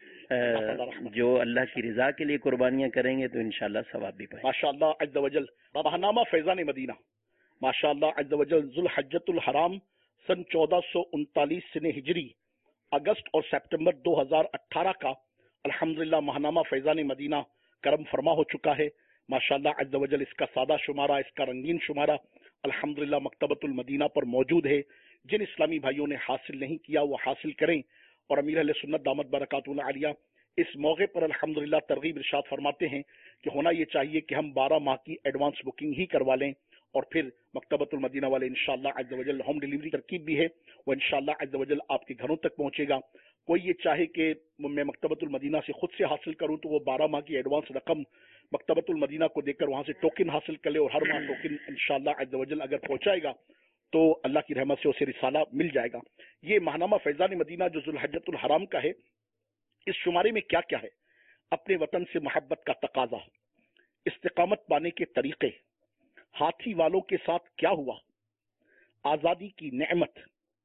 جو اللہ کی رضا کے لیے قربانیاں کریں گے تو انشاءاللہ ثواب بھی پائیں. ماشاءاللہ عز و جل. ماہنامہ فیضان مدینہ ماشاءاللہ عز و جل ذوالحجۃ الحرام سن چودہ سو انتالیس سن ہجری اگست اور سپٹمبر دو ہزار اٹھارہ کا الحمدللہ ماہنامہ فیضان مدینہ کرم فرما ہو چکا ہے. ماشاءاللہ عز و جل اس کا سادہ شمارہ, اس کا رنگین شمارہ الحمدللہ مکتبۃ المدینہ پر موجود ہے. جن اسلامی بھائیوں نے حاصل نہیں کیا وہ حاصل کریں. اور امیر اہل سنت دامت برکاتہ العالیہ اس موقع پر الحمدللہ ترغیب ارشاد فرماتے ہیں کہ ہونا یہ چاہیے کہ ہم بارہ ماہ کی ایڈوانس بکنگ ہی کروا لیں, اور پھر مکتبۃ المدینہ والے انشاءاللہ عز و جل ہوم ڈیلیوری ترکیب بھی ہے, وہ انشاءاللہ عز و جل آپ کے گھروں تک پہنچے گا. کوئی یہ چاہے کہ میں مکتبۃ المدینہ سے خود سے حاصل کروں تو وہ بارہ ماہ کی ایڈوانس رقم مکتبۃ المدینہ کو دے کر وہاں سے ٹوکن حاصل کر لے, اور ہر ماہ ٹوکن انشاءاللہ عز و جل اگر پہنچائے گا تو اللہ کی رحمت سے اسے رسالہ مل جائے گا. یہ ماہنامہ فیضان مدینہ جو ذوالحجۃ الحرام کا ہے, اس شمارے میں کیا کیا ہے؟ اپنے وطن سے محبت کا تقاضا, استقامت پانے کے طریقے, ہاتھی والوں کے ساتھ کیا ہوا, آزادی کی نعمت,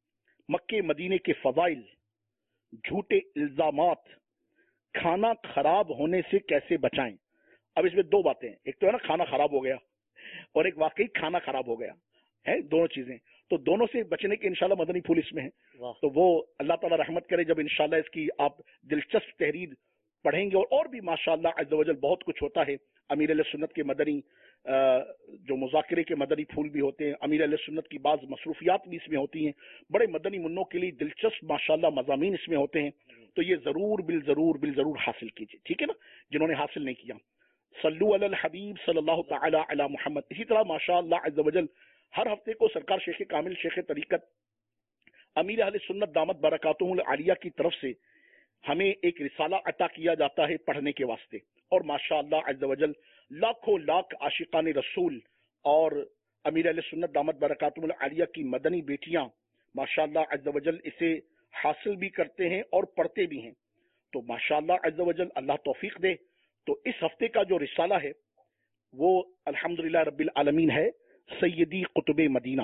مکے مدینے کے فضائل, جھوٹے الزامات, کھانا خراب ہونے سے کیسے بچائیں. اب اس میں دو باتیں ہیں, ایک تو ہے نا کھانا خراب ہو گیا, اور ایک واقعی کھانا خراب ہو گیا ہے, دونوں چیزیں. تو دونوں سے بچنے کے انشاءاللہ مدنی پھول اس میں ہیں. تو وہ اللہ تعالیٰ رحمت کرے جب انشاءاللہ اس کی آپ دلچسپ تحریر پڑھیں گے, اور اور بھی ماشاءاللہ عز و جل بہت کچھ ہوتا ہے. امیر علیہ سنت کے مدنی جو مذاکرے کے مدنی پھول بھی ہوتے ہیں, امیر علیہ سنت کی بعض مصروفیات بھی اس میں ہوتی ہیں, بڑے مدنی منوں کے لیے دلچسپ ماشاءاللہ مضامین اس میں ہوتے ہیں. تو یہ ضرور بال ضرور بال ضرور حاصل کیجیے, ٹھیک ہے نا, جنہوں نے حاصل نہیں کیا. صلو علی الحبیب صلی اللہ تعالی علی محمد. اسی طرح ماشاءاللہ عز و جل ہر ہفتے کو سرکار شیخ کامل شیخ طریقت امیر اہل سنت دامت برکاتہ العالیہ کی طرف سے ہمیں ایک رسالہ عطا کیا جاتا ہے پڑھنے کے واسطے, اور ماشاءاللہ عز و جل لاکھوں لاکھ عاشقان رسول اور امیر اہل سنت دامت برکاتہ العالیہ کی مدنی بیٹیاں ماشاءاللہ عز و جل اسے حاصل بھی کرتے ہیں اور پڑھتے بھی ہیں. تو ماشاءاللہ عز و جل اللہ توفیق دے. تو اس ہفتے کا جو رسالہ ہے وہ الحمدللہ رب العالمین ہے سیدی قطب مدینہ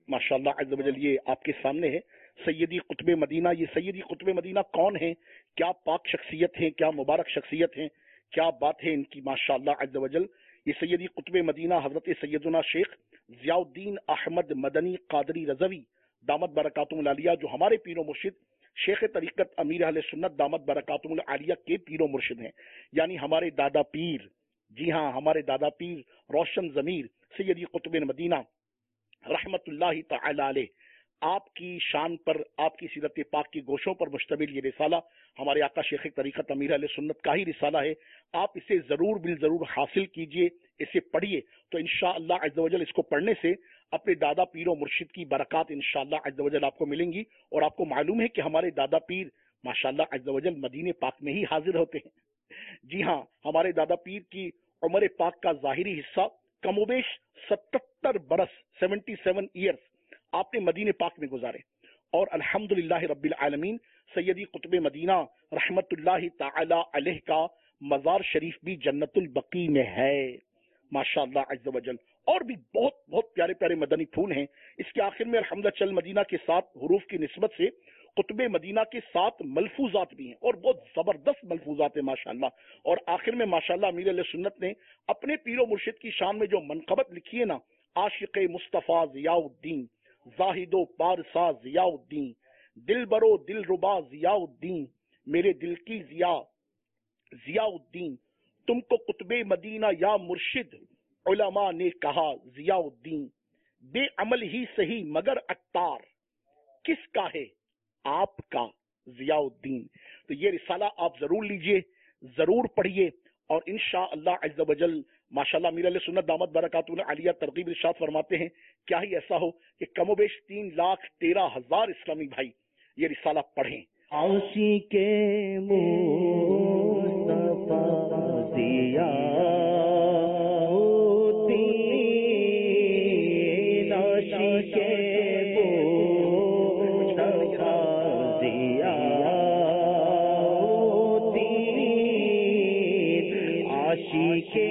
माशाअल्लाह अज़्ज़ व जल ये आपके सामने है सैयदी कुतुब मदीना। ये सैयदी कुतुब मदीना कौन है, क्या पाक शख्सियत है, क्या मुबारक शख्सियत है, क्या बात है इनकी माशाअल्लाह अज़्ज़ व जल। ये सैयदी कुतुब मदीना हजरत सैयदुना शेख ज़ियाउद्दीन अहमद मदनी कादरी रज़वी दामत बरकातुहुल आलिया, जो हमारे पीरो मुर्शिद शेख तरीक़त अमीर अहले सुन्नत दामत बरकातुहुल आलिया के पीरो मुर्शिद हैं, यानी हमारे दादा पीर। जी हाँ, हमारे दादा पीर रोशन ज़मीर सैयदी कुतुब मदीना रहमतुल्लाहि तआला अलैह, आपकी शान पर, आपकी सीरत पाक की गोशों पर मुश्तमिल ये रिसाला हमारे आका शेख तरीक़त अमीर अहले सुन्नत का ही रिसाला है। आप इसे जरूर बिल जरूर हासिल कीजिए, इसे पढ़िए, तो इंशाअल्लाह अज़्ज़ व जल इसको पढ़ने से अपने दादा पीर और मुर्शिद की बरकत इंशाअल्लाह अज़्ज़ व जल आपको मिलेंगी। और आपको मालूम है कि हमारे दादा पीर माशाअल्लाह अज़्ज़ व जल मदीने पाक में ही हाजिर होते हैं। जी हाँ, हमारे दादा पीर की उम्र पाक का ज़ाहिरी हिस्सा कमोबेश सतहत्तर बरस सेवेंटी सेवन ईयर्स आपने मदीने पाक में गुजारे, और अल्हम्दुलिल्लाह रब्बिल आलमीन सैयदी कुतुब मदीना रहमतुल्लाहि तआला अलैह का मज़ार शरीफ भी जन्नतुल बकी में है माशाअल्लाह अज़्ज़ व जल। और भी बहुत बहुत प्यारे प्यारे मदनी फूल हैं। इसके आखिर में अल्हम्दुलिल्लाह चल मदीना के सात हुरूफ की निस्बत से कुतुब मदीना के सात मलफूजात भी हैं, और बहुत जबरदस्त मलफूजात हैं माशाअल्लाह। और आखिर में माशाअल्लाह अमीर अहले सुन्नत ने अपने पीरो मुर्शिद की शान में जो मनक़बत लिखी है ना, आशिक़े मुस्तफ़ा ज़ियाउद्दीन ज़ाहिदो पारसा ज़ियाउद्दीन दिल बरो दिल रुबा ज़ियाउद्दीन मेरे दिल की ज़िया ज़ियाउद्दीन तुमको कुतुबे मदीना या मुर्शिद उलमा ने कहा ज़ियाउद्दीन बेअमल ही सही मगर अत्तार किसका है आपका ज़ियाउद्दीन। तो ये रिसाला आप जरूर लीजिए, जरूर पढ़िए, और इंशाअल्लाह अज़्ज़ व जल माशाअल्लाह अमीर अहले सुन्नत दामत बरकातुहुल आलिया तरगीब इरशाद फरमाते हैं, क्या ही ऐसा हो कि कमोबेश तीन लाख तेरह हजार इस्लामी भाई ये रिसाला पढ़ें। आशिक़े मुस्तफ़ा ज़ियाउद्दीन आशिक़े मुस्तफ़ा ज़ियाउद्दीन आशिक़े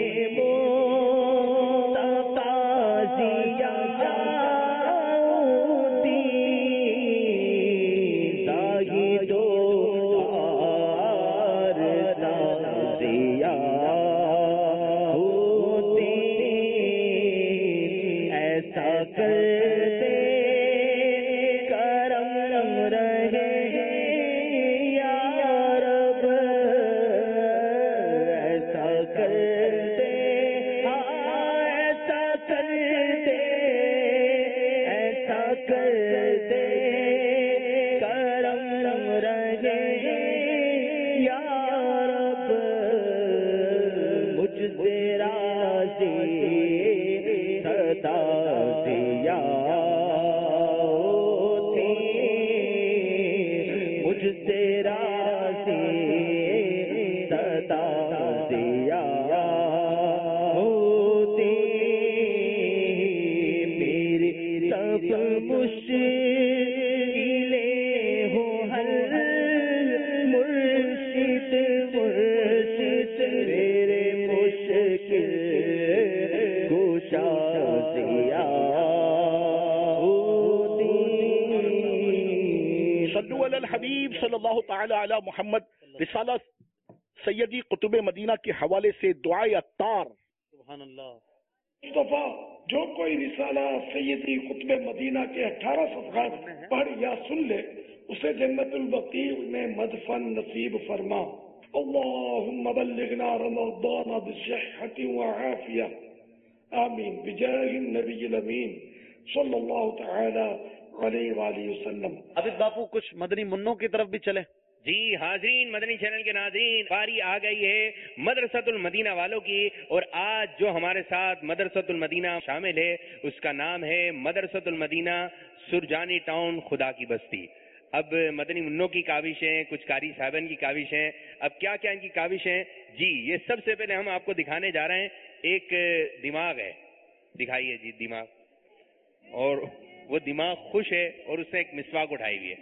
मोहम्मद रिसाला सैयदी कुतुब मदीना के हवाले से दुआए अत्तार। सुभान अल्लाह। मुस्तफा जो कोई रिसाला सैयदी कुतुब मदीना के अठारह सफ़हात पढ़ या सुन ले उसे जन्नतुल बकी में मदफन नसीब फरमा। अल्लाहुम्मा बल्लिगना रमज़ान बिस्सिह्हति व आफिया आमीन बिजाहि नबील अमीन सल्लल्लाहु तआला अलैहि वसल्लम। अभी बापू कुछ मदनी मुन्नों की तरफ भी चले। जी हाजरीन, मदनी चैनल के नाज़रीन, बारी आ गई है मदरसतुल मदीना वालों की, और आज जो हमारे साथ मदरसतुल मदीना शामिल है उसका नाम है मदरसतुल मदीना सुरजानी टाउन खुदा की बस्ती। अब मदनी मुन्नों की काविशें, कुछ कारी साहबन की काविशें, अब क्या क्या इनकी काविशें जी, ये सबसे पहले हम आपको दिखाने जा रहे हैं। एक दिमाग है, दिखाइए जी दिमाग, और वो दिमाग खुश है और उसने एक मिसवाक उठाई हुई है।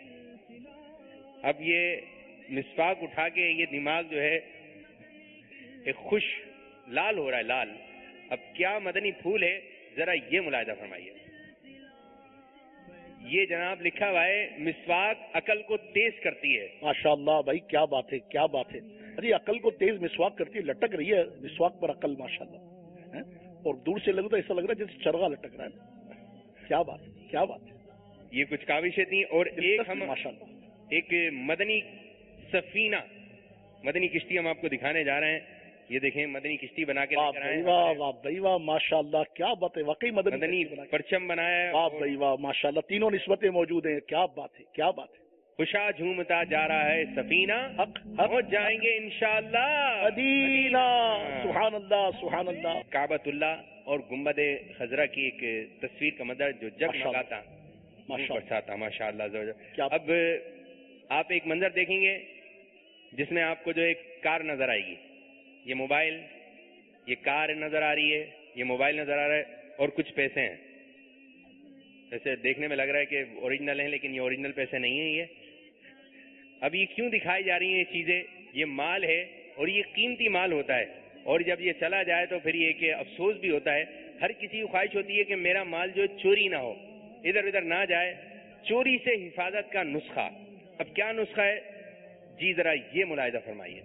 अब ये मिसवाक उठा के ये दिमाग जो है एक खुश लाल हो रहा है, लाल। अब क्या मदनी फूल है, जरा ये मुलाहिदा फरमाइए। یہ جناب لکھا ہوا ہے مسواک عقل کو تیز کرتی ہے. ماشاءاللہ بھائی کیا بات ہے کیا بات ہے. ارے عقل کو تیز مسواک کرتی ہے, لٹک رہی ہے مسواک پر عقل ماشاءاللہ, اور دور سے لگتا ایسا لگ رہا ہے جیسے چرغا لٹک رہا ہے. کیا بات ہے کیا بات ہے. یہ کچھ کاوشیں تھیں. اور ایک ہم ماشاءاللہ ایک مدنی سفینہ مدنی کشتی ہم آپ کو دکھانے جا رہے ہیں. یہ دیکھیں مدنی کشتی بنا کے واہ بھائی واہ واہ بھائی واہ ماشاءاللہ کیا بات ہے. واقعی مدنی مدنی پرچم بنایا ہے. واہ بھائی واہ ماشاءاللہ تینوں نسبتیں موجود ہیں. کیا بات ہے کیا بات ہے. خوشا جھومتا جا رہا ہے سفینہ, پہنچ جائیں گے انشاءاللہ مدینہ. سبحان اللہ سبحان اللہ. کعبۃ اللہ اور گنبد خضرا کی ایک تصویر کا مدر جو جگمگاتا برساتا ماشاء اللہ. اب آپ ایک منظر دیکھیں گے جس میں آپ کو جو ایک کار نظر آئے گی, یہ موبائل, یہ کار نظر آ رہی ہے, یہ موبائل نظر آ رہا ہے اور کچھ پیسے ہیں. جیسے دیکھنے میں لگ رہا ہے کہ اوریجنل ہیں لیکن یہ اوریجنل پیسے نہیں ہیں. یہ اب یہ کیوں دکھائی جا رہی ہیں یہ چیزیں؟ یہ مال ہے اور یہ قیمتی مال ہوتا ہے, اور جب یہ چلا جائے تو پھر یہ کہ افسوس بھی ہوتا ہے. ہر کسی کی خواہش ہوتی ہے کہ میرا مال جو چوری نہ ہو, ادھر ادھر نہ جائے. چوری سے حفاظت کا نسخہ, اب کیا نسخہ ہے جی ذرا یہ ملاحظہ فرمائیے.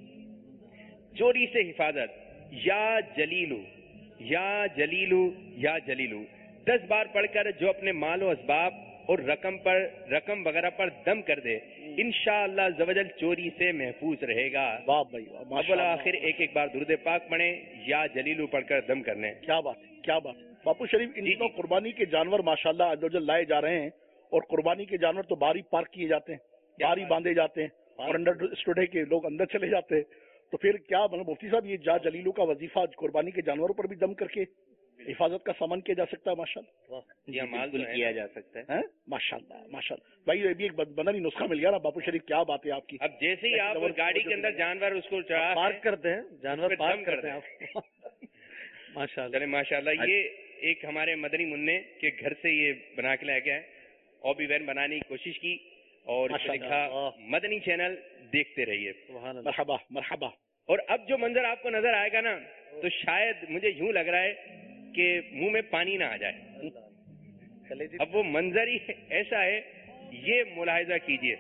چوری سے حفاظت, یا جلیلو یا جلیلو یا جلیلو دس بار پڑھ کر جو اپنے مال و اسباب اور رقم پر رقم وغیرہ پر دم کر دے انشاءاللہ عزوجل چوری سے محفوظ رہے گا. واہ بھائی اول آخر ایک ایک بار درود پاک پڑھیں یا جلیلو پڑھ کر دم کرنے. کیا بات ہے کیا بات. باپو شریف ان دنوں قربانی کے جانور ماشاءاللہ عزوجل لائے جا رہے ہیں, اور قربانی کے جانور تو باہر ہی پارک کیے جاتے ہیں, باہر ہی باندھے جاتے ہیں, اور انڈر اسٹوڈ ہے کہ لوگ اندر چلے جاتے ہیں. تو پھر کیا مطلب مفتی صاحب یہ جا جلیلو کا وظیفہ قربانی کے جانوروں پر بھی دم کر کے حفاظت کا سامان کیا جا سکتا ہے ماشاءاللہ. جی مال کیا جا سکتا ہے ماشاءاللہ ماشاءاللہ. بھائی یہ بھی ایک بدنی نسخہ مل گیا نا باپو شریف. کیا بات ہے آپ کی. اب جیسے ہی آپ گاڑی کے اندر جانور اس کو پارک کرتے ہیں, جانور پارک کرتے ہیں آپ ماشاءاللہ. چلے ماشاءاللہ. یہ ایک ہمارے مدنی منع کے گھر سے یہ بنا کے لایا گیا ہے. اوبی وین بنانے کی کوشش کی اور لکھا مدنی چینل دیکھتے رہیے. مرحبا مرحبا. اور اب جو منظر آپ کو نظر آئے گا نا تو شاید مجھے یوں لگ رہا ہے کہ منہ میں پانی نہ آ جائے. اب وہ منظر ہی ایسا ہے, یہ ملاحظہ کیجئے.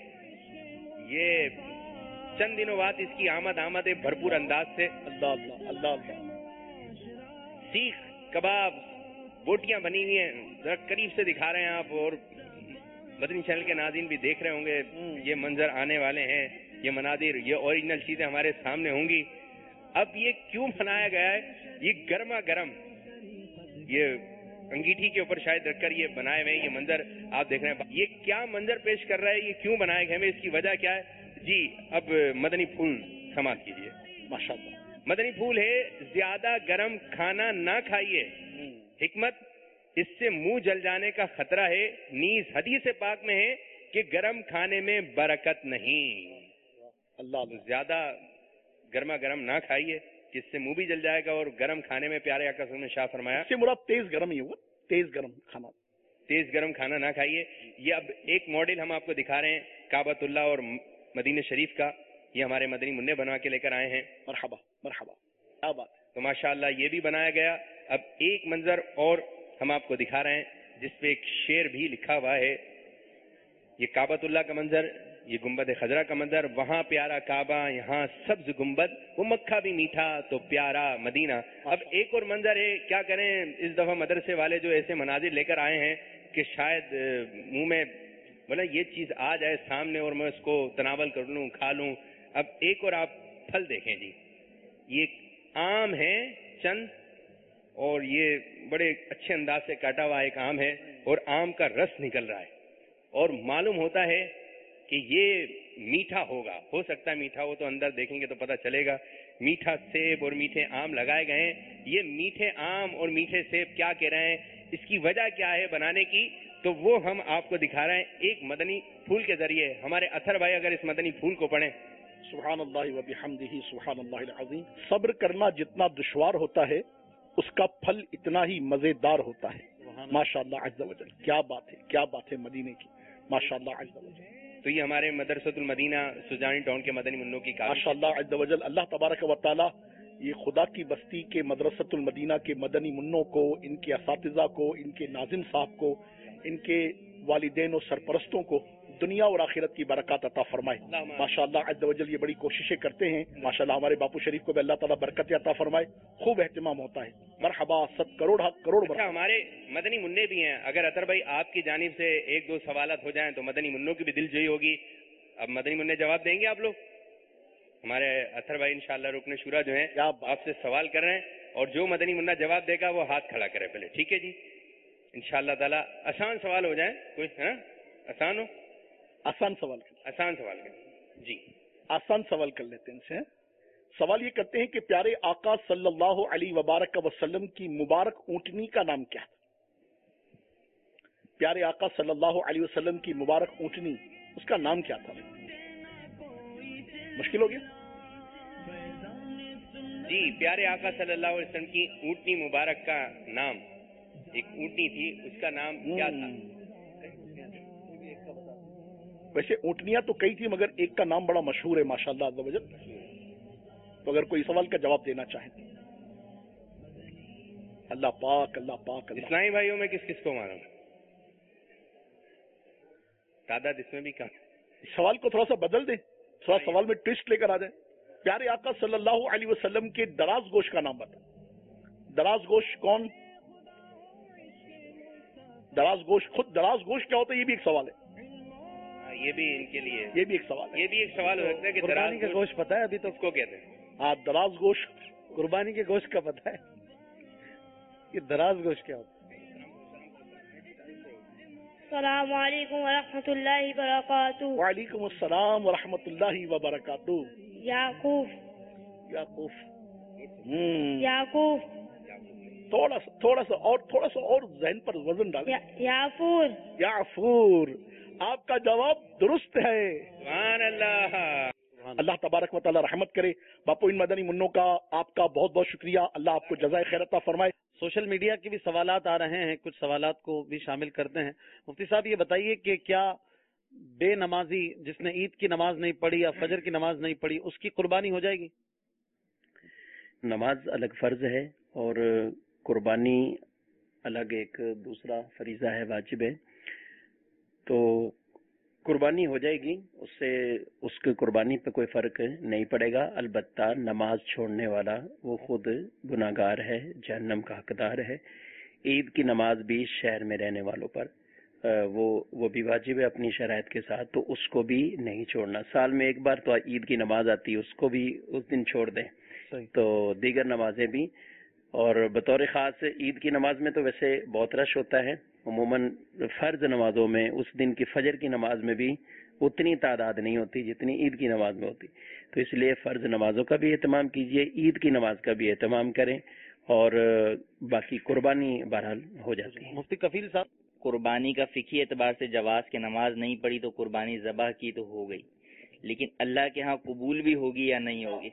یہ چند دنوں بعد اس کی آمد آمد ہے بھرپور انداز سے. اللہ اللہ اللہ اللہ. سیخ کباب بوٹیاں بنی ہوئی ہیں, ذرا قریب سے دکھا رہے ہیں آپ, اور مدنی چینل کے ناظرین بھی دیکھ رہے ہوں گے. یہ منظر آنے والے ہیں, یہ مناظر, یہ اوریجنل چیزیں ہمارے سامنے ہوں گی. اب یہ کیوں بنایا گیا ہے؟ یہ گرما گرم, یہ انگیٹھی کے اوپر شاید رکھ کر یہ بنائے ہوئے یہ منظر آپ دیکھ رہے ہیں. یہ کیا منظر پیش کر رہا ہے, یہ کیوں بنائے گئے, اس کی وجہ کیا ہے جی؟ اب مدنی پھول سماعت کیجیے. ماشاءاللہ. مدنی پھول ہے زیادہ گرم کھانا نہ کھائیے. حکمت, اس سے منہ جل جانے کا خطرہ ہے. نیز حدیث پاک میں ہے کہ گرم کھانے میں برکت نہیں. اللہ زیادہ گرما گرم نہ کھائیے, جس سے منہ بھی جل جائے گا, اور گرم کھانے میں پیارے آقا صلی اللہ علیہ وسلم نے شاہ فرمایا اس سے مراد تیز گرم ہی ہوگا, تیز گرم کھانا, تیز گرم کھانا نہ کھائیے. یہ اب ایک ماڈل ہم آپ کو دکھا رہے ہیں کعبۃ اللہ اور مدینہ شریف کا. یہ ہمارے مدنی منع بنا کے لے کر آئے ہیں. مرحبا مرحبا. کیا بات. تو ماشاءاللہ یہ بھی بنایا گیا. اب ایک منظر اور ہم آپ کو دکھا رہے ہیں جس پہ ایک شعر بھی لکھا ہوا ہے. یہ کعبۃ اللہ کا منظر, یہ گنبد خضرا کا منظر. وہاں پیارا کعبہ, یہاں سبز گنبد, وہ مکہ بھی میٹھا تو پیارا مدینہ. اب ایک اور منظر ہے, کیا کریں اس دفعہ مدرسے والے جو ایسے مناظر لے کر آئے ہیں کہ شاید منہ میں مطلب یہ چیز آ جائے سامنے اور میں اس کو تناول کر لوں, کھا لوں. اب ایک اور آپ پھل دیکھیں جی. یہ آم ہے چند, اور یہ بڑے اچھے انداز سے کاٹا ہوا ایک آم ہے, اور آم کا رس نکل رہا ہے, اور معلوم ہوتا ہے کہ یہ میٹھا ہوگا. ہو سکتا ہے میٹھا ہو, تو اندر دیکھیں گے تو پتہ چلے گا. میٹھا سیب اور میٹھے آم لگائے گئے ہیں. یہ میٹھے آم اور میٹھے سیب کیا کہہ رہے ہیں, اس کی وجہ کیا ہے بنانے کی, تو وہ ہم آپ کو دکھا رہے ہیں ایک مدنی پھول کے ذریعے. ہمارے اثر بھائی اگر اس مدنی پھول کو پڑھیں. سبحان اللہ و بحمدہ سبحان اللہ العظیم. صبر کرنا جتنا دشوار ہوتا ہے اس کا پھل اتنا ہی مزیدار ہوتا ہے. ماشاءاللہ عز و جل. کیا بات ہے کیا بات ہے مدینے کی. ماشاءاللہ عز و جل. تو یہ ہمارے مدرسۃ المدینہ سجانی ٹاؤن کے مدنی منوں کی کام. ماشاءاللہ عز و جل. اللہ تبارک و تعالی یہ خدا کی بستی کے مدرسۃ المدینہ کے مدنی منوں کو, ان کے اساتذہ کو, ان کے ناظم صاحب کو, ان کے वालिदैन और सरपरस्तों को दुनिया और आखिरत की बरकत अता फरमाए। माशाअल्लाह अज़्ज़ वजल ये बड़ी कोशिशें करते हैं। माशाअल्लाह हमारे बापू शरीफ को भी अल्लाह ताला बरकत अता फरमाए। खूब एहतमाम होता है। मरहबा, सत करोड़ करोड़ अच्छा, हमारे मदनी मुन्ने भी हैं। अगर अतर भाई आपकी जानिब से एक दो सवालत हो जाएं तो मदनी मुन्नों की भी दिल जोई होगी। अब मदनी मुन्ने जवाब देंगे आप लोग? हमारे अतर भाई इंशाअल्लाह रुकने शुरा जो हैं आपसे सवाल कर रहे हैं, और जो मदनी मुन्ना जवाब देगा वो हाथ खड़ा करे पहले, ठीक है जी? इंशाअल्लाह ताला आसान सवाल हो जाए, कोई है आसान हो? आसान सवाल आसान सवाल कर जी आसान सवाल कर लेते हैं इनसे। सवाल ये करते हैं कि प्यारे आका सल्लल्लाहु अलैहि वबारक वसल्लम की मुबारक ऊँटनी का नाम क्या है? प्यारे आका सल्लल्लाहु अलैहि वसल्लम की मुबारक ऊँटनी, उसका नाम क्या था? मुश्किल हो गया जी। प्यारे आका सल्लल्लाहु अलैहि वसल्लम की ऊँटनी मुबारक का नाम, एक ऊँटनी थी, उसका नाम क्या था? वैसे ऊँटनियां तो कई थी, मगर एक का नाम बड़ा मशहूर है माशाअल्लाह अज़्ज़ वजल। तो अगर कोई सवाल का जवाब देना चाहे, अल्लाह पाक अल्लाह पाक अल्लाह। इस्लामी भाइयों में किस किस को मालूम? तादाद इसमें भी कम। सवाल को थोड़ा सा बदल दे, थोड़ा सवाल में ट्विस्ट लेकर आ जाए। प्यारे आका सल्लल्लाहु अलैहि वसल्लम के दराज गोश का नाम बता। दराज गोश कौन? दराज गोश, खुद दराज गोश क्या होता है ये भी एक सवाल है। ये भी इनके लिए ये भी एक सवाल है। ये भी एक सवाल हो सकता है कि कुर्बानी का गोश्त पता है अभी तो उसको कहते हैं? हाँ, दराज गोश कुर्बानी के गोश्त का पता है कि दराज गोश्त क्या होता है? अस्सलाम वालेकुम व रहमतुल्लाहि व बरकातुहू। वालेकुम अस्सलाम व रहमतुल्लाहि व बरकातुहू। याकूब याकूब हम्म याकूब थोड़ा सा थोड़ा सा और थोड़ा सा और ज़हन पर वजन डालें। या, याफूर याफूर, आपका जवाब दुरुस्त है। सुभान अल्लाह। अल्लाह तबारक व तआला रहमत करे। बापू इन मदनी मुन्नों का आपका बहुत बहुत शुक्रिया। अल्लाह आपको जज़ाए खैर अता फरमाए। सोशल मीडिया के भी सवालात आ रहे हैं, कुछ सवालात को भी शामिल करते हैं। मुफ्ती साहब ये बताइए कि क्या बेनमाजी जिसने ईद की नमाज नहीं पढ़ी या फजर की नमाज नहीं पढ़ी, उसकी कुर्बानी हो जाएगी? नमाज अलग फर्ज है और कुर्बानी अलग एक दूसरा फरीजा है, वाजिब है। तो कुर्बानी हो जाएगी, उससे उसकी कुर्बानी पे कोई फर्क नहीं पड़ेगा। अलबत्ता नमाज छोड़ने वाला वो खुद गुनाहगार है, जहन्नम का हकदार है। ईद की नमाज भी शहर में रहने वालों पर वो वो भी वाजिब है अपनी शराइत के साथ, तो उसको भी नहीं छोड़ना। साल में एक बार तो ईद की नमाज आती है, उसको भी उस दिन छोड़ दें। तो दीगर नमाजें भी, और बतौर खास ईद की नमाज में तो वैसे बहुत रश होता है। उमूमन फर्ज नमाजों में उस दिन की फजर की नमाज में भी उतनी तादाद नहीं होती जितनी ईद की नमाज में होती। तो इसलिए फर्ज नमाजों का भी एहतमाम कीजिए, ईद की नमाज का भी एहतमाम करें, और बाकी कुर्बानी बहरहाल हो जाती है। मुफ्ती कफील साहब, कुर्बानी का फिकी एतबार से जवाज के नमाज नहीं पढ़ी तो कुर्बानी ज़बह की तो हो गई, लेकिन अल्लाह के यहाँ कबूल भी होगी या नहीं होगी?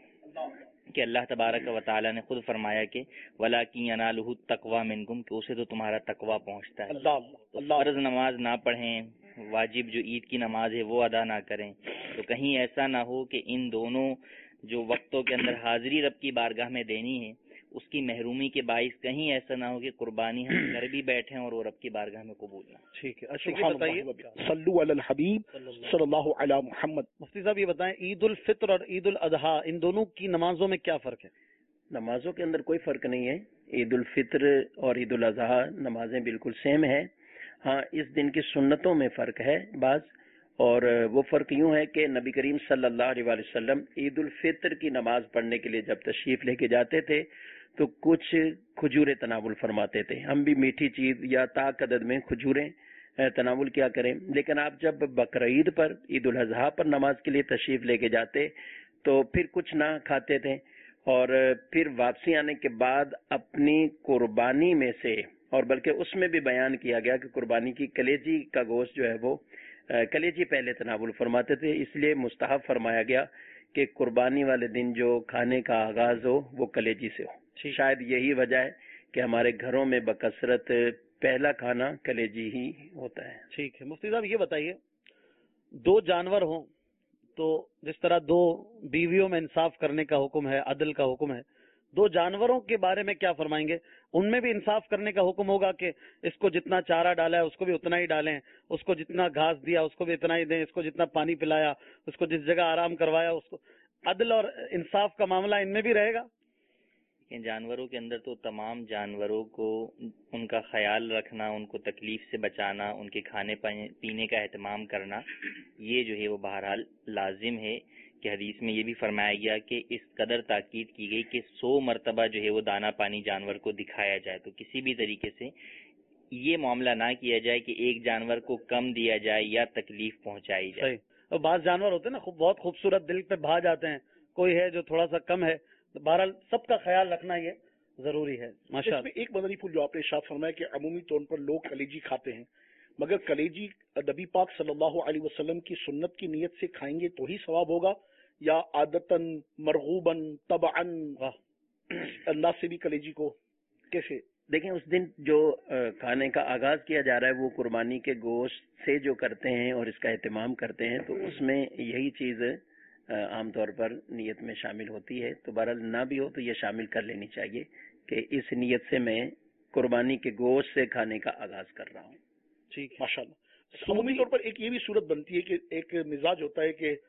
कि अल्लाह तबारक व तआला ने खुद फरमाया कि वलाकिन यनालुहु तक़वा मिनकुम, कि उसे तो तुम्हारा तकवा पहुँचता है। तो फर्ज नमाज ना पढ़ें, वाजिब जो ईद की नमाज है वो अदा ना करें, तो कहीं ऐसा ना हो कि इन दोनों जो वक्तों के अंदर हाजिरी रब की बारगाह में देनी है उसकी महरूमी के बाइस कहीं ऐसा ना हो कि कुर्बानी हम घर भी बैठे और वो रब की बारगाह में कबूल ना। ठीक है, अच्छा बताइए सल्लु अलल हबीब सल्लल्लाहु अला मुहम्मद। मुफ्ती साहब ये बताएं, ईद उल फित्र और ईद उल अजहा, इन दोनों की नमाजों में क्या फर्क है? नमाजों के अंदर कोई फर्क नहीं है। ईद उल फित्र और ईद उल अजहा नमाजें बिल्कुल सेम है। हाँ, इस दिन की सुन्नतों में फर्क है बाज, और वो फर्क यूं है कि नबी करीम सल्लल्लाहु अलैहि वसल्लम ईद उल फित्र की नमाज पढ़ने के लिए जब तशरीफ लेके जाते थे तो कुछ खजूरें तनावुल फरमाते थे। हम भी मीठी चीज या ताक अदद में खजूरें तनावुल क्या करें, लेकिन आप जब बकरीद पर, ईद उल अजहा पर नमाज के लिए तशरीफ लेके जाते तो फिर कुछ ना खाते थे, और फिर वापसी आने के बाद अपनी कुर्बानी में से, और बल्कि उसमें भी बयान किया गया कि कुर्बानी की कलेजी का गोश्त जो है वो कलेजी पहले तनावुल फरमाते थे। इसलिए मुस्तहब फरमाया गया कि कुर्बानी वाले दिन जो खाने का आगाज हो वो कलेजी से हो। शायद यही वजह है कि हमारे घरों में बकसरत पहला खाना कलेजी ही होता है। ठीक है, मुफ्ती साहब ये बताइए, दो जानवर हों तो जिस तरह दो बीवियों में इंसाफ करने का हुक्म है, अदल का हुक्म है, دو جانوروں کے بارے میں کیا فرمائیں گے؟ ان میں بھی انصاف کرنے کا حکم ہوگا کہ اس کو جتنا چارہ ڈالا ہے اس کو بھی اتنا ہی ڈالیں، اس کو جتنا گھاس دیا اس کو بھی اتنا ہی دیں، اس کو جتنا پانی پلایا، اس کو جس جگہ آرام کروایا اس کو، عدل اور انصاف کا معاملہ ان میں بھی رہے گا؟ جانوروں کے اندر تو تمام جانوروں کو ان کا خیال رکھنا، ان کو تکلیف سے بچانا، ان کے کھانے پینے کا اہتمام کرنا، یہ جو ہے وہ بہرحال لازم ہے کہ حدیث میں یہ بھی فرمایا گیا کہ اس قدر تاکید کی گئی کہ سو مرتبہ جو ہے وہ دانا پانی جانور کو دکھایا جائے. تو کسی بھی طریقے سے یہ معاملہ نہ کیا جائے کہ ایک جانور کو کم دیا جائے یا تکلیف پہنچائی جائے. اور بعض جانور ہوتے ہیں نا بہت خوبصورت، دل پہ بھا جاتے ہیں، کوئی ہے جو تھوڑا سا کم ہے، بہرحال سب کا خیال رکھنا یہ ضروری ہے. ماشاء اللہ. ایک مدنی پھول جو آپ نے ارشاد فرمایا کہ عمومی طور پر لوگ کلیجی کھاتے ہیں، مگر کلیجی نبی پاک صلی اللہ علیہ وسلم کی سنت کی نیت سے کھائیں گے تو ہی ثواب ہوگا، یا عادتاً مرغوباً طبعاً اللہ سے بھی کلیجی کو کیسے؟ دیکھیں اس دن جو کھانے کا آغاز کیا جا رہا ہے وہ قربانی کے گوشت سے جو کرتے ہیں اور اس کا اہتمام کرتے ہیں، تو اس میں یہی چیز عام طور پر نیت میں شامل ہوتی ہے. تو بہرحال نہ بھی ہو تو یہ شامل کر لینی چاہیے کہ اس نیت سے میں قربانی کے گوشت سے کھانے کا آغاز کر رہا ہوں. ٹھیک، ماشاء اللہ. عمومی طور پر ایک یہ بھی صورت بنتی ہے کہ ایک مزاج ہوتا ہے کہ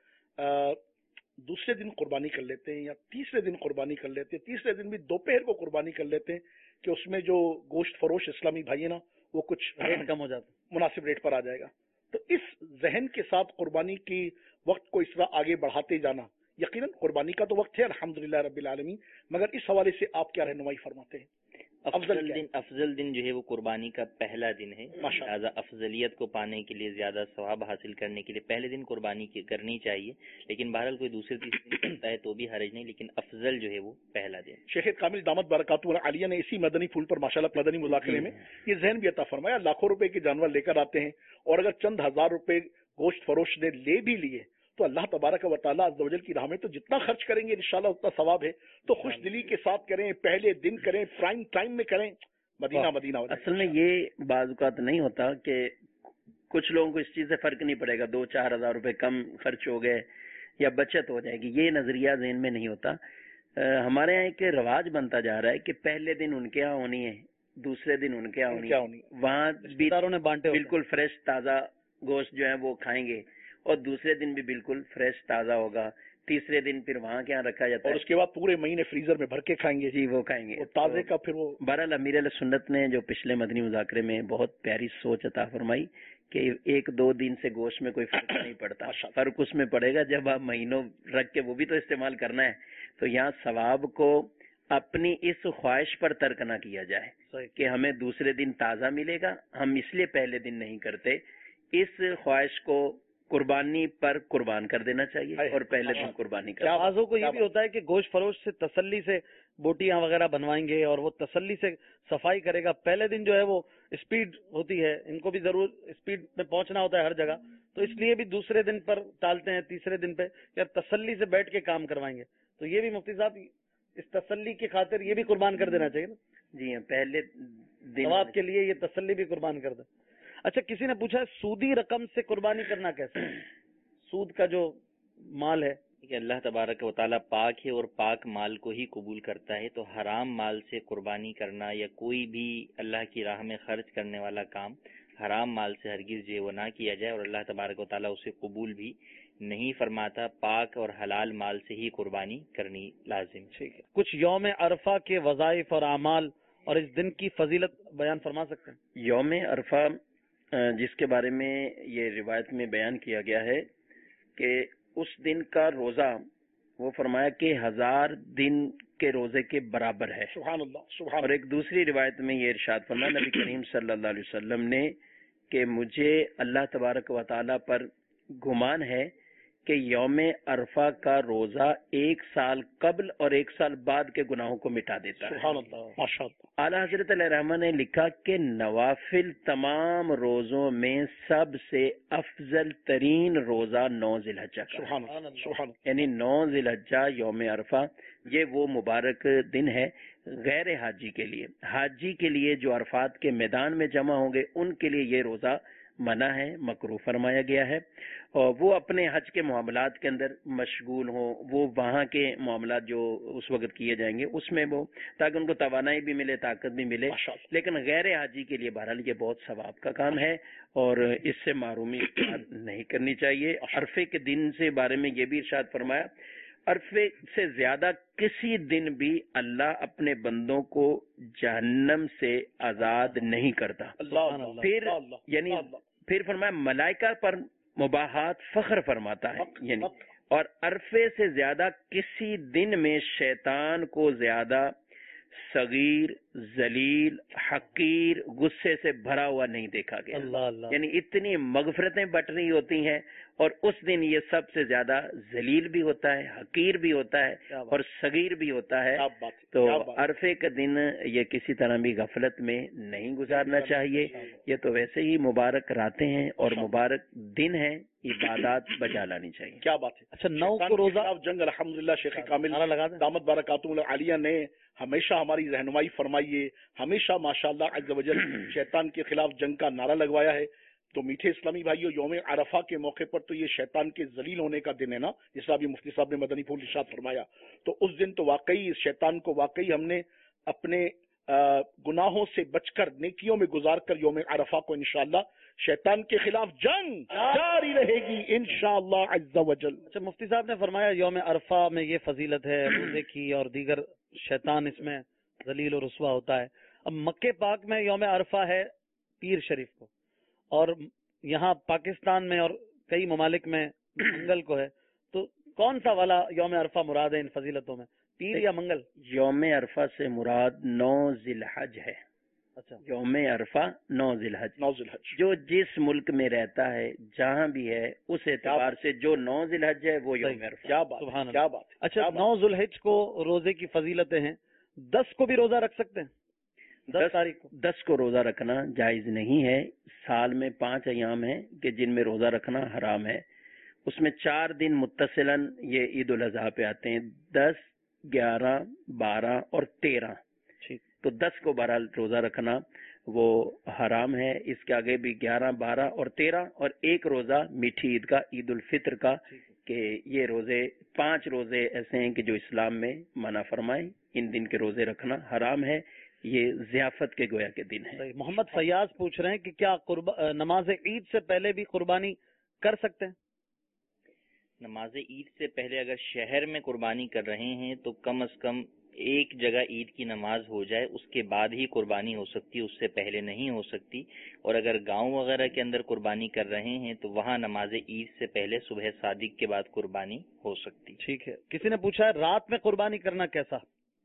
دوسرے دن قربانی کر لیتے ہیں یا تیسرے دن قربانی کر لیتے ہیں، تیسرے دن بھی دوپہر کو قربانی کر لیتے ہیں کہ اس میں جو گوشت فروش اسلامی بھائی ہے نا وہ کچھ ریٹ کم ہو جاتا، مناسب ریٹ پر آ جائے گا. تو اس ذہن کے ساتھ قربانی کی وقت کو اس طرح آگے بڑھاتے جانا، یقیناً قربانی کا تو وقت ہے الحمدللہ رب العالمین، مگر اس حوالے سے آپ کیا رہنمائی فرماتے ہیں؟ افضل دن افضل دن جو ہے وہ قربانی کا پہلا دن ہے، لہٰذا افضلیت کو پانے کے لیے، زیادہ ثواب حاصل کرنے کے لیے پہلے دن قربانی کرنی چاہیے. لیکن بہرحال کوئی دوسرے تیسرے دن کرتا ہے تو بھی حرج نہیں، لیکن افضل جو ہے وہ پہلا دن. شیخ کامل دامت برکاتہ عالیہ نے اسی مدنی پھول پر ماشاءاللہ مدنی مذاکرے میں یہ ذہن بھی عطا فرمایا، لاکھوں روپے کے جانور لے کر آتے ہیں اور اگر چند ہزار روپے گوشت فروش نے لے بھی لیے تو اللہ تبارک و تعالیٰ عز و جل کی راہ میں تو جتنا خرچ کریں گے انشاءاللہ اتنا ثواب ہے. تو خوش دلی کے ساتھ کریں، پہلے دن کریں، پرائم ٹائم میں کریں. مدینہ مدینہ اصل میں یہ بعض اوقات نہیں ہوتا کہ کچھ لوگوں کو اس چیز سے فرق نہیں پڑے گا، دو چار ہزار روپے کم خرچ ہو گئے یا بچت ہو جائے گی، یہ نظریہ ذہن میں نہیں ہوتا. ہمارے یہاں ایک رواج بنتا جا رہا ہے کہ پہلے دن ان کے یہاں ہونی ہے، دوسرے دن ان کے یہاں ہونی ہے، وہاں بھی بالکل فریش تازہ گوشت جو ہے وہ کھائیں گے اور دوسرے دن بھی بالکل فریش تازہ ہوگا، تیسرے دن پھر وہاں کے یہاں رکھا جاتا ہے اور اس کے بعد پورے مہینے فریزر میں بھر کے کھائیں گے. جی وہ کھائیں گے تازے کا. پھر وہ بہرحال امیر علیہ سنت نے جو پچھلے مدنی مذاکرے میں بہت پیاری سوچ عطا فرمائی کہ ایک دو دن سے گوشت میں کوئی فرق نہیں پڑتا، فرق اس میں پڑے گا جب آپ مہینوں رکھ کے وہ بھی تو استعمال کرنا ہے. تو یہاں ثواب کو اپنی اس خواہش پر ترک نہ کیا جائے کہ ہمیں دوسرے دن تازہ ملے گا، ہم اس لیے پہلے دن نہیں کرتے. اس خواہش کو قربانی پر قربان کر دینا چاہیے اور پہلے دن قربانی کر. بعضوں کو یہ بھی ہوتا ہے کہ گوشت فروش سے تسلی سے بوٹیاں وغیرہ بنوائیں گے اور وہ تسلی سے صفائی کرے گا. پہلے دن جو ہے وہ اسپیڈ ہوتی ہے، ان کو بھی ضرور اسپیڈ میں پہنچنا ہوتا ہے ہر جگہ، تو اس لیے بھی دوسرے دن پر ٹالتے ہیں، تیسرے دن پہ یا تسلی سے بیٹھ کے کام کروائیں گے. تو یہ بھی مفتی صاحب اس تسلی کی خاطر یہ بھی قربان کر دینا چاہیے نا. جی ہاں، پہلے ثواب کے لیے یہ تسلی بھی قربان کر دیں. اچھا، کسی نے پوچھا سودی رقم سے قربانی کرنا کیسے؟ سود کا جو مال ہے کہ اللہ تبارک و تعالیٰ پاک ہے اور پاک مال کو ہی قبول کرتا ہے، تو حرام مال سے قربانی کرنا یا کوئی بھی اللہ کی راہ میں خرچ کرنے والا کام حرام مال سے ہرگز جو وہ نہ کیا جائے، اور اللہ تبارک و تعالیٰ اسے قبول بھی نہیں فرماتا. پاک اور حلال مال سے ہی قربانی کرنی لازم. ٹھیک ہے، کچھ یوم عرفہ کے وظائف اور اعمال اور اس دن کی فضیلت بیان فرما سکتے ہیں؟ یوم عرفہ جس کے بارے میں یہ روایت میں بیان کیا گیا ہے کہ اس دن کا روزہ وہ فرمایا کہ ہزار دن کے روزے کے برابر ہے. سبحان اللہ سبحان. اور ایک دوسری روایت میں یہ ارشاد فرمایا نبی کریم صلی اللہ علیہ وسلم نے کہ مجھے اللہ تبارک و تعالیٰ پر گمان ہے کہ یوم عرفہ کا روزہ ایک سال قبل اور ایک سال بعد کے گناہوں کو مٹا دیتا ہے. سبحان اللہ ماشاء اللہ. اعلیٰ حضرت علیہ رحمہ نے لکھا کہ نوافل تمام روزوں میں سب سے افضل ترین روزہ نو ذی الحجہ کا، سبحان اللہ سبحان. یعنی نو ذی الحجہ یوم عرفہ یہ وہ مبارک دن ہے غیر حاجی کے لیے. حاجی کے لیے جو عرفات کے میدان میں جمع ہوں گے ان کے لیے یہ روزہ منع ہے، مکروہ فرمایا گیا ہے، اور وہ اپنے حج کے معاملات کے اندر مشغول ہوں، وہ وہاں کے معاملات جو اس وقت کیے جائیں گے اس میں وہ، تاکہ ان کو توانائی بھی ملے، طاقت بھی ملے. لیکن غیر حاجی کے لیے بہرحال یہ بہت ثواب کا کام ہے اور اس سے محرومی نہیں کرنی چاہیے. عرفے کے دن سے بارے میں یہ بھی ارشاد فرمایا، عرفے سے زیادہ کسی دن بھی اللہ اپنے بندوں کو جہنم سے آزاد نہیں کرتا. پھر یعنی پھر فرمایا ملائکہ پر مباحات فخر فرماتا ہے، یعنی اور عرفے سے زیادہ کسی دن میں شیطان کو زیادہ صغیر، ذلیل، حقیر، غصے سے بھرا ہوا نہیں دیکھا گیا. اللہ اللہ. یعنی اتنی مغفرتیں بٹ رہی ہوتی ہیں اور اس دن یہ سب سے زیادہ ذلیل بھی ہوتا ہے، حقیر بھی ہوتا ہے اور صغیر بھی ہوتا ہے. تو عرفے کا دن یہ کسی طرح بھی غفلت میں نہیں گزارنا چاہیے. یہ تو ویسے ہی مبارک راتیں ہیں اور مبارک دن ہیں، عبادات بجا لانی چاہیے. کیا بات ہے. اچھا، نو کو روزہ جنگ الحمدللہ شیخ کامل دامت برکاتہ العالیہ نے ہمیشہ ہماری رہنمائی فرمائیے، ہمیشہ ماشاءاللہ عز و جل شیطان کے خلاف جنگ کا نعرہ لگوایا ہے. تو میٹھے اسلامی بھائیو، یوم عرفہ کے موقع پر تو یہ شیطان کے ذلیل ہونے کا دن ہے نا، جس طرح ابھی مفتی صاحب نے مدنی پھول ارشاد فرمایا. تو اس دن تو واقعی اس شیطان کو واقعی ہم نے اپنے گناہوں سے بچ کر نیکیوں میں گزار کر یوم عرفہ کو انشاءاللہ شیطان کے خلاف جنگ جاری رہے گی انشاءاللہ عز و جل. اچھا، مفتی صاحب نے فرمایا یوم عرفہ میں یہ فضیلت ہے روزے کی اور دیگر، شیطان اس میں ذلیل و رسوا ہوتا ہے. اب مکہ پاک میں یوم عرفہ ہے پیر شریف کو، اور یہاں پاکستان میں اور کئی ممالک میں منگل کو ہے، تو کون سا والا یوم عرفہ مراد ہے ان فضیلتوں میں، پیر یا منگل؟ یوم عرفہ سے مراد نو ذی الحج ہے. اچھا، یوم عرفہ نو ذی الحج. نو ذی الحج جو جس ملک میں رہتا ہے، جہاں بھی ہے، اس اعتبار سے جو نو ذی الحج ہے وہ یوم عرفہ. کیا بات، سبحان اللہ، کیا بات. اچھا، نو ذی الحج کو روزے کی فضیلتیں ہیں، دس کو بھی روزہ رکھ سکتے ہیں؟ دس تاریخ کو دس کو روزہ رکھنا جائز نہیں ہے. سال میں پانچ ایام ہیں کہ جن میں روزہ رکھنا حرام ہے. اس میں چار دن متصلاً یہ عید الاضحیٰ پہ آتے ہیں، دس، گیارہ، بارہ اور تیرہ. تو دس کو بہرحال روزہ رکھنا وہ حرام ہے. اس کے آگے بھی گیارہ، بارہ اور تیرہ، اور ایک روزہ میٹھی عید کا، عید الفطر کا، کہ یہ روزے پانچ روزے ایسے ہیں کہ جو اسلام میں منع فرمائے. ان دن کے روزے رکھنا حرام ہے. یہ ضیافت کے گویا کے دن ہے. محمد فیاض پوچھ رہے ہیں کہ کیا نماز عید سے پہلے بھی قربانی کر سکتے ہیں؟ نماز عید سے پہلے اگر شہر میں قربانی کر رہے ہیں تو کم از کم ایک جگہ عید کی نماز ہو جائے، اس کے بعد ہی قربانی ہو سکتی، اس سے پہلے نہیں ہو سکتی. اور اگر گاؤں وغیرہ کے اندر قربانی کر رہے ہیں تو وہاں نماز عید سے پہلے صبح صادق کے بعد قربانی ہو سکتی. ٹھیک ہے. کسی نے پوچھا ہے رات میں قربانی کرنا کیسا؟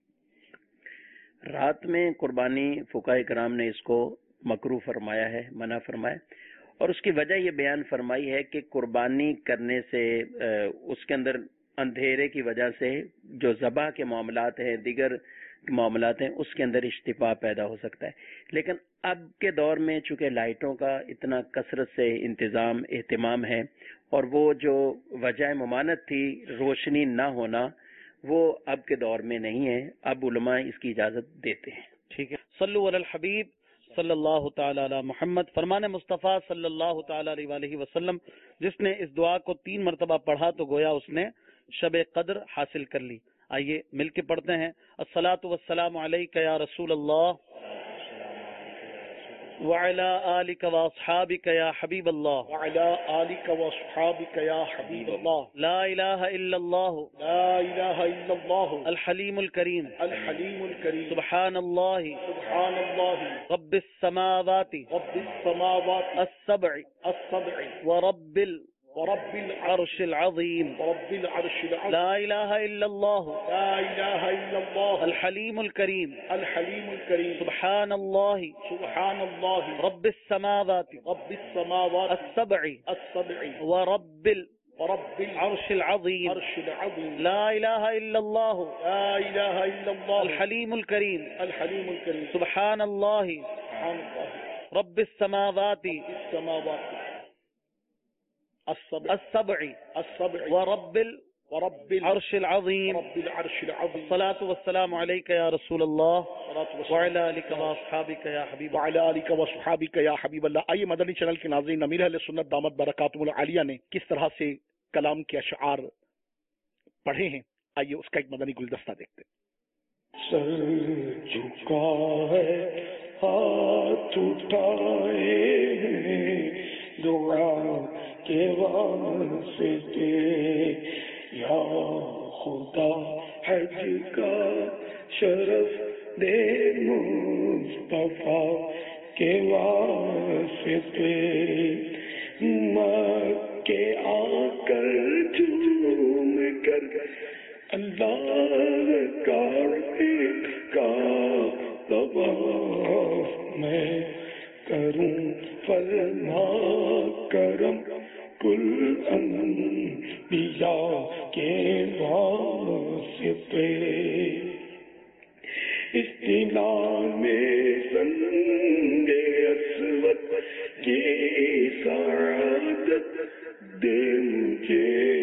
رات میں قربانی فقہاء کرام نے اس کو مکروہ فرمایا ہے، منع فرمایا، اور اس کی وجہ یہ بیان فرمائی ہے کہ قربانی کرنے سے اس کے اندر اندھیرے کی وجہ سے جو ذبح کے معاملات ہیں، دیگر معاملات ہیں، اس کے اندر اشتباہ پیدا ہو سکتا ہے. لیکن اب کے دور میں چونکہ لائٹوں کا اتنا کثرت سے انتظام اہتمام ہے، اور وہ جو وجہ ممانعت تھی روشنی نہ ہونا، وہ اب کے دور میں نہیں ہے. اب علماء اس کی اجازت دیتے ہیں. ٹھیک ہے. صلو علی الحبیب صلی اللہ تعالی علی محمد. فرمان مصطفیٰ صلی اللہ تعالی علیہ وآلہ وسلم، جس نے اس دعا کو تین مرتبہ پڑھا تو گویا اس نے شب قدر حاصل کر لی. آئیے مل کے پڑھتے ہیں. الصلاۃ والسلام علیک یا رسول اللہ وعلی آلک واصحابک یا حبیب اللہ وعلی آلک واصحابک یا حبیب اللہ. لا الہ الا اللہ لا الہ الا اللہ الحلیم الکریم الحلیم الکریم سبحان اللہ سبحان اللہ رب السماوات رب السماوات السبع السبع ورب ال ورب العرش العظیم ورب العرش العظیم. لا الہ الا اللہ لا الہ الا اللہ الحلیم الکریم الحلیم الکریم سبحان اللہ سبحان اللہ رب السماوات رب السماوات السبع السبع ورب ال ورب العرش العظیم العرش العظیم. لا الہ الا اللہ لا الہ الا اللہ الحلیم الکریم الحلیم الکریم سبحان اللہ سبحان اللہ رب السماوات السماوات السبع السبع السبع ورب ال ورب العرش العظیم رب العرش العظیم الصلاة والسلام علیک یا رسول اللہ وعلی آلک واصحابک یا حبیب وعلی آلک وصحابک یا حبیب اللہ. آئیے مدنی چینل کے ناظرین، امیر اہل سنت دامت برکاتہم العالیہ نے کس طرح سے کلام کے اشعار پڑھے ہیں، آئیے اس کا ایک مدنی گلدستہ دیکھتے ہیں. سر جھکا ہے ہاتھ اٹھائے ہیں دعا کے واسطے، یا خدا حج کا شرف دے مصطفیٰ کے واسطے، مکے آ کر جھوم کر اللہ کا کا طواف میں کروں فرما کرم کل انبیاء کے واسطے، استعمال میں سنگ اسود کی سعادت دے مجھے،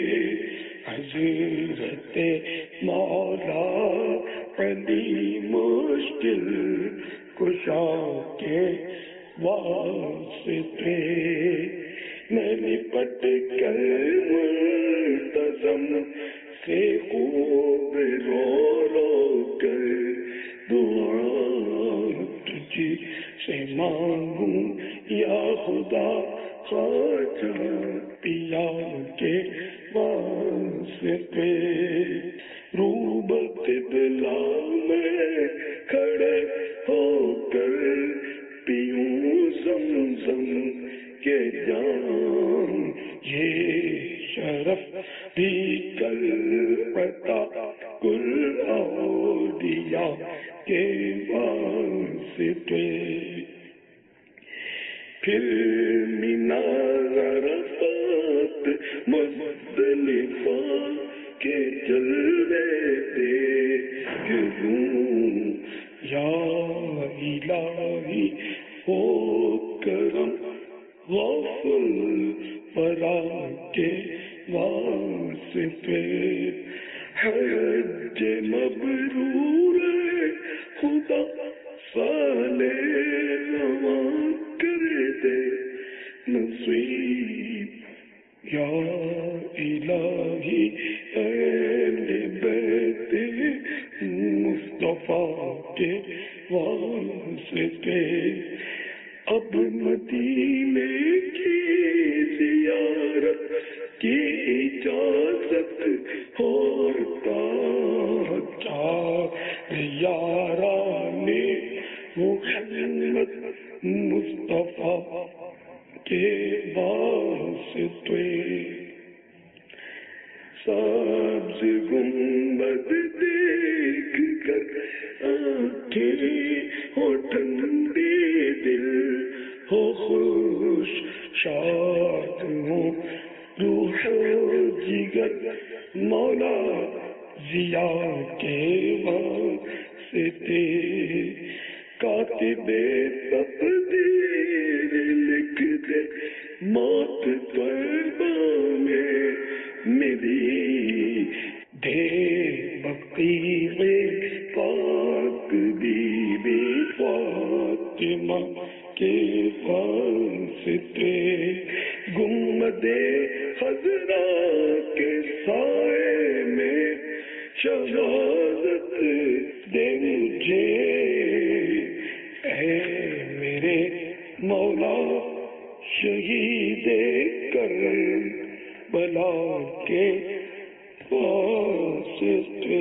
حضرت مولا علی مشکل کشا کے واسطے، میں لپٹ کر ملتزم سے خوب رو رو کر دعا تجھ سے مانگوں، یا خدا خواجہ پیا کے واسطے، روبت دلا میں کھڑے ہو کر پیوں زمزم کے جام، یہ شرف بھی کر عطا کل اولیاء کے واسطے، پھر مینار عرفات مزدلفہ کے جلوے دیکھوں، یا الہی ہو کرم غافل برا کے واسطے، حج مبرور خدا صالح رواں کر دے نصیب، یا الہی اہل بیت مصطفیٰ کے واسطے، اب مدینے کی زیارت کی اجازت ہوتا چار یاران محمد مصطفیٰ کے واسطے، سبز گنبد دیکھ کر آنکھیں ہو ٹھنڈی، دل ہو خوش شاد ہو روح و جگر، مولا ضیا کے واسطے، کاتب تقدیر لکھ دے موت طیبہ میں میری، دے بقیع پاک بی بی فاطمہ کے واسطے، گنبد خضرا کے سائے میں شہادت دے مجھے، اے میرے مولا شہید کربلا کے واسطے.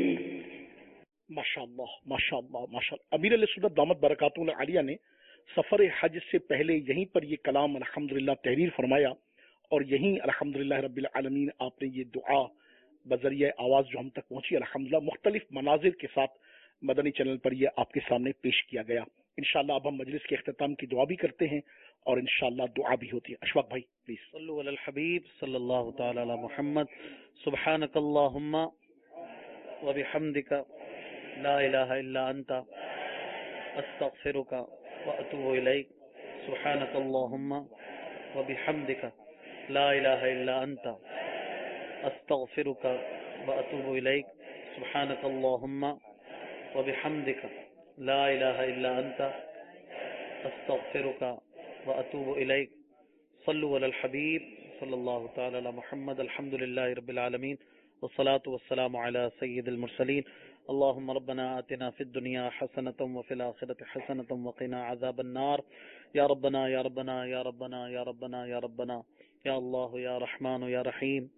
ماشاء اللہ ماشاء اللہ ماشاء اللہ. امیر علیہ سنت دامت برکاتہم العالیہ نے سفر حج سے پہلے یہیں پر یہ کلام الحمدللہ تحریر فرمایا، اور یہیں الحمدللہ رب العالمین آپ نے یہ دعا بذریعہ آواز جو ہم تک پہنچی الحمدللہ مختلف مناظر کے ساتھ مدنی چینل پر یہ آپ کے سامنے پیش کیا گیا. انشاءاللہ اب ہم مجلس کے اختتام کی دعا بھی کرتے ہیں اور انشاءاللہ دعا بھی ہوتی ہے. اشفاق بھائی پلیز. صلو علی الحبیب صلی اللہ تعالی علی محمد. سبحانک اللہم و بحمدک لا الہ الا انت استغفرک و اتوب الیک. سبحانک اللہم و بحمدک لا الہ الا انت استغفرک و اتوب الیک سبحانک اللہم و بحمدک لا الہ الا انت استغفرک و اتوب الیک صلوا علی الحبیب صلی اللہ تعالی علی محمد الحمد للہ رب العالمین والصلاة والسلام علی سید المرسلین اللهم ربنا آتنا في الدنيا حسنة وفي الآخرة حسنة وقنا عذاب النار یا ربنا یا ربنا یا ربنا یا ربنا یا ربنا یا اللہ یا رحمان یا رحیم.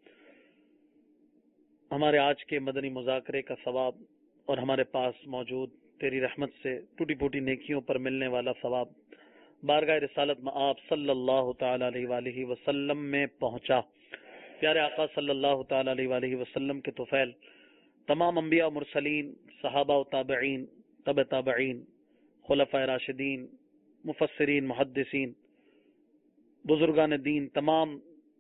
ہمارے آج کے مدنی مذاکرے کا ثواب اور ہمارے پاس موجود تیری رحمت سے ٹوٹی پھوٹی نیکیوں پر ملنے والا ثواب بارگاہ رسالت میں آپ صلی اللہ تعالی علیہ وآلہ وسلم میں پہنچا. پیارے آقا صلی اللہ تعالی علیہ وآلہ وسلم کے طفیل تمام انبیاء و مرسلین، صحابہ و تابعین، تبع تابعین، خلفاء راشدین، مفسرین، محدثین، بزرگان دین، تمام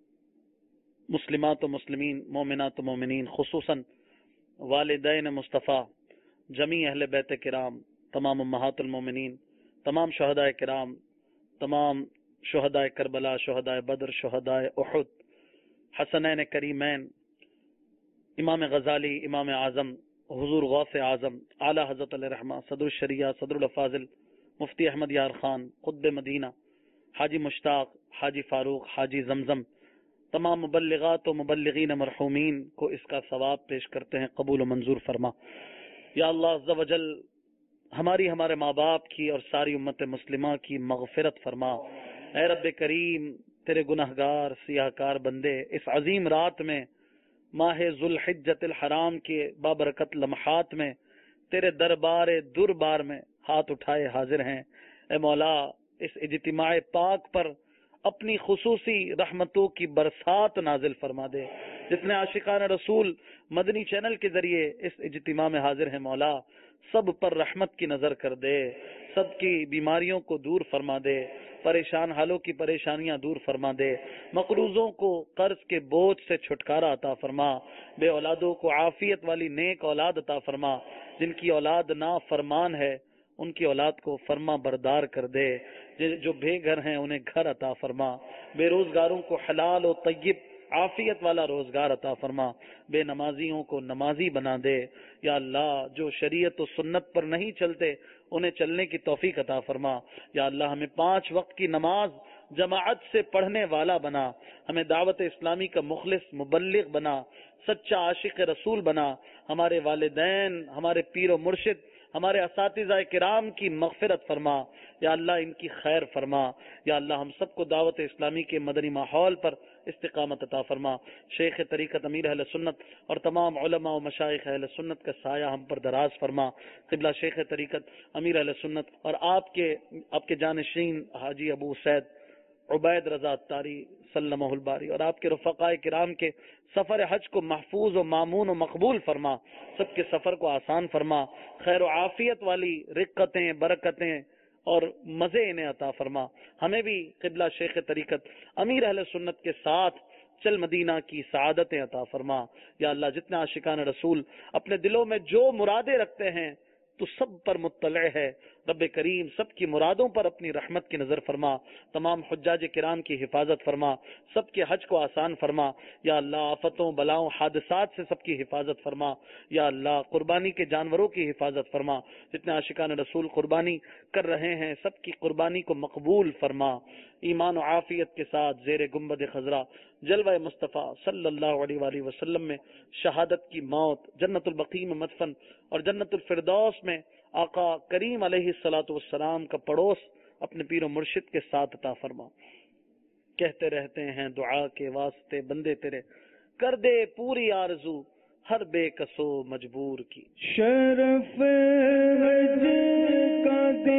مسلمات و مسلمین، مومنات و مومنین، خصوصاً والدین مصطفیٰ، جمیع اہل بیت کرام، تمام امہات المومنین، تمام شہداء کرام، تمام شہداء کربلا، شہداء بدر، شہداء احد، حسنین کریمین، امام غزالی، امام اعظم، حضور غوث اعظم، اعلی حضرت علیہ رحمہ، صدر الشریعہ، صدر الافاضل، مفتی احمد یار خان، قطب مدینہ، حاجی مشتاق، حاجی فاروق، حاجی زمزم، تمام مبلغات و مبلغین مرحومین کو اس کا ثواب پیش کرتے ہیں، قبول و منظور فرما. یا اللہ عز و جل ہماری، ہمارے ماں باپ کی اور ساری امت مسلمہ کی مغفرت فرما. اے رب کریم، تیرے گناہگار سیاہ کار بندے اس عظیم رات میں، ماہ ذوالحجۃ الحرام کے بابرکت لمحات میں تیرے دربار دربار میں ہاتھ اٹھائے حاضر ہیں. اے مولا، اس اجتماع پاک پر اپنی خصوصی رحمتوں کی برسات نازل فرما دے. جتنے عاشقان رسول مدنی چینل کے ذریعے اس اجتماع میں حاضر ہیں مولا، سب پر رحمت کی نظر کر دے، سب کی بیماریوں کو دور فرما دے، پریشان حالوں کی پریشانیاں دور فرما دے، مقروضوں کو قرض کے بوجھ سے چھٹکارا عطا فرما، بے اولادوں کو عافیت والی نیک اولاد عطا فرما، جن کی اولاد نا فرمان ہے ان کی اولاد کو فرما بردار کر دے، جو بے گھر ہیں انہیں گھر عطا فرما، بے روزگاروں کو حلال و طیب عافیت والا روزگار عطا فرما، بے نمازیوں کو نمازی بنا دے. یا اللہ، جو شریعت و سنت پر نہیں چلتے انہیں چلنے کی توفیق عطا فرما. یا اللہ، ہمیں پانچ وقت کی نماز جماعت سے پڑھنے والا بنا، ہمیں دعوت اسلامی کا مخلص مبلغ بنا، سچا عاشق رسول بنا. ہمارے والدین، ہمارے پیر و مرشد، ہمارے اساتذہ کرام کی مغفرت فرما. یا اللہ، ان کی خیر فرما. یا اللہ، ہم سب کو دعوت اسلامی کے مدنی ماحول پر استقامت عطا فرما. شیخ طریقت امیر اہل سنت اور تمام علماء و مشائخ اہل سنت کا سایہ ہم پر دراز فرما. قبلہ شیخ طریقت امیر اہل سنت اور آپ کے آپ کے جانشین حاجی ابو سید عبید رضا اتاری سلمہ الباری اور آپ کے رفقاء کرام کے سفر حج کو محفوظ و مامون و مقبول فرما. سب کے سفر کو آسان فرما. خیر و عافیت والی رقتیں، برکتیں اور مزے انہیں عطا فرما. ہمیں بھی قبلہ شیخ طریقت امیر اہل سنت کے ساتھ چل مدینہ کی سعادتیں عطا فرما. یا اللہ، جتنے عاشقان رسول اپنے دلوں میں جو مرادیں رکھتے ہیں تو سب پر مطلع ہے. رب کریم، سب کی مرادوں پر اپنی رحمت کی نظر فرما. تمام حجاج کرام کی حفاظت فرما، سب کے حج کو آسان فرما. یا اللہ، آفتوں، بلاؤں، حادثات سے سب کی حفاظت فرما. یا اللہ، قربانی کے جانوروں کی حفاظت فرما. جتنے عاشقان رسول قربانی کر رہے ہیں سب کی قربانی کو مقبول فرما. ایمان و عافیت کے ساتھ زیر گنبد خضرا جلوہ مصطفیٰ صلی اللہ علیہ وآلہ وسلم میں شہادت کی موت، جنت البقیع میں مدفن اور جنت الفردوس میں آقا کریم علیہ الصلوۃ والسلام کا پڑوس اپنے پیر و مرشد کے ساتھ عطا فرما. کہتے رہتے ہیں دعا کے واسطے بندے تیرے، کر دے پوری آرزو ہر بے کسو مجبور کی. شرف حج کا دے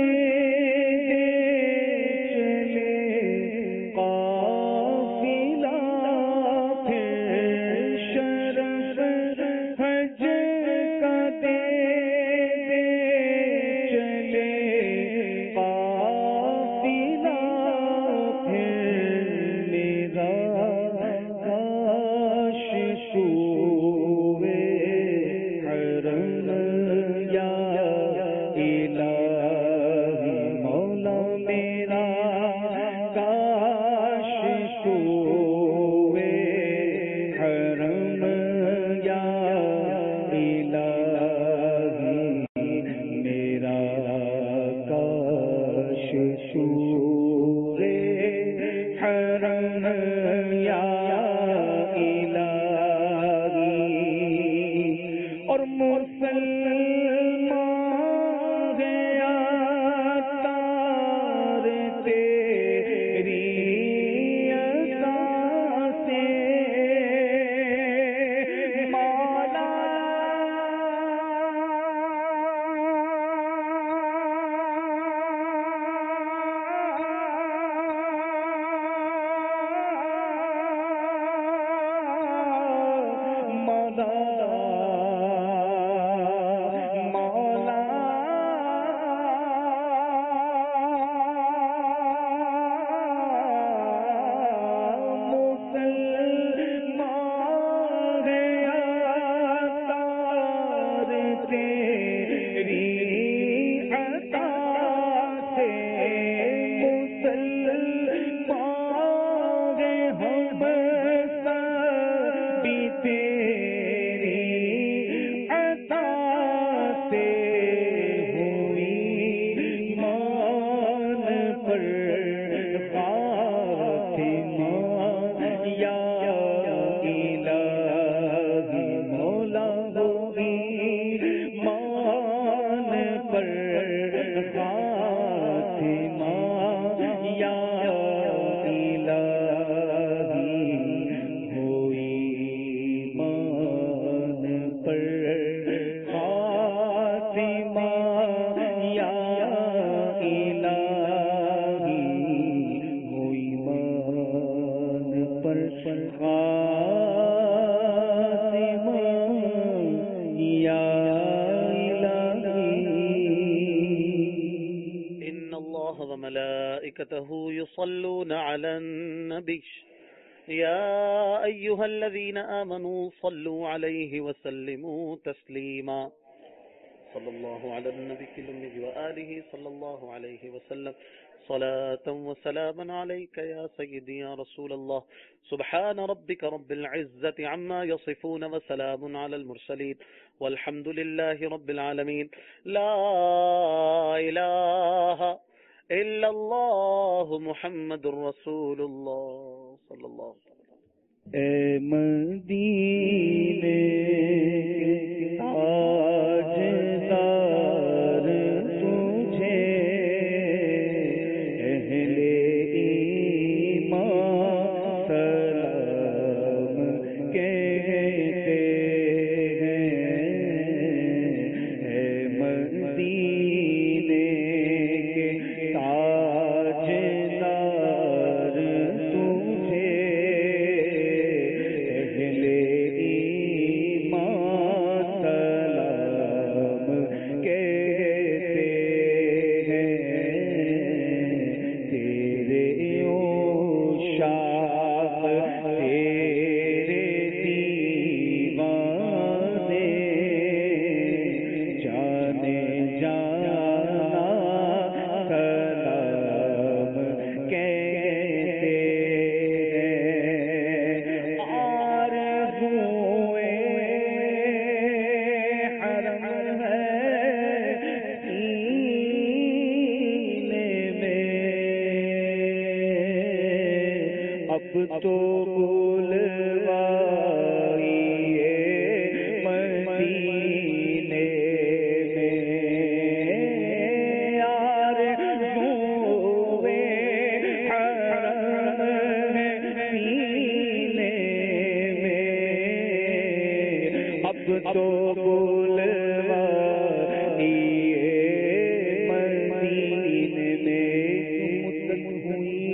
الہی یا الہی اور مسلمان گیا تار تیری عطا سے مولا يصلون على النبي يا أيها الذين آمنوا صلوا عليه وسلموا تسليما صلى الله على النبي الأمي وآله صلى الله عليه وسلم صلاة وسلاما عليك يا سيدي يا رسول الله سبحان ربك رب العزة عما يصفون وسلام على المرسلين والحمد لله رب العالمين لا إله إلا الله محمد رسول الله صلى الله عليه وسلم. اے مدینے تاجدار تجھے اہل ایمان سلام کہتے ہیں. اے مدینے تاجدار تجھے اہل ایمان سلام کہتے ہیں. تیرے عشاق تیرے دیوانے جانے جانا سلام کہتے ہیں. آرزوئے حرم ہے سینے میں اب تو بلوائیے مدینے میں. آرزوئے حرم ہے سینے میں اب تو بلوائیے مدینے میں. مدت ہوئی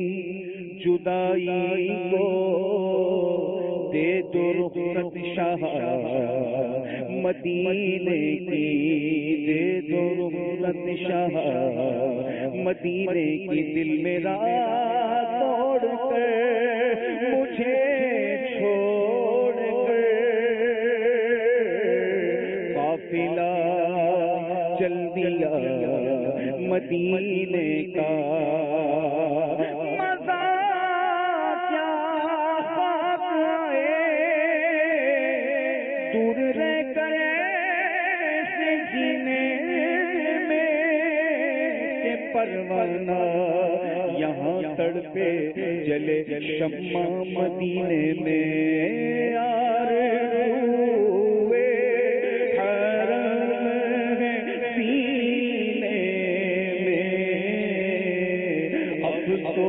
جدائی کو دے دو رخصت شاہ مدینے کی دے دو رخصت شاہ مدینے کی. دل میرا توڑ کر مجھے چھوڑ کر قافلہ چل دیا مدینے کا. مزہ کیا خاک آئے دور رہ کر ایسے جینے میں کہ پروانہ یہاں تڑپ پہ جلے شمع مدینے میں یار ہوئے حرم ہے سینے میں اب تو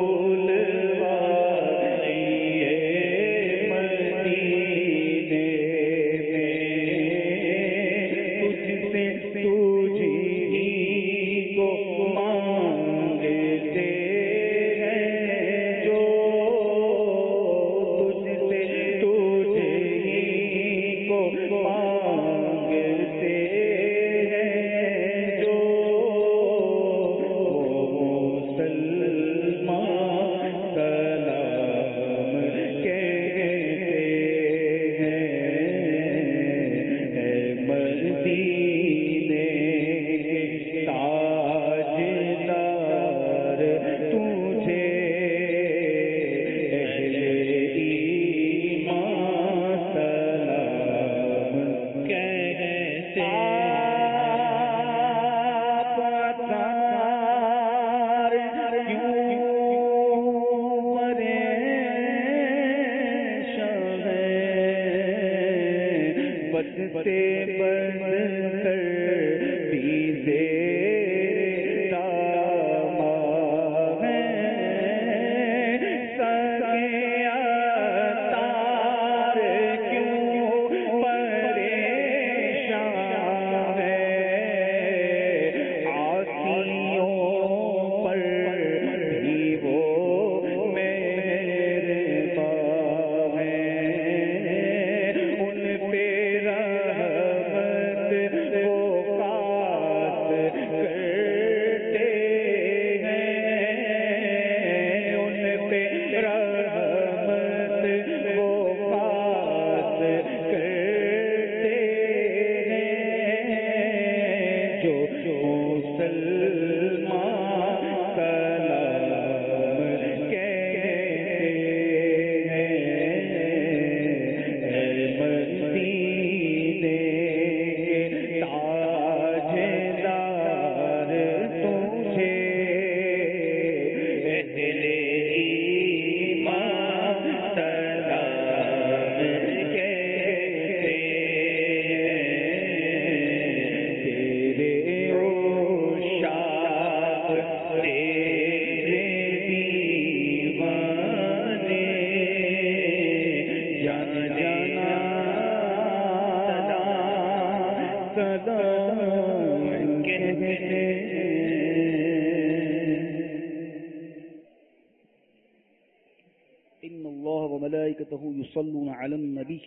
يصلون على النبي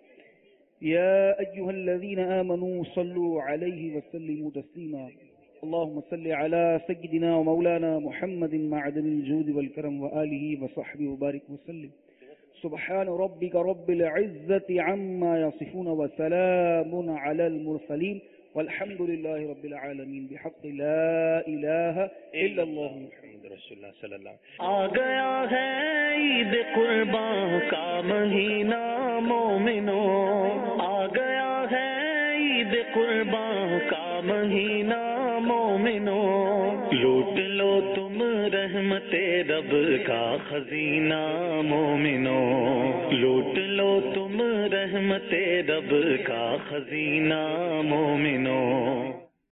يا أيها الذين آمنوا صلوا عليه وسلموا تسليما اللهم صل على سيدنا ومولانا محمد معدن الجود والكرم وآله وصحبه وبارك وسلم سبحان ربك رب العزة عما يصفون وسلام على المرسلين والحمد لله رب العالمين بحق لا إله إلا الله محمد رسول الله صلی اللہ علیہ وسلم. آ گیا ہے عید قرباں کا مہینہ مومنوں، آ گیا ہے عید قرباں کا مہینہ مومنوں، لوٹ لو تم رحمت رب کا خزینہ مومنوں، لوٹ لو تم رحمت رب کا خزینہ مومنوں.